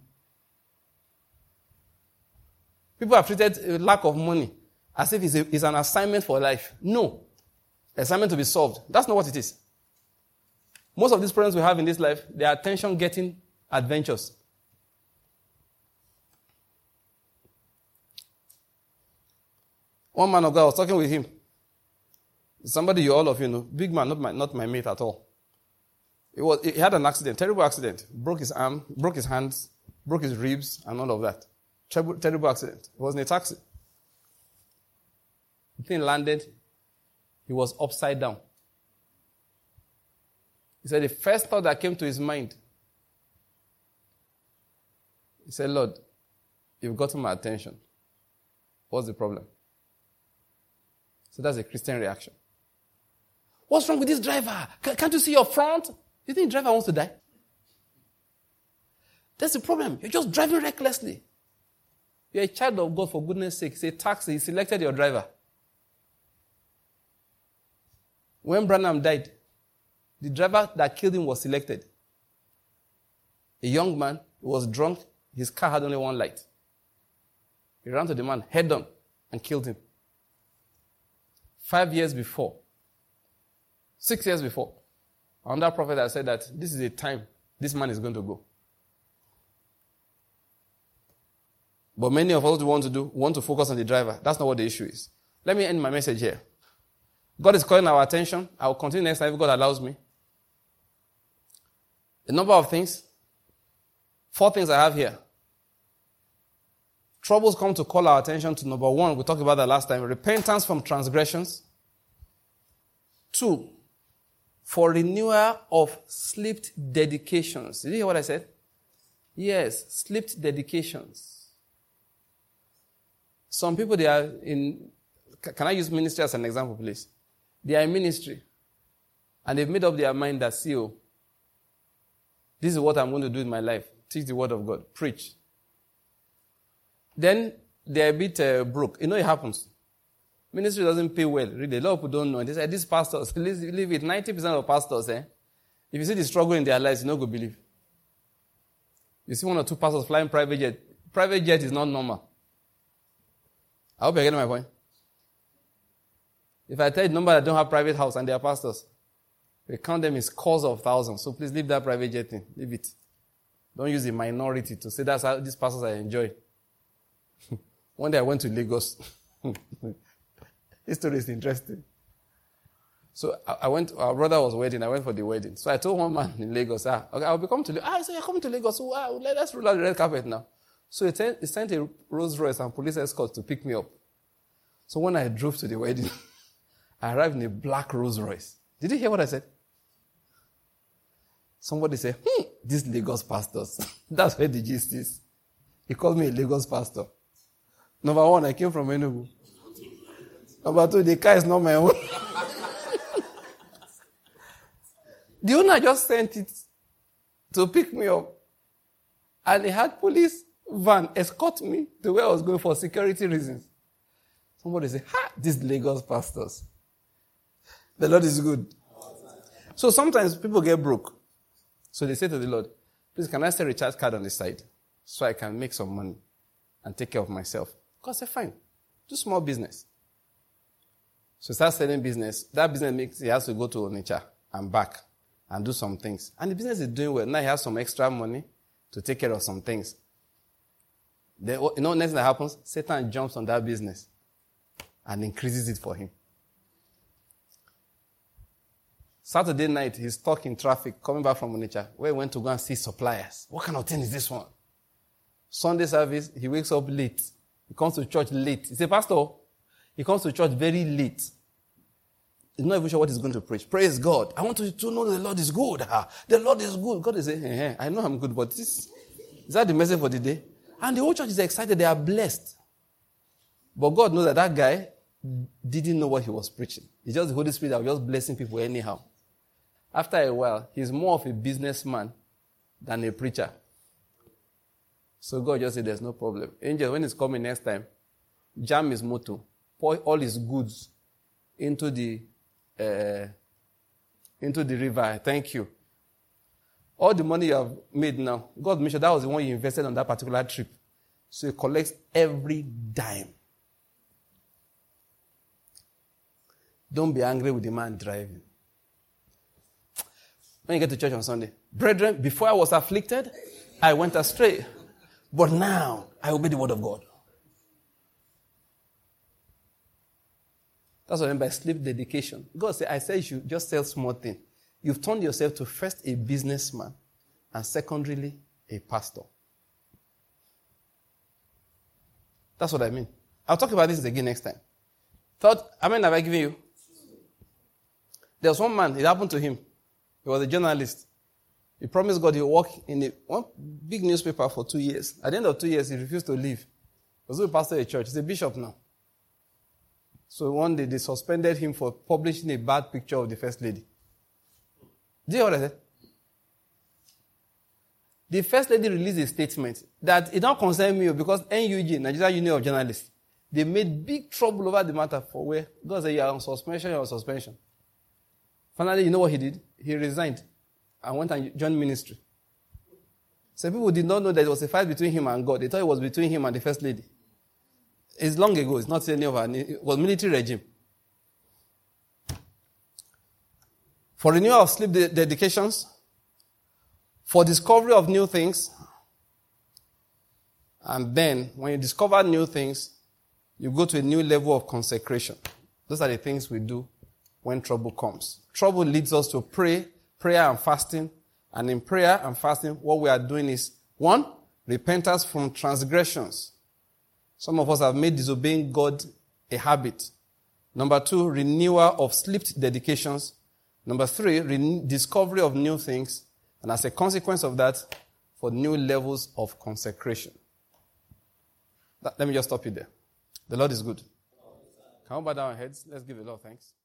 People have treated lack of money as if it's an assignment for life. No. Assignment to be solved. That's not what it is. Most of these problems we have in this life, they are attention-getting adventures. One man of God, I was talking with him. Somebody all of you know. Big man, not my mate at all. He had an accident, terrible accident. Broke his arm, broke his hands, broke his ribs, and all of that. Terrible accident. He was in a taxi. The thing landed. He was upside down. He said the first thought that came to his mind, he said, Lord, you've gotten my attention. What's the problem? So that's a Christian reaction. What's wrong with this driver? Can't you see your front? You think the driver wants to die? That's the problem. You're just driving recklessly. You're a child of God, for goodness sake. It's a taxi. He selected your driver. When Branham died, the driver that killed him was selected. A young man who was drunk. His car had only one light. He ran to the man head on and killed him. 6 years before, another prophet had said that this is a time this man is going to go. But many of us want to focus on the driver. That's not what the issue is. Let me end my message here. God is calling our attention. I will continue next time if God allows me. A number of things. 4 things I have here. Troubles come to call our attention to number 1. We talked about that last time. Repentance from transgressions. 2. For renewal of slipped dedications. Did you hear what I said? Yes, slipped dedications. Some people, they are in... Can I use ministry as an example, please? They are in ministry. And they've made up their mind that, this is what I'm going to do in my life. Teach the word of God. Preach. Then they're a bit broke. You know it happens. Ministry doesn't pay well. Really, a lot of people don't know. And they say, these pastors, leave it. 90% of pastors, if you see the struggle in their lives, you're not going to believe. You see 1 or 2 pastors flying private jet. Private jet is not normal. I hope you're getting my point. If I tell you the number that don't have private house and they are pastors, we count them in scores of thousands. So please leave that private jet thing. Leave it. Don't use the minority to say that's how these pastors I enjoy. One day I went to Lagos. This story is interesting. So our brother was wedding. I went for the wedding. So I told one man in Lagos, okay, I'll be coming to Lagos. I said, you're coming to Lagos. So, let's roll out the red carpet now. So he sent a Rolls Royce and police escort to pick me up. So when I drove to the wedding, I arrived in a black Rolls Royce. Did you hear what I said? Somebody said, these Lagos pastors. That's where the gist is. He called me a Lagos pastor. Number one, I came from Enugu. Number two, the car is not my own. The owner just sent it to pick me up. And he had police van escort me to where I was going for security reasons. Somebody said, these Lagos pastors. The Lord is good. So sometimes people get broke. So they say to the Lord, please, can I sell a recharge card on the side so I can make some money and take care of myself? God said, fine. Do small business. So start selling business. That business makes he has to go to Onitsha and back and do some things. And the business is doing well. Now he has some extra money to take care of some things. Then, next thing that happens? Satan jumps on that business and increases it for him. Saturday night, he's stuck in traffic coming back from Onitsha, where he went to go and see suppliers. What kind of thing is this one? Sunday service, he wakes up late. He comes to church late. He's a pastor. He comes to church very late. He's not even sure what he's going to preach. Praise God. I want you to know the Lord is good. The Lord is good. God is saying, I know I'm good, but is that the message for the day? And the whole church is excited. They are blessed. But God knows that guy didn't know what he was preaching. It's just the Holy Spirit that was just blessing people anyhow. After a while, he's more of a businessman than a preacher. So God just said, there's no problem. Angel, when he's coming next time, jam his motor, pour all his goods into the river. Thank you. All the money you have made now, God made sure that was the one you invested on that particular trip. So he collects every dime. Don't be angry with the man driving. When you get to church on Sunday, brethren, before I was afflicted, I went astray. But now, I obey the word of God. That's what I mean by sleep dedication. God said, I said you should just sell small things. You've turned yourself to first a businessman and secondarily a pastor. That's what I mean. I'll talk about this again next time. How many have I given you? There was one man, it happened to him. He was a journalist. He promised God he would work in one big newspaper for 2 years. At the end of 2 years, he refused to leave. He was a pastor of a church. He's a bishop now. So one day, they suspended him for publishing a bad picture of the First Lady. Do you hear what I said? The First Lady released a statement that it don't concern me because NUJ, Nigeria Union of Journalists, they made big trouble over the matter for where God said, you're on suspension. Finally, you know what he did? He resigned and went and joined ministry. Some people did not know that it was a fight between him and God. They thought it was between him and the First Lady. It's long ago. It's not any of our. It was military regime. For renewal of sleep dedications, for discovery of new things, and then when you discover new things, you go to a new level of consecration. Those are the things we do when trouble comes. Trouble leads us to prayer and fasting. And in prayer and fasting, what we are doing is, 1, repentance from transgressions. Some of us have made disobeying God a habit. Number 2, renewal of sleep dedications. Number 3, discovery of new things. And as a consequence of that, for new levels of consecration. Let me just stop you there. The Lord is good. Can we bow down our heads? Let's give the Lord thanks.